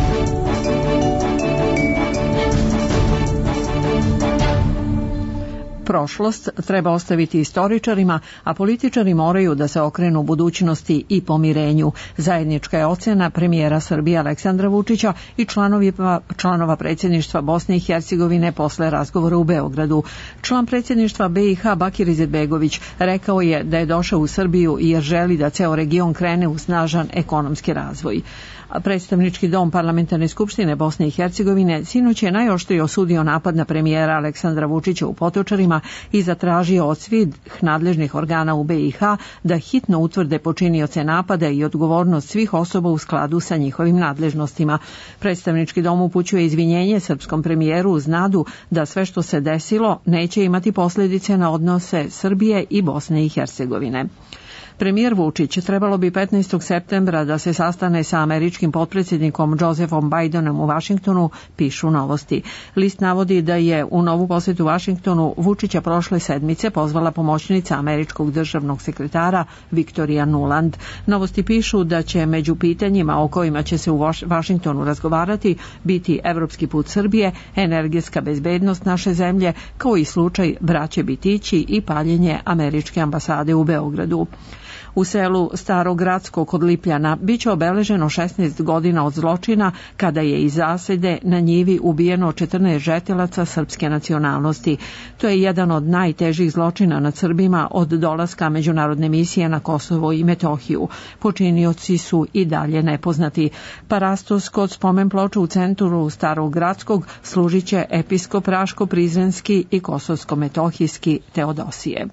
Prošlost treba ostaviti istoričarima, a političari moraju da se okrenu budućnosti i pomirenju. Zajednička je ocena premijera Srbije Aleksandra Vučića i članova, članova predsjedništva Bosne i Hercegovine posle razgovora u Beogradu. Član predsjedništva B i H Bakir Izetbegović rekao je da je došao u Srbiju jer želi da ceo region krene u snažan ekonomski razvoj. Predstavnički dom Parlamentarne skupštine Bosne i Hercegovine sinoć je najoštrije osudio napad na premijera Aleksandra Vučića u Potočarima i zatražio od svih nadležnih organa u B i H da hitno utvrde počinioce napada i odgovornost svih osoba u skladu sa njihovim nadležnostima. Predstavnički dom upućuje izvinjenje srpskom premijeru uz nadu da sve što se desilo neće imati posljedice na odnose Srbije i Bosne i Hercegovine. Premijer Vučić trebalo bi petnaestog septembra da se sastane sa američkim potpredsjednikom Josephom Bidenom u Vašingtonu, pišu Novosti. List navodi da je u novu posjetu Vašingtonu Vučića prošle sedmice pozvala pomoćnica američkog državnog sekretara Viktorija Nuland. Novosti pišu da će među pitanjima o kojima će se u Vašingtonu razgovarati biti evropski put Srbije, energetska bezbednost naše zemlje, kao i slučaj braće Bitići i paljenje američke ambasade u Beogradu. U selu Starogradsko kod Lipljana biće obeleženo šesnaest godina od zločina kada je iz zasede na njivi ubijeno četrnaest žetelaca srpske nacionalnosti. To je jedan od najtežih zločina nad Srbima od dolaska međunarodne misije na Kosovo i Metohiju. Počinioci su i dalje nepoznati. Parastos kod spomen ploča u centru Starogradskog služit će episkop Raško-Prizrenski i Kosovsko-Metohijski Teodosije.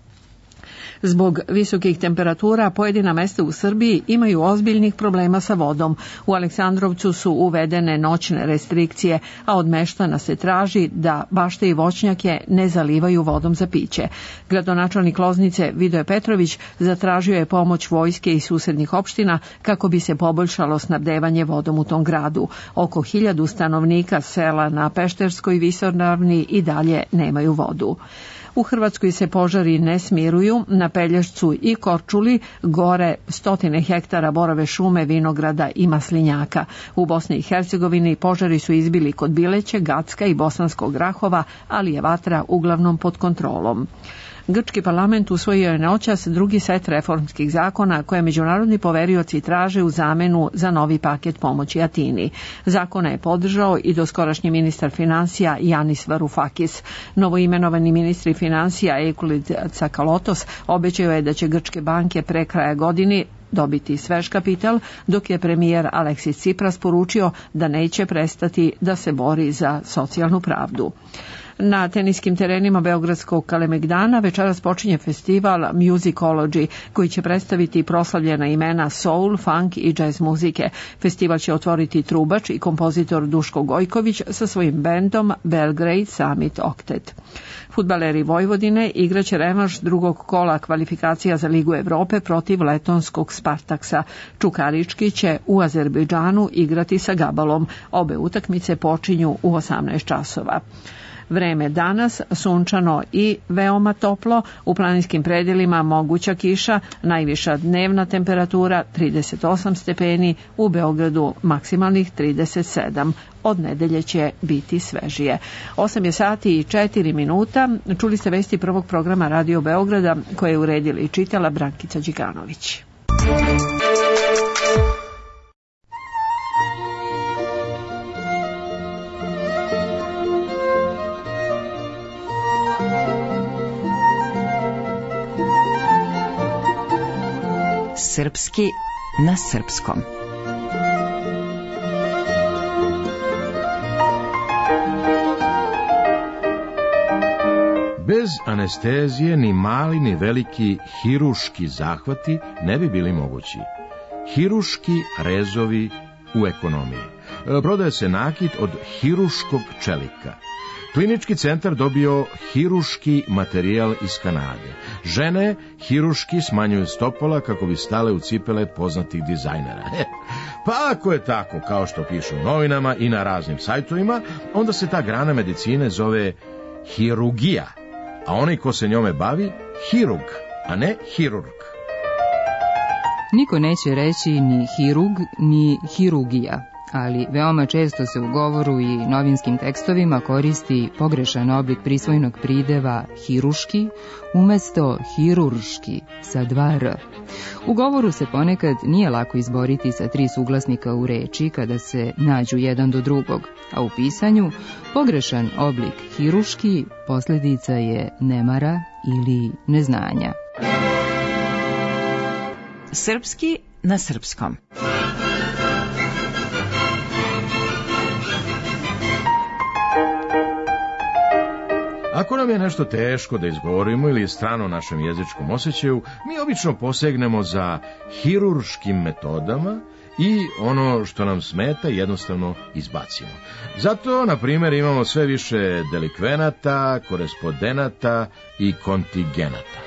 Zbog visokih temperatura pojedina mesta u Srbiji imaju ozbiljnih problema sa vodom. U Aleksandrovcu su uvedene noćne restrikcije, a od meštana se traži da bašte i voćnjake ne zalivaju vodom za piće. Gradonačelnik Loznice Vidoje Petrović zatražio je pomoć vojske i susednih opština kako bi se poboljšalo snabdevanje vodom u tom gradu. Oko hiljadu stanovnika sela na Pešterskoj visoravni i dalje nemaju vodu. U Hrvatskoj se požari ne smiruju, na Pelješcu i Korčuli gore stotine hektara borove šume, vinograda i maslinjaka. U Bosni i Hercegovini požari su izbili kod Bileće, Gacka i Bosanskog Grahova, ali je vatra uglavnom pod kontrolom. Grčki parlament usvojio je noćas drugi set reformskih zakona koje međunarodni poverioci traže u zamenu za novi paket pomoći Atini. Zakona je podržao i doskorašnji ministar finansija Janis Varoufakis. Novoimenovani ministri finansija Ekulid Tsakalotos obećao je da će grčke banke pre kraja godine dobiti svež kapital, dok je premijer Aleksis Tsipras poručio da neće prestati da se bori za socijalnu pravdu. Na teniskim terenima Beogradskog Kalemegdana večeras počinje festival Musicology koji će predstaviti proslavljena imena soul, funk i jazz muzike. Festival će otvoriti trubač i kompozitor Duško Gojković sa svojim bendom Belgrade Summit Octet. Fudbaleri Vojvodine igraće revanš drugog kola kvalifikacija za Ligu Evrope protiv letonskog Spartaksa. Čukarički će u Azerbejdžanu igrati sa Gabalom. Obe utakmice počinju u osamnaest časova. Vreme danas sunčano i veoma toplo, u planinskim predelima moguća kiša, najviša dnevna temperatura trideset osam stepeni, u Beogradu maksimalnih trideset sedam. Od nedelje će biti svežije. osam je sati i četiri minuta. Čuli ste vesti prvog programa Radio Beograda koje je uredila i čitala Brankica Điganović. Srpski na srpskom. Bez anestezije ni mali ni veliki hiruški zahvati ne bi bili mogući. Hiruški rezovi u ekonomiji. Prodaje se nakit od hiruškog čelika. Klinički centar dobio hiruški materijal iz Kanade. Žene hiruški smanjuju stopala kako bi stale u cipele poznatih dizajnera. Pa ako je tako, kao što pišu u novinama i na raznim sajtovima, onda se ta grana medicine zove hirurgija, a onaj ko se njome bavi, hirurg, a ne hirurg. Niko neće reći ni hirurg, ni hirurgija, ali veoma često se u govoru i novinskim tekstovima koristi pogrešan oblik prisvojnog prideva hiruški umesto hirurški sa dva r. U govoru se ponekad nije lako izboriti sa tri suglasnika u reči kada se nađu jedan do drugog, a u pisanju pogrešan oblik hiruški posljedica je nemara ili neznanja. Srpski na srpskom. Ako nam je nešto teško da izgovorimo ili je strano našem jezičkom osjećaju, mi obično posegnemo za hirurškim metodama i ono što nam smeta jednostavno izbacimo. Zato, na primjer, imamo sve više delikvenata, korespondenata i kontigenata.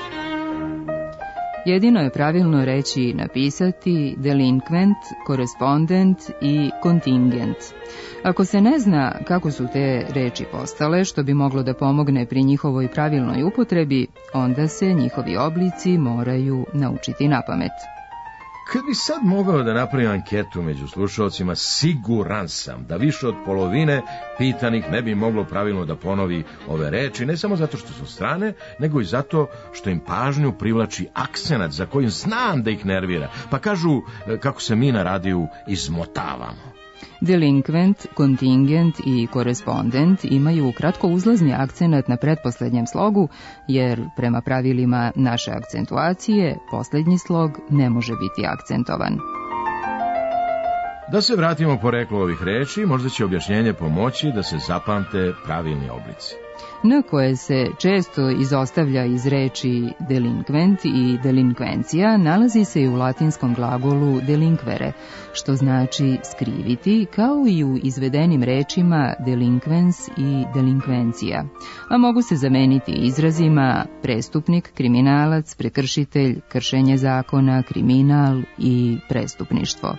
Jedino je pravilno reći i napisati delinkvent, korespondent i kontingent. Ako se ne zna kako su te reči postale, što bi moglo da pomogne pri njihovoj pravilnoj upotrebi, onda se njihovi oblici moraju naučiti napamet. Kad bi sad mogao da napravim anketu među slušalcima, siguran sam da više od polovine pitanih ne bi moglo pravilno da ponovi ove reči, ne samo zato što su strane, nego i zato što im pažnju privlači akcenat za kojim znam da ih nervira, pa kažu kako se mi na radiju izmotavamo. Delinkvent, kontingent i korespondent imaju kratko uzlazni akcenat na pretposlednjem slogu, jer prema pravilima naše akcentuacije, poslednji slog ne može biti akcentovan. Da se vratimo poreklu ovih reči, možda će objašnjenje pomoći da se zapamte pravilni oblici. N koje se često izostavlja iz reči delinkvent i delinkvencija nalazi se i u latinskom glagolu delinkvere, što znači skriviti, kao i u izvedenim rečima delinkvens i delinkvencija, a mogu se zameniti izrazima prestupnik, kriminalac, prekršitelj, kršenje zakona, kriminal i prestupništvo.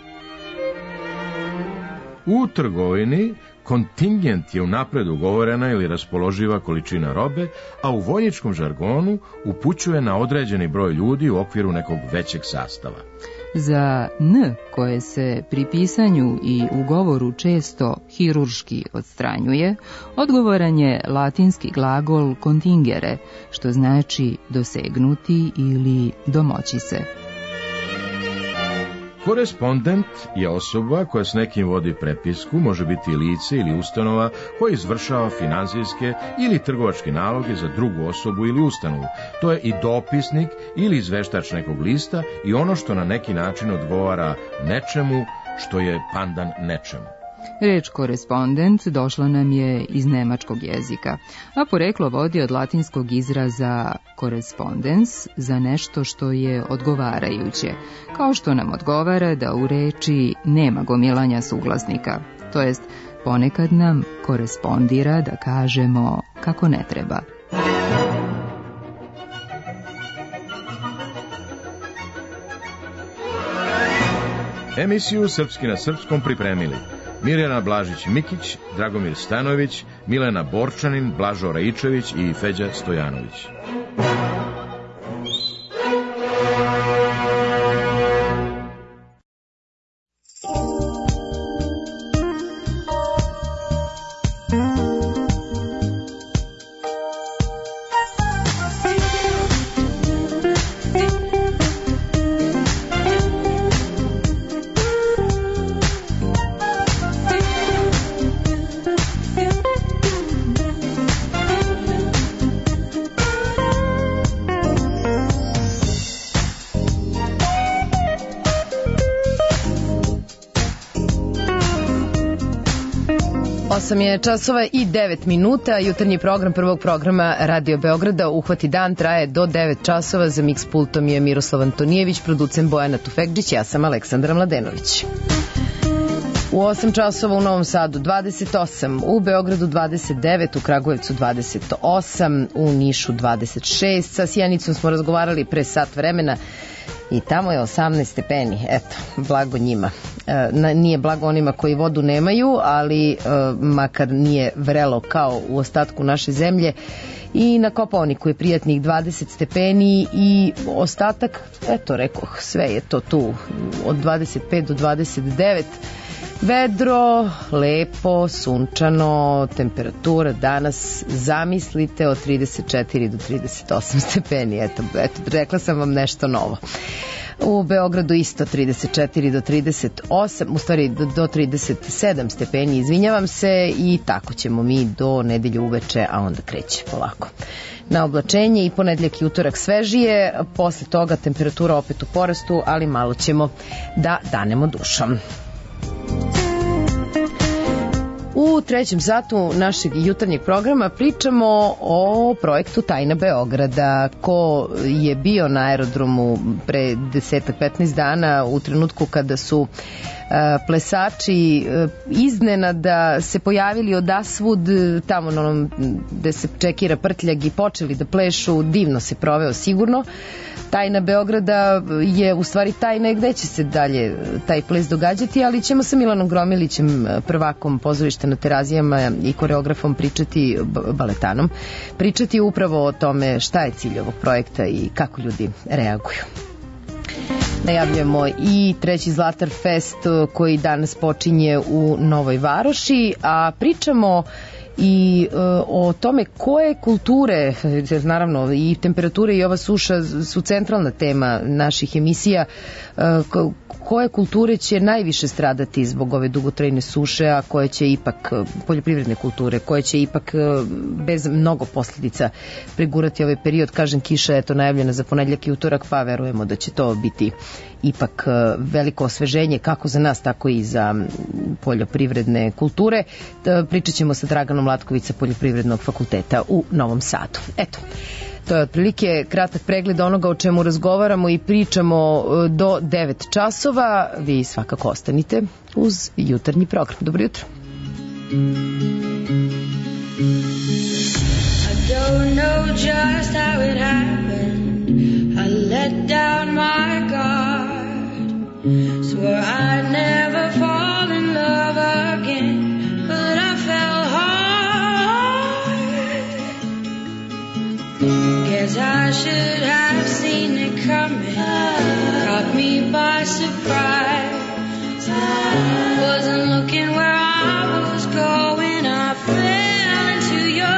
U trgovini kontingent je unapred ugovorena ili raspoloživa količina robe, a u vojničkom žargonu upućuje na određeni broj ljudi u okviru nekog većeg sastava. Za N, koje se pri pisanju i u govoru često hirurški odstranjuje, odgovoran je latinski glagol contingere, što znači dosegnuti ili domoći se. Korespondent je osoba koja s nekim vodi prepisku, može biti lice ili ustanova koja izvršava finansijske ili trgovačke naloge za drugu osobu ili ustanovu. To je i dopisnik ili izveštač nekog lista i ono što na neki način odgovara nečemu što je pandan nečemu. Reč korespondent došla nam je iz nemačkog jezika, a poreklo vodi od latinskog izraza korespondens za nešto što je odgovarajuće, kao što nam odgovara da u reči nema gomilanja suglasnika, to jest ponekad nam korespondira da kažemo kako ne treba. Emisiju Srpski na srpskom pripremili Mirjana Blažić-Mikić, Dragomir Stanović, Milena Borčanin, Blažo Raičević i Feđa Stojanović. osam je časova i devet minuta. Jutarnji program prvog programa Radio Beograda Uhvati dan traje do devet časova. Za miks pultom je Miroslav Antonijević, producent Bojana Tufekđić, ja sam Aleksandra Mladenović. U osam časova u Novom Sadu dvadeset osam, u Beogradu dvadeset devet, u Kragujevcu dvadeset osam, u Nišu dvadeset šest. Sa Sjenicom smo razgovarali pre sat vremena i tamo je osamnaest stepeni. Eto, blago njima. E, nije blago onima koji vodu nemaju, ali e, makar nije vrelo kao u ostatku naše zemlje. I na Kopaoniku je prijatnih dvadeset stepeni i ostatak, eto rekoh, sve je to tu od dvadeset pet do dvadeset devet. Vedro, lepo, sunčano, temperatura danas zamislite od trideset četiri do trideset osam stepeni. Eto, eto, rekla sam vam nešto novo. U Beogradu isto trideset četiri do trideset osam, u stvari do, do trideset sedam stepeni, izvinjavam se, i tako ćemo mi do nedelje uveče, a onda kreće polako na oblačenje i ponedjeljak i utorak svežije, posle toga temperatura opet u porastu, ali malo ćemo da danemo dušom. U trećem satu našeg jutarnjeg programa pričamo o projektu Tajna Beograda. Ko je bio na aerodromu pre deset do petnaest dana u trenutku kada su plesači iznenada se pojavili odasvud tamo na onom gde se čekira prtljag i počeli da plešu, divno se proveo sigurno. Tajna Beograda je u stvari tajna gde će se dalje taj ples događati, ali ćemo sa Milanom Gromilićem, prvakom pozorišta na Terazijama i koreografom pričati, baletanom, pričati upravo o tome šta je cilj ovog projekta i kako ljudi reaguju. Najavljamo i treći Zlatar Fest koji danas počinje u Novoj Varoši, a pričamo i e, o tome koje kulture, naravno i temperature i ova suša su centralna tema naših emisija, e, koje kulture će najviše stradati zbog ove dugotrajne suše, a koje će ipak, poljoprivredne kulture, koje će ipak bez mnogo posljedica pregurati ovaj period. Kažem, kiša je to najavljena za ponedjeljak i utorak, pa verujemo da će to biti ipak veliko osveženje kako za nas, tako i za poljoprivredne kulture. Pričat ćemo sa Draganom Latković sa Poljoprivrednog fakulteta u Novom Sadu. Eto, to je otprilike kratak pregled onoga o čemu razgovaramo i pričamo do devet časova. Vi svakako ostanite uz jutarnji program. Dobro jutro. I don't know just how it happened. I let down my guard. Swore I'd never fall in love again, but I fell hard. Guess I should have seen it coming. Caught me by surprise. Wasn't looking where I was going. I fell into your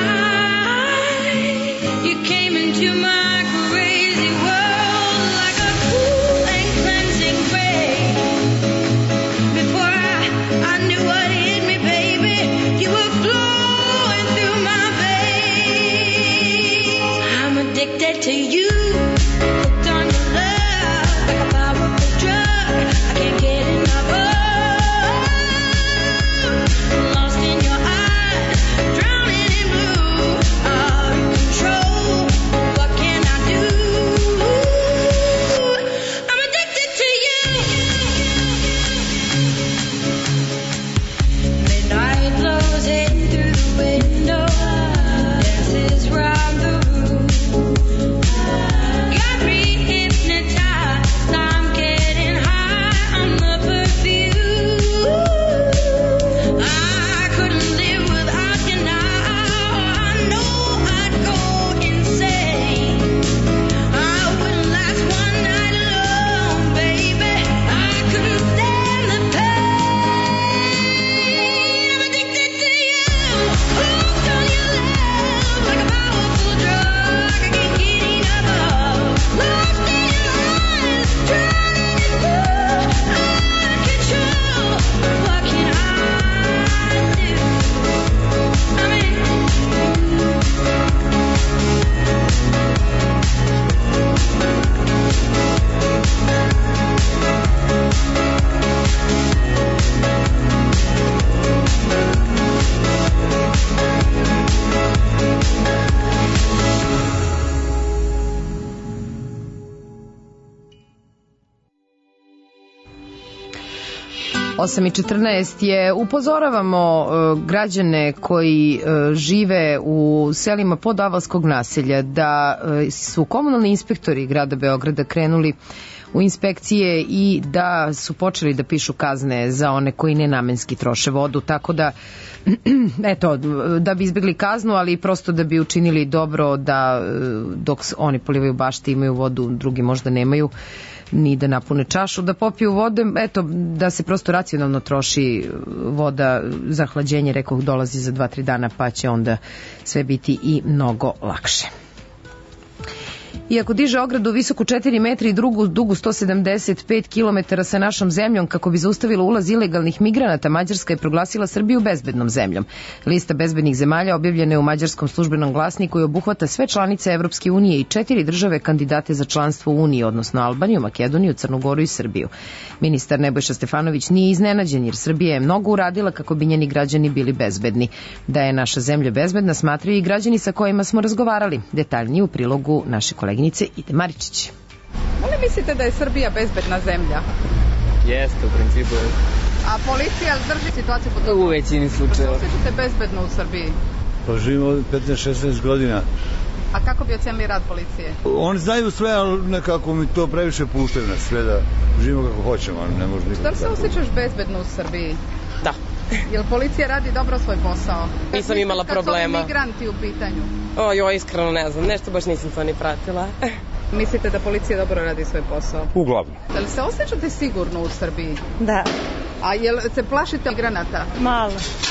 eyes. You came into my crazy world like a cool and cleansing rain. Before I, I knew what hit me, baby, you were flowing through my veins. I'm addicted to you. Hooked on your love like a powerful drug. I can't get enough of. Lost in your eyes, drowning in blue. Out of control, what can I do? I'm addicted to you. Midnight blows in through the window, dances round the room. Got me hypnotized, I'm getting high on the perfume. I couldn't live without you now. I know I'd go insane. I wouldn't last one night alone, baby. I couldn't stand the pain. I'm addicted to you. Hooked on your love like a powerful drug. I can't get enough of. Lost in your eyes, drowning in blue. Out of control, what can I do? I'm in. osam i četrnaest je, upozoravamo e, građane koji e, žive u selima podavalskog naselja da e, su komunalni inspektori grada Beograda krenuli u inspekcije i da su počeli da pišu kazne za one koji nenamenski troše vodu, tako da eto, da bi izbjegli kaznu, ali prosto da bi učinili dobro da e, dok oni polivaju bašte imaju vodu, drugi možda nemaju ni da napune čašu, da popiju vode, eto, da se prosto racionalno troši voda za hlađenje, rekoh, dolazi za dva tri dana, pa će onda sve biti i mnogo lakše. Iako diže ogradu visoku četiri metra i drugu dugu sto sedamdeset pet kilometara sa našom zemljom kako bi zaustavila ulaz ilegalnih migranata, Mađarska je proglasila Srbiju bezbednom zemljom. Lista bezbednih zemalja objavljena je u Mađarskom službenom glasniku i obuhvata sve članice Evropske unije i četiri države kandidate za članstvo u Uniji, odnosno Albaniju, Makedoniju, Crnu Goru i Srbiju. Ministar Nebojša Stefanović nije iznenađen jer Srbija je mnogo uradila kako bi njeni građani bili bezbedni. Da je naša zemlja bezbedna smatraju i građani sa kojima smo razgovarali. Detaljnije u prilogu naše koleginice Ide Maričić. Da li mislite da je Srbija bezbedna zemlja? Jeste, u principu je. A policija drži situaciju pod kontrolom? U većini slučajeva. Pa se osjećate bezbedno u Srbiji? Pa živimo ovdje petnaest šesnaest godina. A kako bi ocenili rad policije? Oni znaju sve, ali nekako mi to previše puštaju nas sve da živimo kako hoćemo, ali ne može nikako. Šta se osjećaš bezbedno u Srbiji? Da. Jel policija radi dobro svoj posao? Nisam imala problema. Kad su migranti u pitanju? O, jo, iskreno ne znam, nešto baš nisam to ni pratila. Mislite da policija dobro radi svoj posao? Uglavnom. Da li se osjećate sigurno u Srbiji? Da. A jel se plašite migranata? Malo.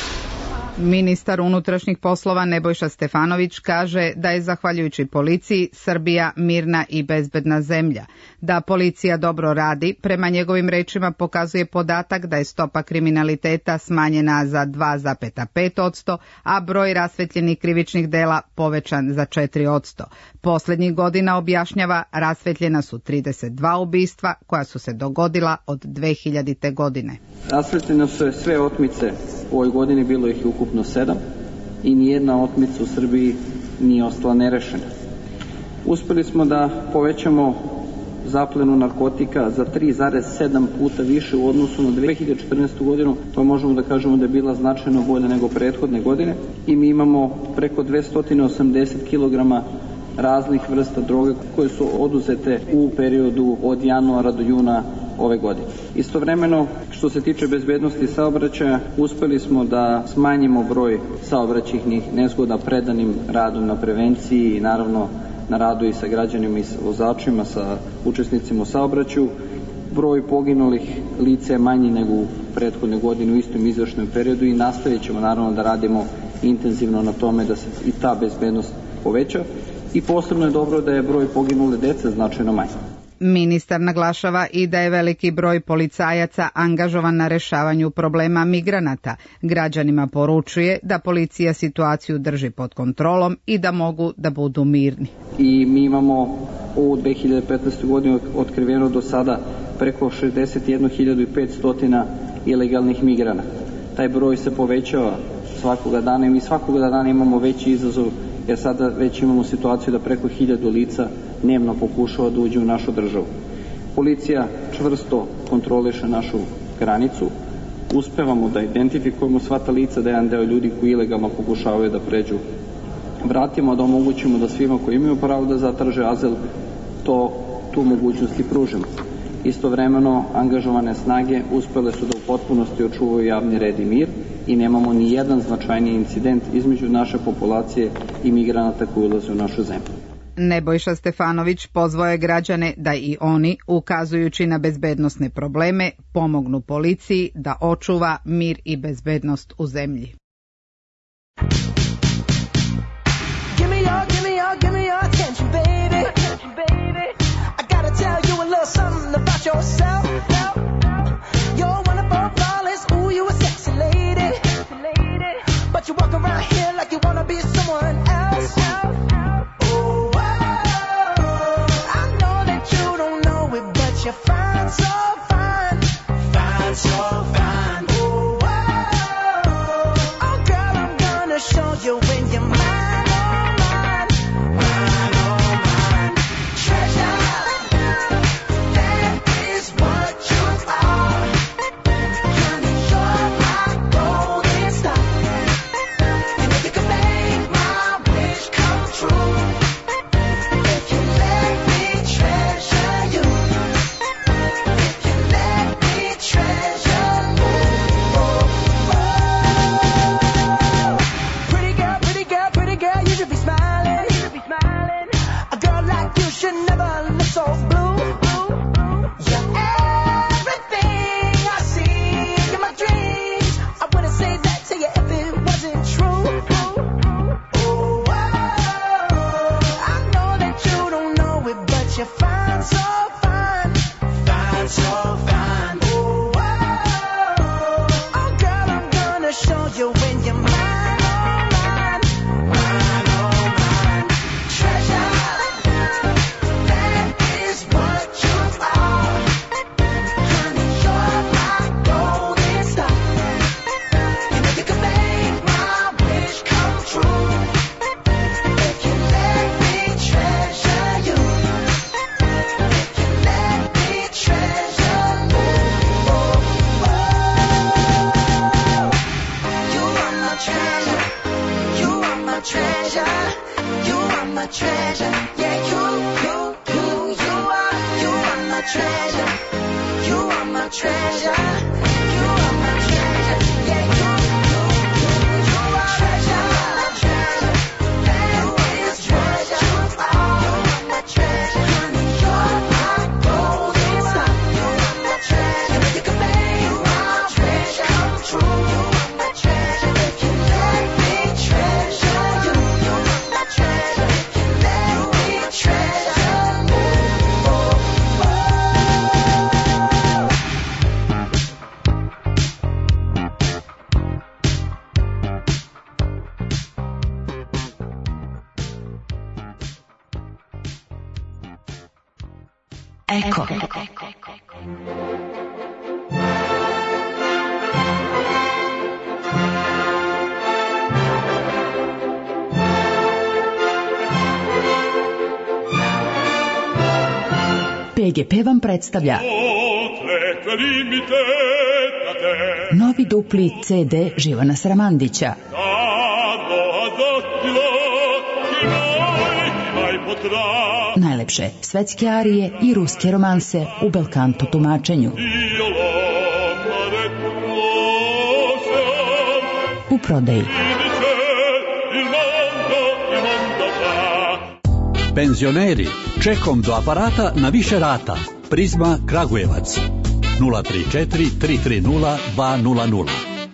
Ministar unutrašnjih poslova Nebojša Stefanović kaže da je zahvaljujući policiji Srbija mirna i bezbedna zemlja. Da policija dobro radi, prema njegovim rečima pokazuje podatak da je stopa kriminaliteta smanjena za dva zarez pet posto, a broj rasvetljenih krivičnih dela povećan za četiri posto. Posljednjih godina, objašnjava, rasvetljena su trideset dva ubistva koja su se dogodila od dve hiljadite. godine. Rasvetljene su sve otmice. U ovoj godini bilo ih je ukupno sedam i nijedna otmica u Srbiji nije ostala nerešena. Uspjeli smo da povećamo zaplenu narkotika za tri zarez sedam puta više u odnosu na dve hiljade četrnaestu. godinu. To možemo da kažemo da je bila značajno bolje nego prethodne godine i mi imamo preko dvesta osamdeset kilograma raznih vrsta droge koje su oduzete u periodu od januara do juna ove godine. Istovremeno, što se tiče bezbednosti saobraćaja, uspeli smo da smanjimo broj saobraćajnih nezgoda predanim radom na prevenciji i naravno na radu i sa građanima i sa vozačima, sa učesnicima u saobraćaju. Broj poginulih lica je manji nego u prethodne godine u istom izvršnom periodu i nastavit ćemo naravno da radimo intenzivno na tome da se i ta bezbednost poveća. I posebno je dobro da je broj poginule dece značajno manji. Ministar naglašava i da je veliki broj policajaca angažovan na rešavanju problema migranata. Građanima poručuje da policija situaciju drži pod kontrolom i da mogu da budu mirni. I mi imamo u dve hiljade petnaestoj. godini otkriveno do sada preko šezdeset jednu hiljadu petsto ilegalnih migranata. Taj broj se povećava svakoga dana i mi svakoga dana imamo veći izazov, jer sada već imamo situaciju da preko hiljadu lica dnevno pokušava da uđe u našu državu. Policija čvrsto kontroliše našu granicu, uspevamo da identifikujemo sva ta lica, da jedan deo ljudi koji ilegalno pokušavaju da pređu vratimo, da omogućimo da svima koji imaju pravo da zatraže azil to, tu mogućnost i pružimo. Istovremeno, angažovane snage uspele su da u potpunosti očuvaju javni red i mir i nemamo ni jedan značajni incident između naše populacije i migranata koji ulaze u našu zemlju. Nebojša Stefanović pozvao je građane da i oni, ukazujući na bezbednosne probleme, pomognu policiji da očuva mir i bezbednost u zemlji. Give me your, give me your, give me your attention, baby. Attention, baby. I gotta tell you a little something about yourself. You're wonderful, flawless, ooh, you a sexy lady. But you walk around here like you wanna be someone else. Oh, I know that you don't know it, but you're fine, so fine. Fine, so fine. Oh, oh, girl, I'm gonna show you when you're mine, oh mine. Mine, oh mine. Treasure, that is what you are. Honey, you're my golden star. And if you could make my wish come true, if you let me treasure you, if you let me treasure you. Oh, oh. Pretty girl, pretty girl, pretty girl, you should be smiling. You should be smiling. A girl like you should never look so blue. You're everything I see in my dreams. I wouldn't say that to you if it wasn't true. Oh, I know that you don't know it, but you're fine, so fine. Fine, so fine. Oh, oh, girl, I'm gonna show you when you're mine, oh mine. Mine, oh mine. Treasure, that is what you are. Honey, you're my golden star. And if you could make my wish come true, if you let me treasure you, if you let me treasure you. Oh, oh. You are my treasure. You are my treasure. You are my treasure. Yeah, you, you, you, you are. You are my treasure. You are my treasure. You are my treasure. Yeah, you, you, you, you are treasure. Treasure. That is treasure. You are my treasure. Eko. P G P vam predstavlja novi dupli C D Živana Sramandića. Najlepše svetske arije i ruske romanse u belkanto tumačenju. U prodaji. Penzioneri, čekom do aparata na više rata. Prizma Kragujevac. nula tri četiri tri tri nula dva nula nula.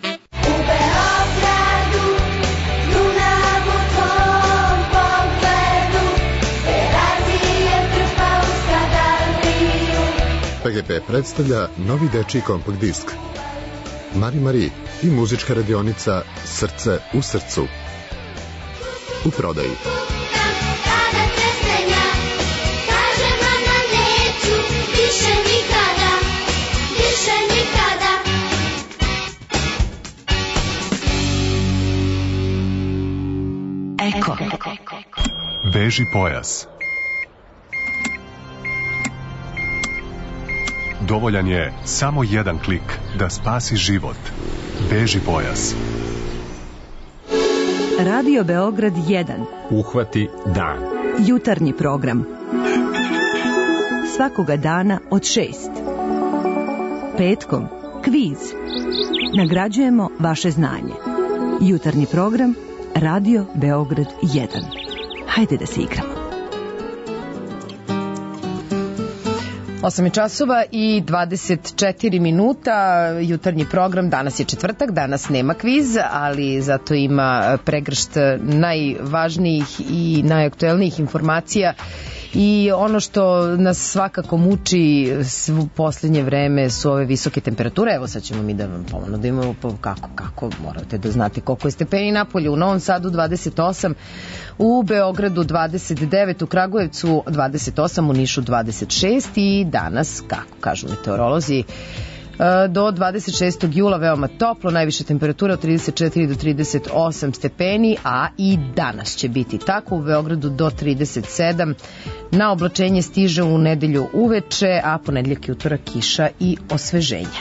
P G P predstavlja novi dečiji kompakt disk Mari Mari i muzička radionica Srce u srcu. U prodaji. Eko. Veži pojas. Dovoljan je samo jedan klik da spasi život. Veži pojas. Radio Beograd jedan. Uhvati dan. Jutarnji program. Svakoga dana od šest. Petkom kviz. Nagrađujemo vaše znanje. Jutarnji program Radio Beograd jedan. Hajde da se igramo. osam je časova i dvadeset četiri minuta, jutarnji program, danas je četvrtak, danas nema kviz, ali zato ima pregršt najvažnijih i najaktuelnijih informacija. I ono što nas svakako muči u posljednje vreme su ove visoke temperature. Evo sad ćemo mi da vam ponovno da imamo kako, kako morate da znate koliko je stepeni napolju. U Novom Sadu dvadeset osam, u Beogradu dvadeset devet, u Kragujevcu dvadeset osam, u Nišu dvadeset šest i danas, kako kažu meteorolozi, do dvadeset šestog jula veoma toplo, najviše temperatura od trideset četiri do trideset osam stepeni, a i danas će biti tako, u Beogradu do trideset sedam, na oblačenje stiže u nedelju uveče, a ponedeljak i utorak kiša i osveženje.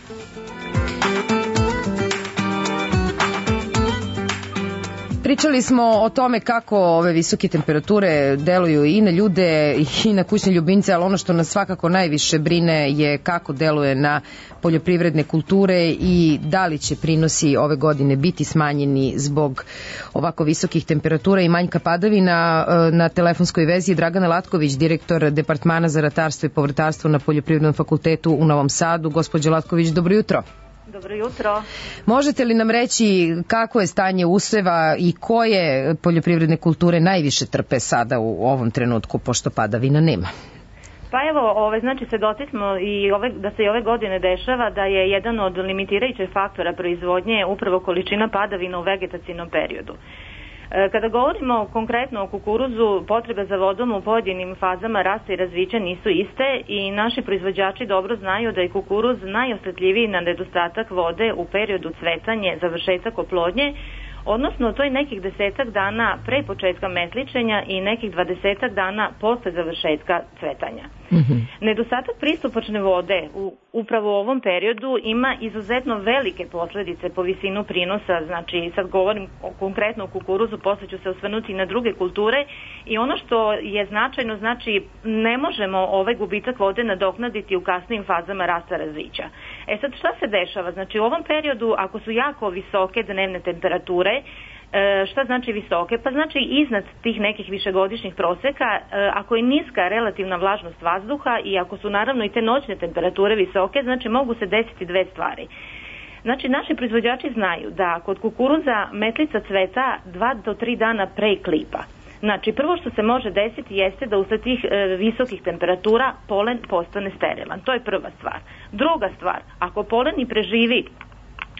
Pričali smo o tome kako ove visoke temperature deluju i na ljude i na kućne ljubimce, ali ono što nas svakako najviše brine je kako deluje na poljoprivredne kulture i da li će prinosi ove godine biti smanjeni zbog ovako visokih temperatura i manjka padavina. Na telefonskoj vezi je Dragana Latković, direktor Departmana za ratarstvo i povrtarstvo na Poljoprivrednom fakultetu u Novom Sadu. Gospođo Latković, dobro jutro. Dobro jutro. Možete li nam reći kako je stanje useva i koje poljoprivredne kulture najviše trpe sada u ovom trenutku, pošto padavina nema? Pa evo, ove, znači svedoci smo i ove, da se i ove godine dešava da je jedan od limitirajućih faktora proizvodnje upravo količina padavina u vegetacijnom periodu. Kada govorimo konkretno o kukuruzu, potrebe za vodom u pojedinim fazama rasta i razvića nisu iste i naši proizvođači dobro znaju da je kukuruz najosjetljiviji na nedostatak vode u periodu cvetanje, završetak oplodnje, odnosno to je nekih desetak dana pre početka metličenja i nekih dvadesetak dana posle završetka cvetanja. Mm-hmm. Nedostatak pristupačne vode u upravo u ovom periodu ima izuzetno velike posledice po visinu prinosa, znači sad govorim o, konkretno o kukuruzu, posle ću se osvrnuti na druge kulture i ono što je značajno, znači ne možemo ovaj gubitak vode nadoknaditi u kasnijim fazama rasta razvića. E sad šta se dešava? Znači u ovom periodu ako su jako visoke dnevne temperature, E, šta znači visoke? Pa znači iznad tih nekih višegodišnjih proseka, e, ako je niska relativna vlažnost vazduha i ako su naravno i te noćne temperature visoke, znači mogu se desiti dve stvari. Znači naši proizvođači znaju da kod kukuruza metlica cveta dva do tri dana pre klipa. Znači prvo što se može desiti jeste da usled tih e, visokih temperatura polen postane sterilan. To je prva stvar. Druga stvar, ako polen i preživi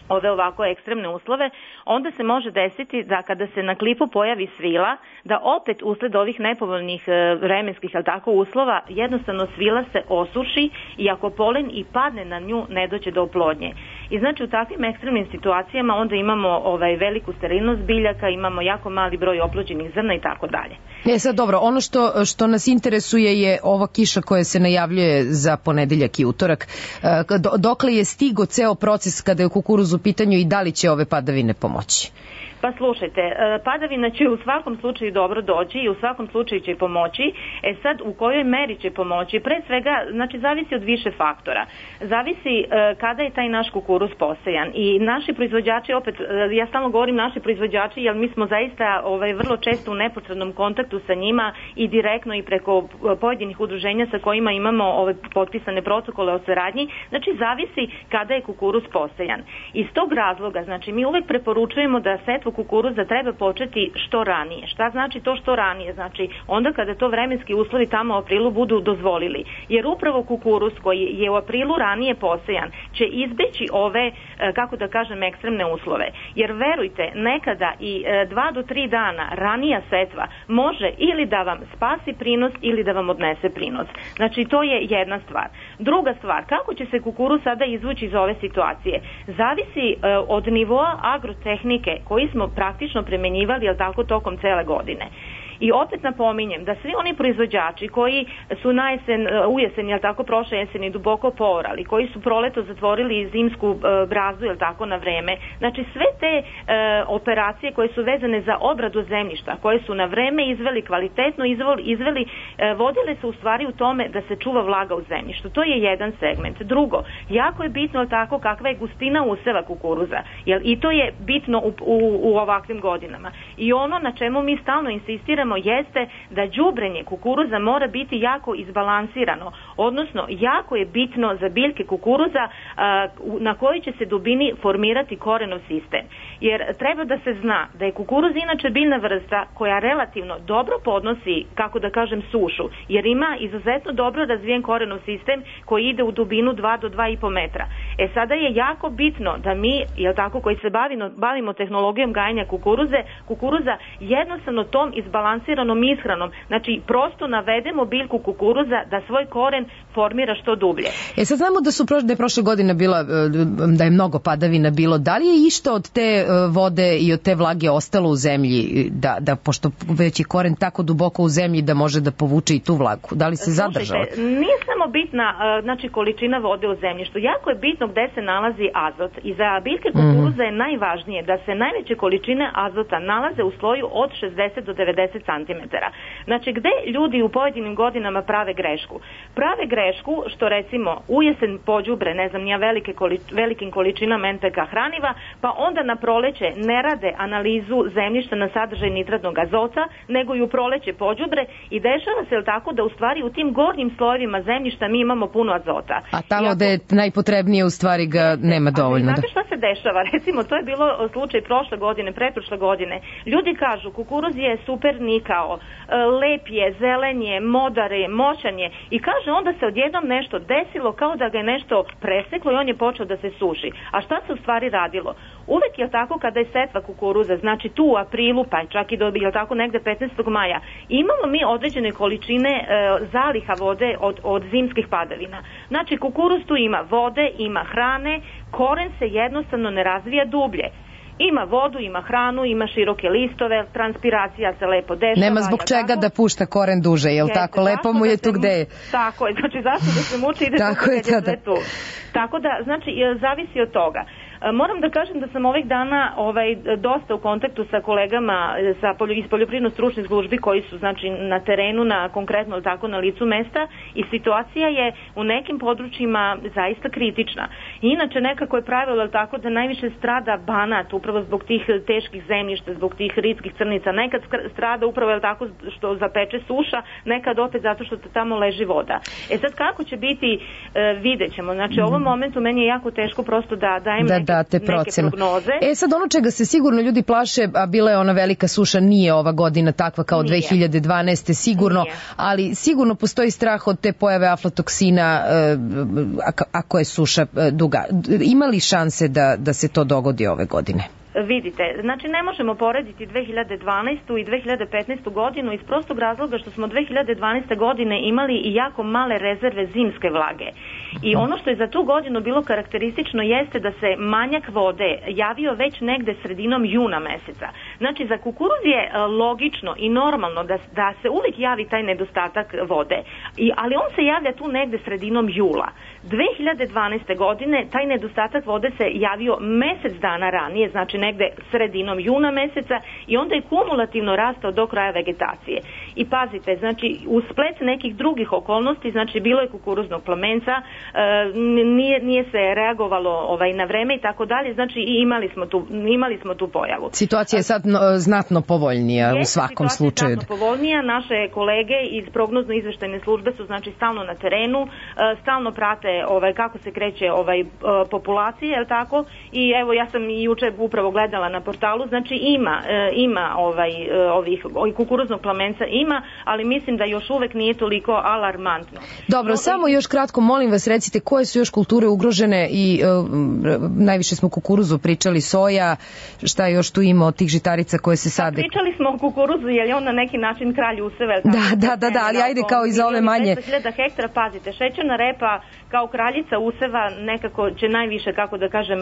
ove ovako ekstremne uslove, onda se može desiti da kada se na klipu pojavi svila, da opet usled ovih nepovoljnih e, vremenskih, ali tako, uslova, jednostavno svila se osuši i ako polen i padne na nju, ne dođe do oplodnje. I znači u takvim ekstremnim situacijama onda imamo ovaj veliku sterilnost biljaka, imamo jako mali broj oplođenih zrna i tako dalje. E sad dobro, ono što, što nas interesuje je ova kiša koja se najavljuje za ponedeljak i utorak. E, do, dokle je stigo ceo proces kada je kukuruz u pitanju i da li će ove padavine pomoći? Pa slušajte, padavina će u svakom slučaju dobro doći i u svakom slučaju će pomoći. E sad, u kojoj meri će pomoći? Pre svega, znači, zavisi od više faktora. Zavisi kada je taj naš kukuruz posejan. I naši proizvođači, opet, ja stalno govorim naši proizvođači, jer mi smo zaista ovaj, vrlo često u neposrednom kontaktu sa njima i direktno i preko pojedinih udruženja sa kojima imamo ove potpisane protokole o saradnji. Znači, zavisi kada je kukuruz posejan. Iz tog razloga, znači, mi uvek preporučujemo da setvu kukuruza treba početi što ranije. Šta znači to što ranije? Znači onda kada to vremenski uslovi tamo u aprilu budu dozvolili. Jer upravo kukuruz koji je u aprilu ranije posejan će izbeći ove, kako da kažem, ekstremne uslove. Jer verujte, nekada i dva do tri dana ranija setva može ili da vam spasi prinos ili da vam odnese prinos. Znači to je jedna stvar. Druga stvar, kako će se kukuruz sada izvući iz ove situacije? Zavisi od nivoa agrotehnike koji smo praktično primenjivali, jel tako, tokom cele godine. I opet napominjem da svi oni proizvođači koji su na jesen, u jesen, jel tako, prošle jeseni duboko poorali, koji su proleto zatvorili zimsku e, brazdu, jel tako, na vreme, znači sve te e, operacije koje su vezane za obradu zemljišta, koje su na vreme izveli, kvalitetno izveli, izveli e, vodile se u stvari u tome da se čuva vlaga u zemljištu. To je jedan segment. Drugo, jako je bitno, jel tako, kakva je gustina useva kukuruza, jel, i to je bitno u, u, u ovakvim godinama. I ono na čemu mi stalno insistiramo jeste da đubrenje kukuruza mora biti jako izbalansirano, odnosno jako je bitno za biljke kukuruza a, na kojoj će se dubini formirati korenov sistem. Jer treba da se zna da je kukuruz inače biljna vrsta koja relativno dobro podnosi, kako da kažem, sušu, jer ima izuzetno dobro razvijen korenov sistem koji ide u dubinu dva do dva i po metra. E sada je jako bitno da mi, jel tako, koji se bavimo, bavimo tehnologijom gajenja kukuruze, kukuruza jednostavno tom izbalansiranom ishranom, znači prosto navedemo biljku kukuruza da svoj koren formira što dublje. E sad znamo da su da je prošle godine bila, da je mnogo padavina bilo. Da li je išta od te vode i od te vlage ostalo u zemlji, da, da pošto već je koren tako duboko u zemlji da može da povuče i tu vlagu? Da li se zadržala? Slušajte, nije samo bitna, znači, količina vode u zemljištu. Jako je bitno gde se nalazi azot. I za biljke kukuruza je najvažnije da se najveće količine azota nalaze u sloju od šezdeset do devedeset centimetara. Znači, gde ljudi u pojedinim godinama prave grešku? Prave grešku što, recimo, u jesen pođubre, ne znam, nija velike koli, velikim količinama en pe ka hraniva, pa onda na proleće ne rade analizu zemljišta na sadržaj nitratnog azota, nego i u proleće pođubre i dešava se, tako, da u stvari u tim gornjim slojevima zemljišta mi imamo puno azota. A tamo da je najpotrebnije, u stvari ga nema dovoljno. Znate šta se dešava? Recimo, to je bilo slučaj prošle godine, pretprošle godine. Ljudi kažu, kukuruz je super nikao, lep je, zelen je, modar je, moćan je, i kaže onda se odjednom nešto desilo kao da ga je nešto preseklo i on je počeo da se suši. A šta se u stvari radilo? Uvek je tako kada je setva kukuruza, znači tu u aprilu, pa čak i do, je tako, negde petnaestog maja, imamo mi određene količine e, zaliha vode od, od zimskih padavina. Znači kukuruz tu ima vode, ima hrane, koren se jednostavno ne razvija dublje. Ima vodu, ima hranu, ima široke listove, transpiracija se lepo dešava. Nema zbog čega tako da pušta koren duže, jel Jeste, tako? Lepo mu je tu gde je. Tako je, znači zašto da se muči, ide tako tu, je, je sve tu. Tako da, znači, zavisi od toga. Moram da kažem da sam ovih dana ovaj, dosta u kontaktu sa kolegama sa polju, iz poljoprivredno stručnih službi koji su, znači, na terenu, na konkretno tako na licu mesta, i situacija je u nekim područjima zaista kritična. Inače nekako je pravilo tako da najviše strada Banat upravo zbog tih teških zemljišta, zbog tih ritskih crnica. Nekad strada upravo je tako što zapeče suša, nekad opet zato što tamo leži voda. E sad kako će biti, e, vidjet ćemo. Znači u ovom momentu meni je jako teško prosto da dajem da date neke procenu. prognoze. E sad ono čega se sigurno ljudi plaše, a bila je ona velika suša, nije ova godina takva kao Nije. dve hiljade dvanaeste sigurno, Nije. ali sigurno postoji strah od te pojave aflatoksina e, ako- ako je suša e, duga. Ima li šanse da, da se to dogodi ove godine? Vidite, znači ne možemo porediti dve hiljade dvanaestu i dve hiljade petnaestu godinu iz prostog razloga što smo dve hiljade dvanaeste godine imali i jako male rezerve zimske vlage. I ono što je za tu godinu bilo karakteristično jeste da se manjak vode javio već negde sredinom juna meseca. Znači za kukuruz je e, logično i normalno da, da se uvijek javi taj nedostatak vode, I, ali on se javlja tu negde sredinom jula. dve hiljade dvanaeste godine taj nedostatak vode se javio mesec dana ranije, znači negde sredinom juna meseca i onda je kumulativno rastao do kraja vegetacije. I pazite, znači u splet nekih drugih okolnosti, znači bilo je kukuruznog plamenca, e, nije, nije se reagovalo ovaj, na vreme i tako dalje, znači i imali smo tu, imali smo tu pojavu. Situacija je sad no, znatno povoljnija u Jeste, svakom situacija je slučaju. znatno povoljnija, naše kolege iz prognozno-izveštajne službe su znači stalno na terenu, e, stalno prate ovaj, kako se kreće ovaj, e, populacija, je li tako? I evo ja sam i juče upravo gledala na portalu, znači ima, e, ima ovaj, e, ovih, ovih kukuruznog plamenca ima, ali mislim da još uvek nije toliko alarmantno. Dobro, samo još kratko, molim vas, recite koje su još kulture ugrožene i e, najviše smo o kukuruzu pričali, soja, šta još tu ima od tih žitarica koje se sade? Pričali smo o kukuruzu, jer je on na neki način kralj useva. je li tako? Da, da, da, da, ali ajde kao i za ove manje. dvesta hiljada hektara, pazite, šećerna repa kao kraljica useva nekako će najviše, kako da kažem, e,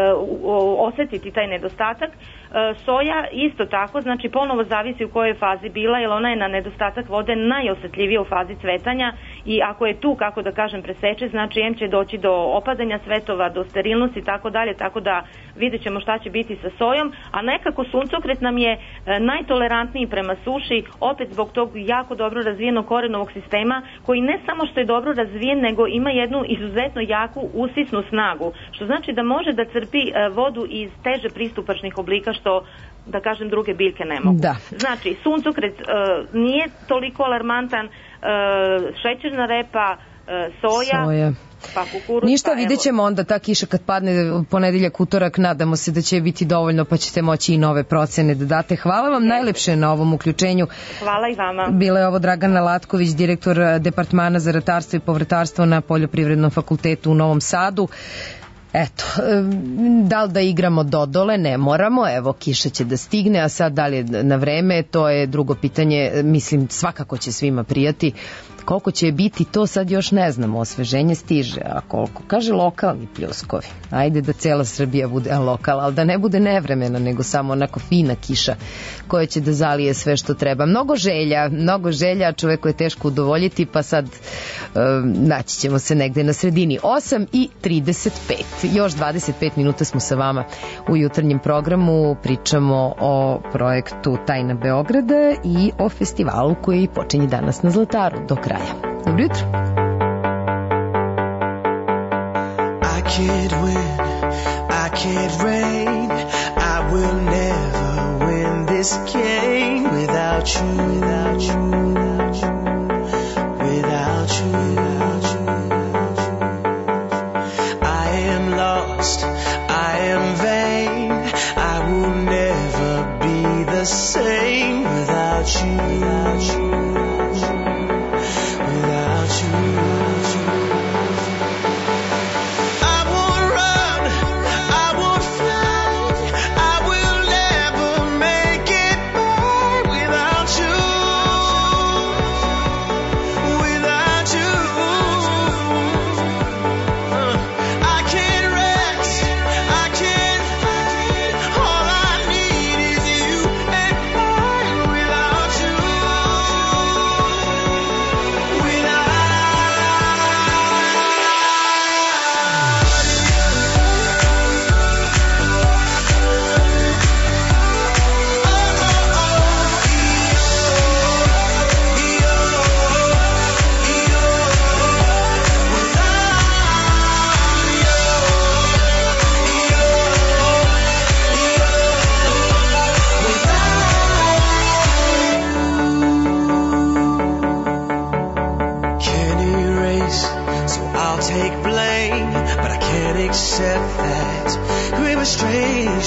o- osetiti taj nedostatak. E, soja isto tako, znači ponovo zavisi u kojoj je fazi bila, jer ona je na nedostatak vode najosetljivija u fazi cvetanja i ako je tu, kako da kažem, preseče, znači em će doći do opadanja cvetova, do sterilnosti i tako dalje, tako da vidjet ćemo šta će biti sa sojom, a nekako suncokret nam je e, najtolerantniji prema suši, opet zbog tog jako dobro razvijenog korenovog sistema, koji ne samo što je dobro razvijen, nego ima jednu izuzetno jaku usisnu snagu, što znači da može da crpi e, vodu iz teže pristupačnih oblika, što da kažem druge biljke ne mogu. Da. Znači, suncokret e, nije toliko alarmantan, e, šećerna repa, e, soja, Soja. pa kukuruz. Ništa, pa evo. vidjet ćemo onda ta kiša kad padne u ponedeljak, utorak, nadamo se da će biti dovoljno pa ćete moći i nove procene da date. Hvala vam najlepše na ovom uključenju. Hvala i vama. Bila je ovo Dragana Latković, direktor Departmana za ratarstvo i povrtarstvo na Poljoprivrednom fakultetu u Novom Sadu. Eto, da li da igramo dodole, ne moramo, evo kiša će da stigne, a sad da li je na vreme, to je drugo pitanje, mislim svakako će svima prijati. Koliko će biti, to sad još ne znamo, osveženje stiže, a koliko, kaže lokalni pljuskovi. Ajde da cela Srbija bude lokal, ali da ne bude nevremena, nego samo onako fina kiša koja će da zalije sve što treba. Mnogo želja, mnogo želja, čoveku je teško udovoljiti, pa sad um, naći ćemo se negde na sredini. osam i trideset pet, još dvadeset pet minuta smo sa vama u jutarnjem programu, pričamo o projektu Tajna Beograda i o festivalu koji počinje danas na Zlataru do kraja. Dobro jutro. I can't win, I can't reign, I will never win this game without you, without you, without you, without you, without you. I am lost, I am vain, I will never be the same without you, without you, without you, without you. I won't run, I won't fly, I will never make it by without you.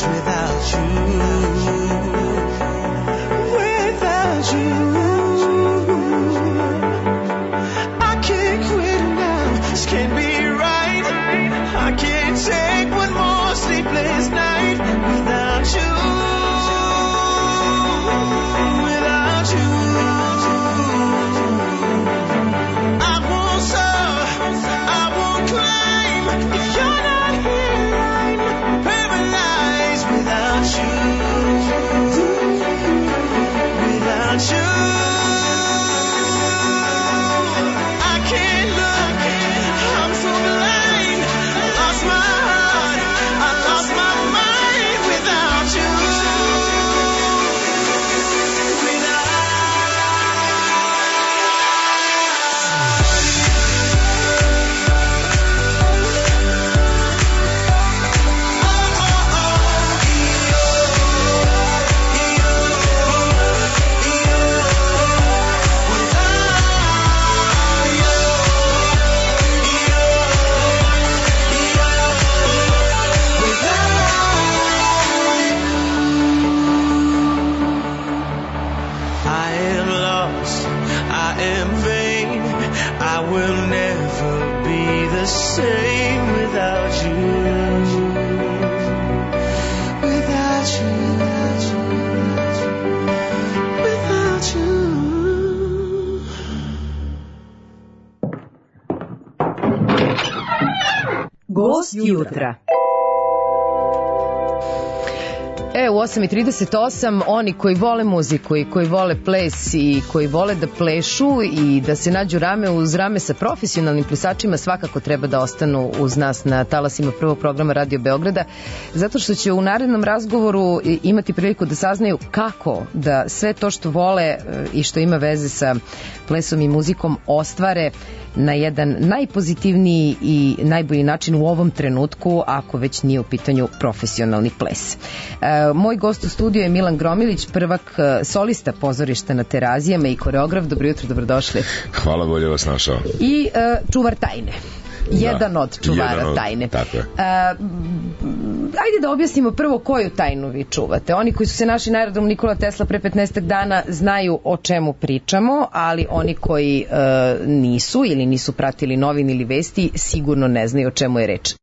lies without you. Without you, I can't quit now. This can't be right. I can't take one more sleepless night without you. Without you, I won't serve, I won't claim. If you're not here, I'm paralyzed without you. Without you, I can't look, I'm so blind. I lost my heart, I lost my mind without you. I am lost, I am vain. I will never be the same without you. Without you, without you. Gost jutra. E, u osam i trideset osam oni koji vole muziku i koji vole ples i koji vole da plešu i da se nađu rame uz rame sa profesionalnim plesačima svakako treba da ostanu uz nas na talasima prvog programa Radio Beograda, zato što će u narednom razgovoru imati priliku da saznaju kako da sve to što vole i što ima veze sa plesom i muzikom ostvare na jedan najpozitivniji i najbolji način u ovom trenutku, ako već nije u pitanju profesionalni ples. E, moj gost u studiju je Milan Gromilić, prvak solista pozorišta na Terazijama i koreograf. Dobro jutro, dobrodošli. Hvala, bolje vas našao. I e, čuvar tajne. Jedan da, od čuvara jedan od, tajne. Tako je. A, ajde da objasnimo prvo koju tajnu vi čuvate. Oni koji su se našli na aerodromu Nikola Tesla pre petnaestak dana znaju o čemu pričamo, ali oni koji e, nisu ili nisu pratili novine ili vesti sigurno ne znaju o čemu je reč.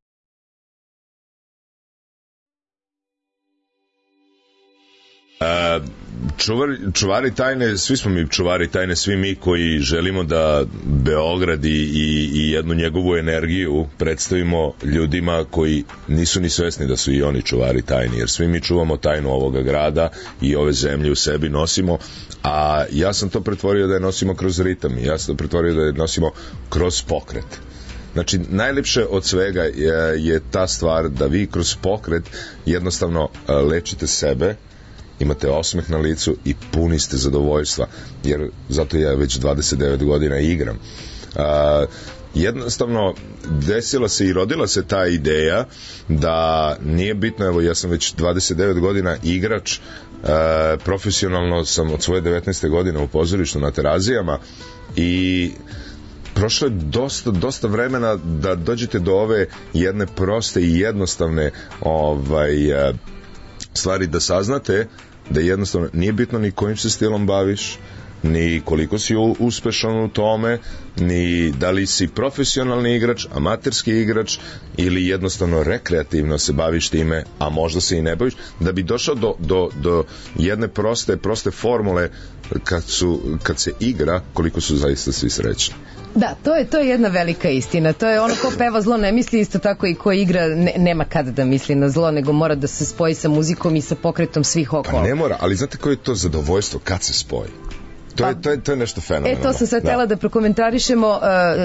Uh, čuvar, čuvari tajne, svi smo mi čuvari tajne, svi mi koji želimo da Beograd i, i, i jednu njegovu energiju predstavimo ljudima koji nisu ni svesni da su i oni čuvari tajni, jer svi mi čuvamo tajnu ovoga grada i ove zemlje u sebi nosimo, a ja sam to pretvorio da je nosimo kroz ritam, ja sam to pretvorio da je nosimo kroz pokret. Znači, najlepše od svega je, je ta stvar da vi kroz pokret jednostavno lečite sebe, imate osmeh na licu i puni ste zadovoljstva, jer zato ja već dvadeset devet godina igram. A, jednostavno desila se i rodila se ta ideja da nije bitno, evo ja sam već dvadeset devet godina igrač, a, profesionalno sam od svoje devetnaeste godine u pozorištu na Terazijama i prošlo je dosta, dosta vremena da dođete do ove jedne proste i jednostavne ovaj, stvari, da saznate da jednostavno nije bitno ni kojim se stilom baviš, ni koliko si uspešan u tome, ni da li si profesionalni igrač, amaterski igrač ili jednostavno rekreativno se baviš time, a možda se i ne baviš, da bi došao do, do, do jedne proste, proste formule kad, su, kad se igra, koliko su zaista svi srećni. Da, to je, to je jedna velika istina. To je ono ko peva zlo ne misli, isto tako i ko igra ne, nema kada da misli na zlo, nego mora da se spoji sa muzikom i sa pokretom svih okolo. Pa ne mora, ali znate koje je to zadovoljstvo kad se spoji? To je, to je, to je nešto fenomenalno. E, to sam sad htjela da, da prokomentarišemo. Uh,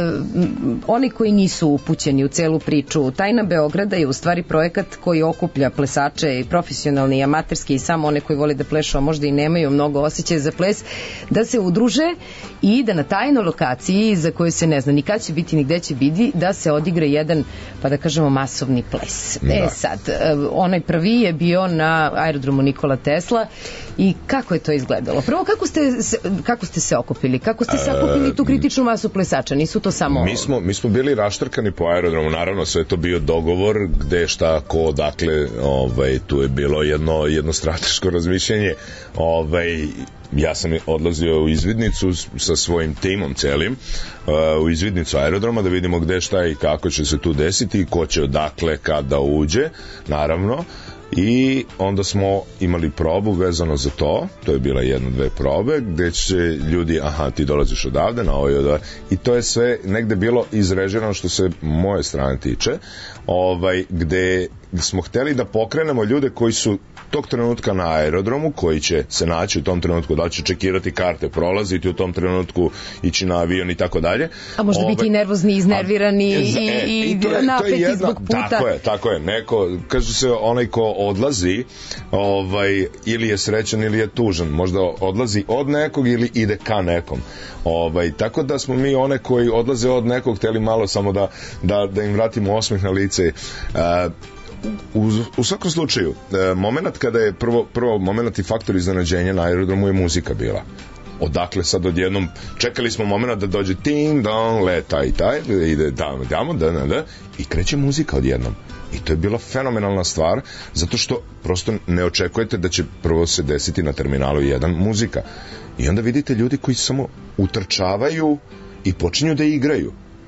oni koji nisu upućeni u celu priču, Tajna Beograda je u stvari projekat koji okuplja plesače i profesionalni i amaterski i samo one koji vole da plešu, a možda i nemaju mnogo osjećaja za ples, da se udruže i da na tajnoj lokaciji za koju se ne zna ni kad će biti ni gde će biti, da se odigra jedan, pa da kažemo, masovni ples. Da. E sad, uh, onaj prvi je bio na aerodromu Nikola Tesla i kako je to izgledalo? Prvo, kako ste, kako ste se okupili? Kako ste sakupili tu kritičnu masu plesača? Nisu to samo... Mi smo, mi smo bili raštrkani po aerodromu, naravno sve je to bio dogovor gde šta ko, dakle, ovaj, tu je bilo jedno, jedno strateško razmišljanje. Ovaj, ja sam odlazio u izvidnicu sa svojim timom celim, uh, u izvidnicu aerodroma da vidimo gde šta i kako će se tu desiti i ko će odakle kada uđe, naravno. I onda smo imali probu vezano za to, to je bila jedna, dve probe, gde će ljudi, aha, ti dolaziš odavde, na ovoj odavde, i to je sve negde bilo izrežirano što se moje strane tiče, ovaj, gde smo hteli da pokrenemo ljude koji su tog trenutka na aerodromu, koji će se naći u tom trenutku, da će čekirati karte, prolaziti u tom trenutku, ići na avion i tako dalje. A možda Ove, biti nervozni, iznervirani a, i, e, i, i to je, napeti to je jedna, zbog puta. Tako je, tako je. Neko, kaže se, onaj ko odlazi, ovaj, ili je srećan ili je tužan. Možda odlazi od nekog ili ide ka nekom. Ovaj, tako da smo mi one koji odlaze od nekog hteli malo samo da, da, da im vratimo osmeh na lice. Uh, U, u svakom slučaju, e, moment kada je prvo, prvo moment i faktor iznenađenja na aerodromu je muzika bila. Odakle sad odjednom, čekali smo moment da dođe ting, dong, le, taj, taj, ide tamo, tamo, da, da, da, i kreće muzika odjednom. I to je bila fenomenalna stvar, zato što prosto ne očekujete da će prvo se desiti na terminalu jedan muzika. I onda vidite ljudi koji samo utrčavaju i počinju da igraju.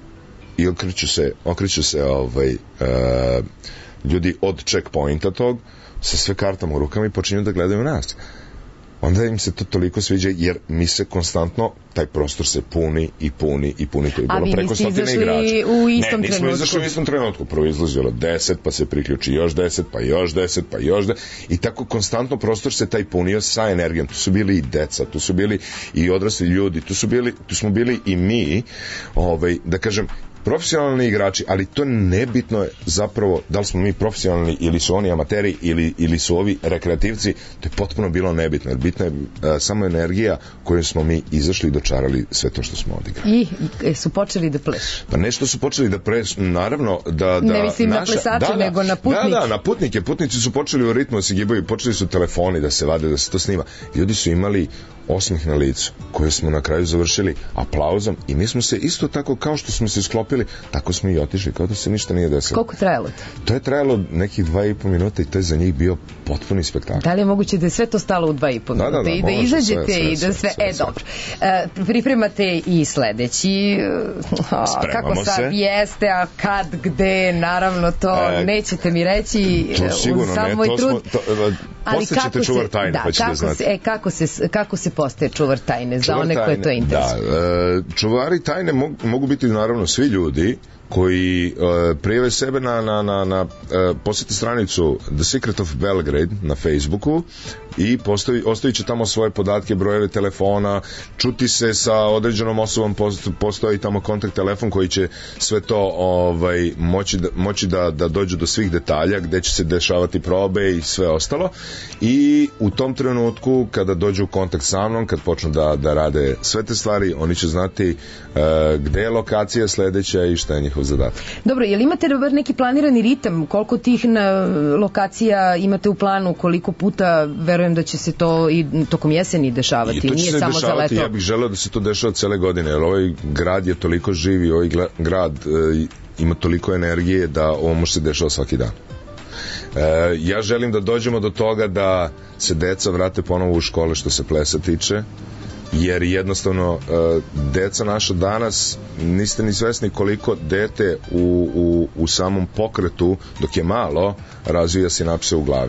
I okreću se, okreću se ovaj... E, ljudi od checkpointa tog sa sve kartama u rukama i počinju da gledaju nas. Onda im se to toliko sviđa jer mi se konstantno, taj prostor se puni i puni i puni. To je bilo preko stotine igrača. A vi niste izašli u istom ne, trenutku? Ne, nismo izašli u istom trenutku. Prvo izlazilo deset, pa se priključi još deset, pa još deset, pa još deset. I tako konstantno prostor se taj punio sa energijom. Tu su bili i deca, tu su bili i odrasli ljudi, tu, su bili, tu smo bili i mi, ovaj, da kažem, profesionalni igrači, ali to nebitno je zapravo da li smo mi profesionalni ili su oni amateri ili, ili su ovi rekreativci, to je potpuno bilo nebitno, jer bitna je a, samo energija koju smo mi izašli i dočarali sve to što smo odigrali. I su počeli da plešu? Pa nešto su počeli da plešu, naravno da... da ne mislim naša, na plesače, da, da, nego na putnike. Da, da, na putnike, putnici su počeli u ritmu da se gibaju, počeli su telefoni da se vade, da se to snima. Ljudi su imali osmeh na licu, koje smo na kraju završili aplauzom i mi smo se isto tako kao što smo se sklopili, tako smo i otišli, kao da se ništa nije desilo. Koliko je trajalo? To je trajalo nekih dva i po minuta i to je za njih bio potpuni spektakl. Da li je moguće da je sve to stalo u dva i po minuta da, da, da, i da izađete sve, sve, i da sve, sve, sve. E, dobro. E, pripremate i sledeći, a, kako sad se. Jeste, a kad, gde, naravno to e, nećete mi reći. To sigurno sam ne, moj to trud. smo, to, ali kako čuvar tajne, da, pa ćete kako znati. Se, e, kako, se, kako se postaje čuvar tajne, čuvar za one koje to interesuje? Da, e, čuvari tajne mogu, mogu biti naravno svi ljudi koji uh, prijave sebe na, na, na, na uh, posjeti stranicu The Secret of Belgrade na Facebooku i postavi, ostavit će tamo svoje podatke, brojeve telefona, čuti se sa određenom osobom, postoji tamo kontakt telefon koji će sve to ovaj, moći, da, moći da, da dođu do svih detalja gde će se dešavati probe i sve ostalo i u tom trenutku kada dođu u kontakt sa mnom, kad počnu da, da rade sve te stvari, oni će znati uh, gde je lokacija sledeća i šta je njihov zadatak. Dobro, je li imate neki planirani ritam? Koliko tih na lokacija imate u planu? Koliko puta verujem da će se to i tokom jeseni dešavati? I to će Nije se samo dešavati, za leto. ja bih želeo da se to dešava cele godine, jer ovaj grad je toliko živi, ovaj grad e, ima toliko energije da ovo može se dešava svaki dan. E, ja želim da dođemo do toga da se deca vrate ponovo u škole što se plesa tiče, jer jednostavno deca naša danas niste ni svesni koliko dete u, u, u samom pokretu dok je malo razvija sinapse u glavi,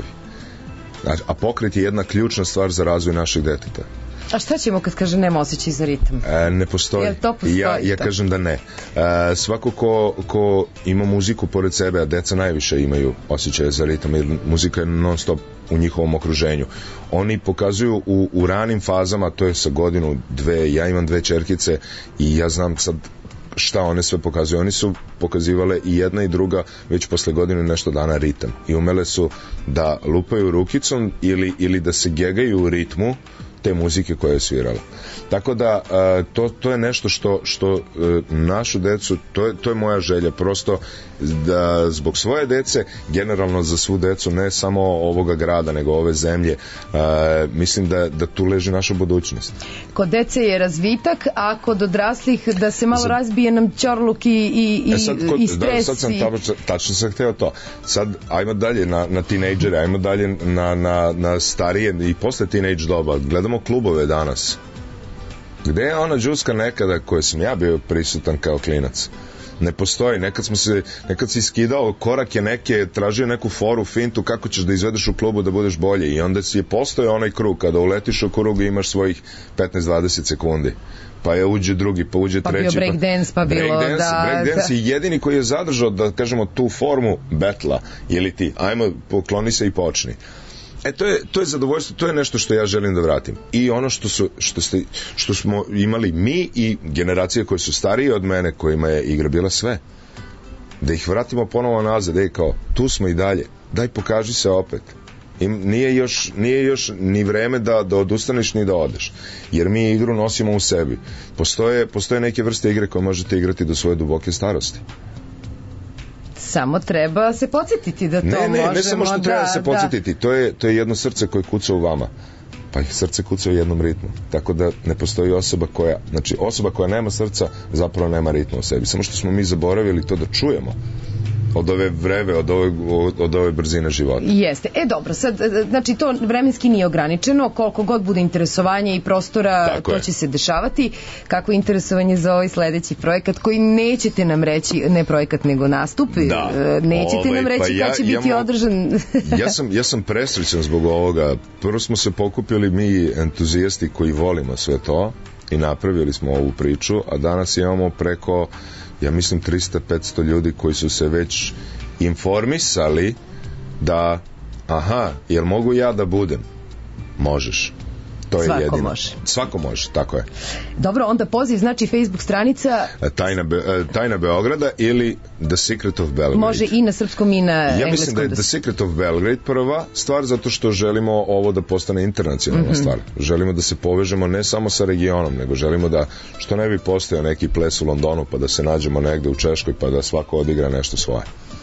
a pokret je jedna ključna stvar za razvoj našeg deteta. A šta ćemo kad kaže nema osjećaj za ritam? E, ne postoji. Jel to postoji? Ja, ja kažem da ne. E, svako ko, ko ima muziku pored sebe, a deca najviše imaju osjećaje za ritam, jer muzika je non stop u njihovom okruženju. Oni pokazuju u, u ranim fazama, to je sa godinu, dve, ja imam dve čerkice i ja znam sad šta one sve pokazuju. Oni su pokazivale i jedna i druga već posle godinu nešto dana ritam i umele su da lupaju rukicom ili, ili da se gegaju u ritmu te muzike koja je svirala. Tako da a, to, to je nešto što, što a, našu decu, to je, to je moja želja, prosto da zbog svoje dece, generalno za svu decu, ne samo ovoga grada, nego ove zemlje, a, mislim da, da tu leži naša budućnost. Kod dece je razvitak, a kod odraslih da se malo Za... razbije nam ćorluk i, i, e sad, kod, i stres. Da, sad sam i... tačno, tačno sam hteo to. Sad, ajmo dalje na, na tinejdžere, ajmo dalje na, na, na starije i posle tinejdž doba. Gledamo klubove danas. Gde je ona džuska nekada koja sam ja bio prisutan kao klinac? Ne postoji. Nekad smo se, nekad si skidao korake neke, tražio neku foru, fintu, kako ćeš da izvedeš u klubu da budeš bolje. I onda si je postoje onaj krug. Kada uletiš u krug imaš svojih petnaest do dvadeset sekundi. Pa je uđe drugi, pa uđe pa treći. Pa bio breakdance, pa bilo break da... Breakdance je jedini koji je zadržao, da kažemo, tu formu betla. Ili ti, ajmo, pokloni se i počni. E, to je, to je zadovoljstvo, to je nešto što ja želim da vratim. I ono što, su, što, ste, što smo imali mi i generacije koje su starije od mene, kojima je igra bila sve. Da ih vratimo ponovo nazad, da je kao, tu smo i dalje. Daj, pokaži se opet. I nije još, nije još ni vreme da, da odustaneš ni da odeš. Jer mi igru nosimo u sebi. Postoje, postoje neke vrste igre koje možete igrati do svoje duboke starosti. Samo treba se podsjetiti da to ne, ne, možemo. Ne, samo što treba da, da se podsjetiti. Da. To, je, to je jedno srce koje kuca u vama. Pa ih srce kuca u jednom ritmu. Tako da ne postoji osoba koja, znači osoba koja nema srca zapravo nema ritma u sebi. Samo što smo mi zaboravili to da čujemo od ove vreve, od ove, od ove brzine života. Jeste. E dobro, sad, znači to vremenski nije ograničeno, koliko god bude interesovanje i prostora, tako to je. Će se dešavati. Kako je interesovanje za ovaj sledeći projekat, koji nećete nam reći, ne projekat nego nastup, da. Nećete ovaj, nam reći pa kad ja, će biti ja, održan. ja, sam, ja sam presrećan zbog ovoga. Prvo smo se pokupili mi entuzijasti koji volimo sve to i napravili smo ovu priču, a danas imamo preko, ja mislim, trista do petsto ljudi koji su se već informisali da, aha, jel mogu ja da budem? Možeš. To je Svako jedino. može. Svako može, tako je. Dobro, onda poziv, znači Facebook stranica Tajna, Be, Tajna Beograda ili The Secret of Belgrade. Može i na srpskom i na ja engleskom. Ja mislim da je The Secret of Belgrade prva stvar, zato što želimo ovo da postane internacionalna mm-hmm. stvar. Želimo da se povežemo ne samo sa regionom, nego želimo da, što ne bi postojao neki ples u Londonu, pa da se nađemo negde u Češkoj, pa da svako odigra nešto svoje.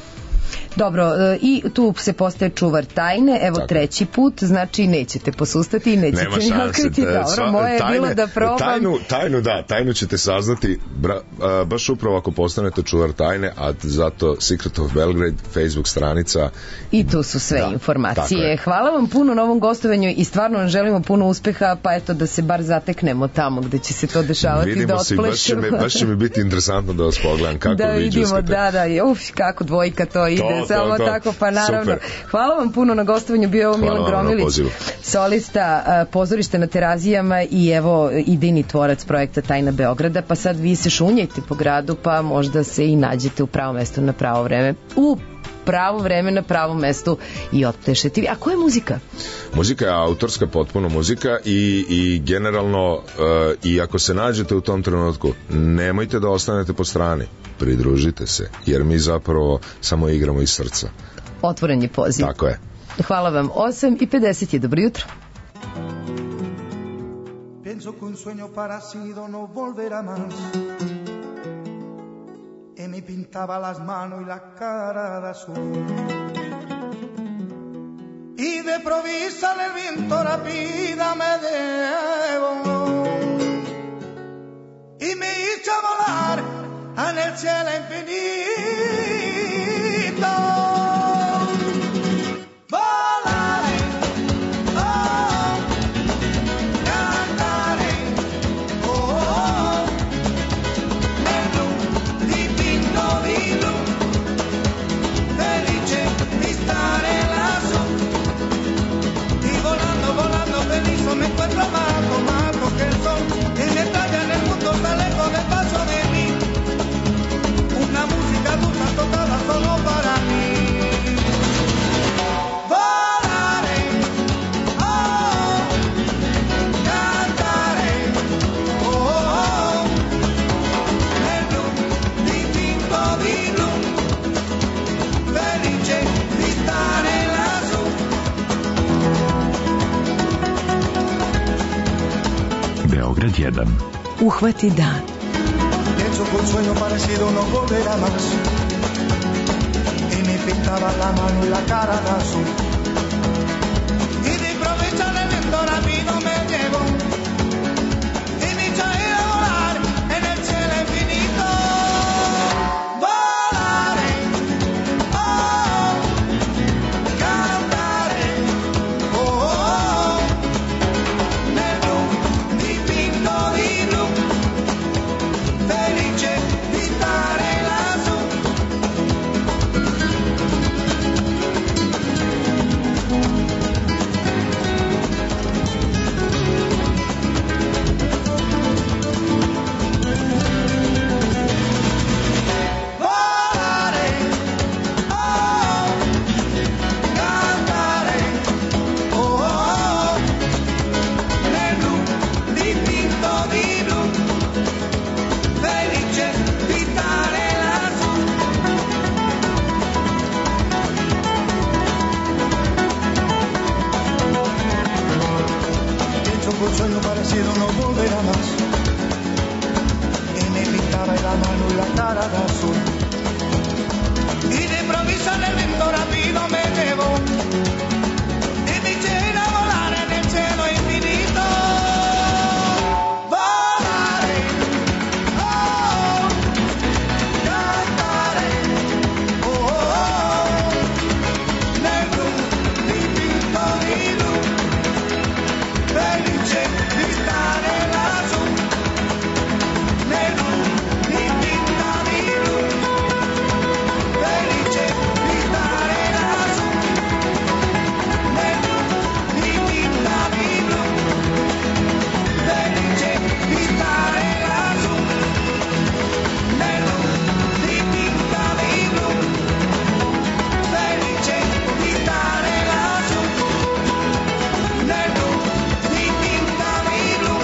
Dobro, i tu se postaje čuvar tajne, evo tako. Treći put, znači nećete posustati i nećete nema mi otkriti. Dobro, sva, moje tajne, je bilo da probam. Tajnu, tajnu, da, tajnu ćete saznati bra, a, baš upravo ako postanete čuvar tajne, a zato Secret of Belgrade, Facebook stranica. I tu su sve da, informacije. Hvala vam puno na ovom gostovanju i stvarno vam želimo puno uspeha, pa eto da se bar zateknemo tamo gde će se to dešavati. Vidimo da se, baš će, mi, baš će mi biti interesantno da vas pogledam kako da vi vidimo, da, da, uf, kako dvojka to ide. To, samo to, tako, pa naravno. Super. Hvala vam puno na gostovanju, bio ovo Milan Gromilić, solista pozorišta na Terazijama i evo idejni tvorac projekta Tajna Beograda, pa sad vi se šunjajte po gradu, pa možda se i nađete u pravo mesto na pravo vreme. U pravo vreme na pravom mestu i otplešete. A koja je muzika? Muzika je autorska, potpuno muzika i, i generalno uh, i ako se nađete u tom trenutku, nemojte da ostanete po strani, pridružite se, jer mi zapravo samo igramo iz srca. Otvoren je poziv. Tako je. Hvala vam. osam i pedeset je, dobro jutro. Pienso que un sueño parecido no volverá más. Y me pintaba las manos y la cara de azul. Y de provisa el viento rápida me llevó. Y me hizo volar en el cielo infinito. Volaré, oh, cantaré, oh, negro, dipinto di luz, felice di stare lassù. Y volando, volando feliz me encuentro más alto que el sol. Y me talla en el mundo tan lejos del paso de mí. Una música dulce toca Beograd jedan. Uhvati dan. Pienso que un sueño parecido no volverá más. Y me pintaba la mano y la cara de azul. Y de improviso el viento rápido me llevó. Y me hizo ir a volar en el cielo infinito. Volaré, oh, cantaré, oh, oh, nel blu dipinto di blu. Felice di stare lassù. Volare, oh, cantare, oh, oh, nel blu dipinto di blu. Felice di stare lassù. Pienso que un sueño parecido no volverá más. Y me pintaba la mano y la cara de azul. Y de improviso el viento rápido me llevó. Y me eché a volar en el cielo infinito. Volare, oh, cantare, oh, oh, nel blu dipinto di blu. Felice di stare lassù. Nel blu dipinto di blu. Felice di stare lassù. Nel blu dipinto di blu. Felice di stare lassù. Nel blu dipinto di blu. Felice di stare lassù. Nel blu dipinto di blu.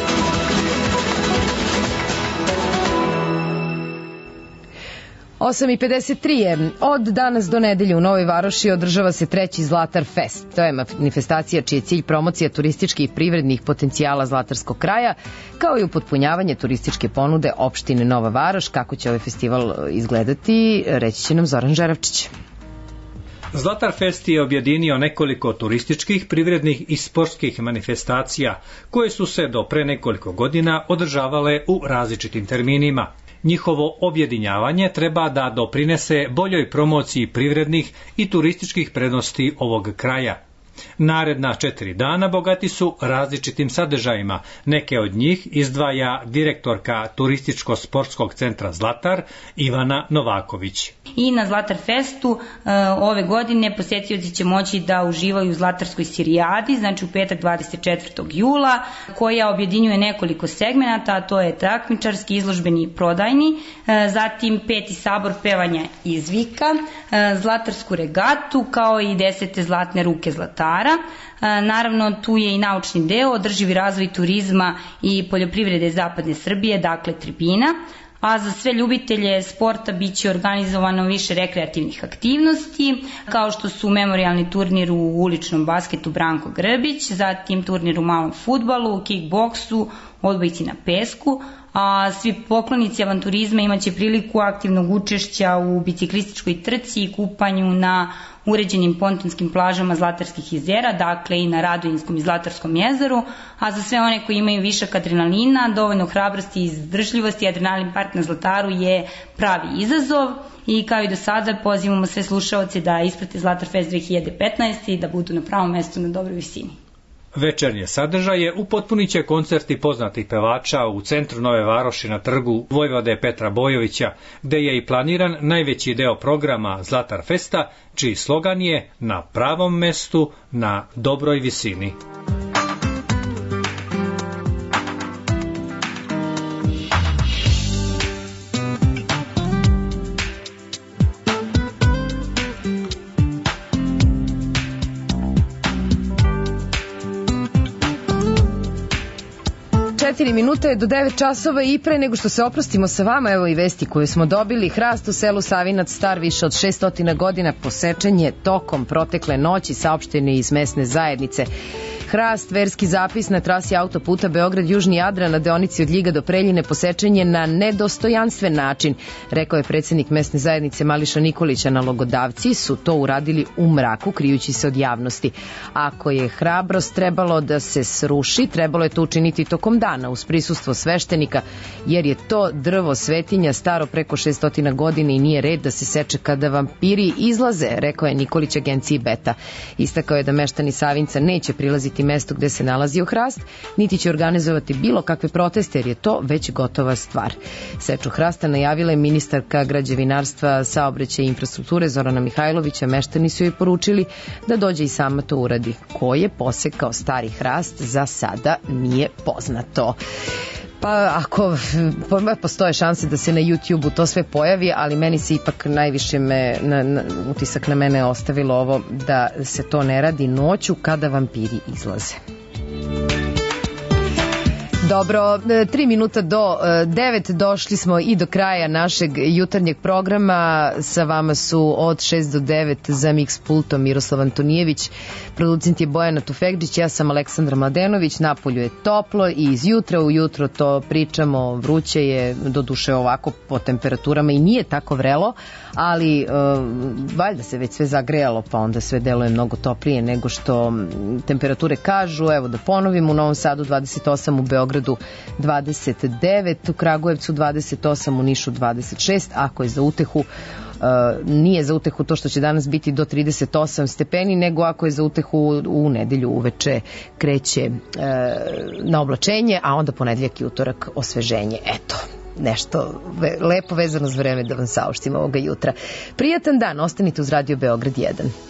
osam i pedeset tri je. Od danas do nedelje u Novoj Varoši održava se treći Zlatar Fest. To je manifestacija čiji je cilj promocija turističkih i privrednih potencijala Zlatarskog kraja, kao i upotpunjavanje turističke ponude opštine Nova Varoš. Kako će ovaj festival izgledati, reći će nam Zoran Žeravčić. Zlatar Fest je objedinio nekoliko turističkih, privrednih i sportskih manifestacija koje su se do pre nekoliko godina održavale u različitim terminima. Njihovo objedinjavanje treba da doprinese boljoj promociji privrednih i turističkih prednosti ovog kraja. Naredna četiri dana bogati su različitim sadržajima. Neke od njih izdvaja direktorka Turističko-sportskog centra Zlatar Ivana Novaković. I na Zlatar Festu e, ove godine posjetioci će moći da uživaju u Zlatarskoj sirijadi, znači u petak dvadeset četvrtog jula, koja objedinjuje nekoliko segmenata, a to je takmičarski, izložbeni i prodajni, e, zatim peti sabor pevanja izvika, e, zlatarsku regatu, kao i desete zlatne ruke zlatara. E, naravno, tu je i naučni deo, održivi razvoj turizma i poljoprivrede zapadne Srbije, dakle tribina. A za sve ljubitelje sporta biće organizovano više rekreativnih aktivnosti, kao što su memorijalni turnir u uličnom basketu Branko Grbić, zatim turnir u malom fudbalu, kickboksu, odbojci na pesku, a svi poklonici avanturizma imaće priliku aktivnog učešća u biciklističkoj trci i kupanju na uređenim pontonskim plažama Zlatarskih jezera, dakle i na Radojinskom i Zlatarskom jezeru, a za sve one koji imaju višak adrenalina, dovoljno hrabrosti i izdržljivosti, adrenalin park na Zlataru je pravi izazov i kao i do sada pozivamo sve slušaoce da isprate Zlatar Fest dve hiljade petnaeste. i da budu na pravom mestu na dobroj visini. Večernje sadržaje upotpunit će koncerti poznatih pevača u centru Nove Varoši na trgu Vojvode Petra Bojovića, gde je i planiran najveći deo programa Zlatar Festa, čiji slogan je na pravom mestu, na dobroj visini. četiri minute do devet časova i pre nego što se oprostimo sa vama, evo i vesti koje smo dobili. Hrast u selu Savinac star više od šessto godina posečen je tokom protekle noći, saopšteni iz mesne zajednice. Hrast, verski zapis na trasi autoputa Beograd-Južni Jadran na deonici od Ljiga do Preljine posečen je na nedostojanstven način, rekao je predsjednik mesne zajednice Mališa Nikolića. Nalogodavci su to uradili u mraku, krijući se od javnosti. Ako je hrabrost trebalo da se sruši, trebalo je to učiniti tokom dana uz prisustvo sveštenika, jer je to drvo svetinja staro preko šessto godina i nije red da se seče kada vampiri izlaze, rekao je Nikolić agenciji Beta. Istakao je da meštani Savinca neće prilaziti mesto gde se nalazio hrast, niti će organizovati bilo kakve proteste, jer je to već gotova stvar. Seču hrasta najavila je ministarka građevinarstva, saobraćaja i infrastrukture Zorana Mihajlovića. Meštani su joj poručili da dođe i sama to uradi. Ko je posekao stari hrast, za sada nije poznato. Pa ako postoje šanse da se na YouTube-u to sve pojavi, ali meni se ipak najviše me, na, na, utisak na mene ostavilo ovo da se to ne radi noću kada vampiri izlaze. Dobro, tri minuta do devet, došli smo i do kraja našeg jutarnjeg programa. Sa vama su od šest do devet za Mix pultom Miroslav Antonijević, producent je Bojana Tufekđić, ja sam Aleksandra Mladenović. Napolju je toplo i iz jutra u jutro to pričamo, vruće je, doduše ovako po temperaturama i nije tako vrelo, ali uh, valjda se već sve zagrejalo, pa onda sve deluje mnogo toplije nego što temperature kažu. Evo da ponovim, u Novom Sadu dvadeset osam, u Beogradu dvadeset devet, u Kragujevcu dvadeset osam, u Nišu dvadeset šest. Ako je za utehu, Uh, nije za utehu to što će danas biti do trideset osam stepeni, nego ako je za utehu u nedelju uveče kreće uh, na oblačenje, a onda ponedeljak i utorak osveženje. Eto, nešto ve, lepo vezano za vreme da vam saopštim ovoga jutra. Prijatan dan, ostanite uz Radio Beograd jedan.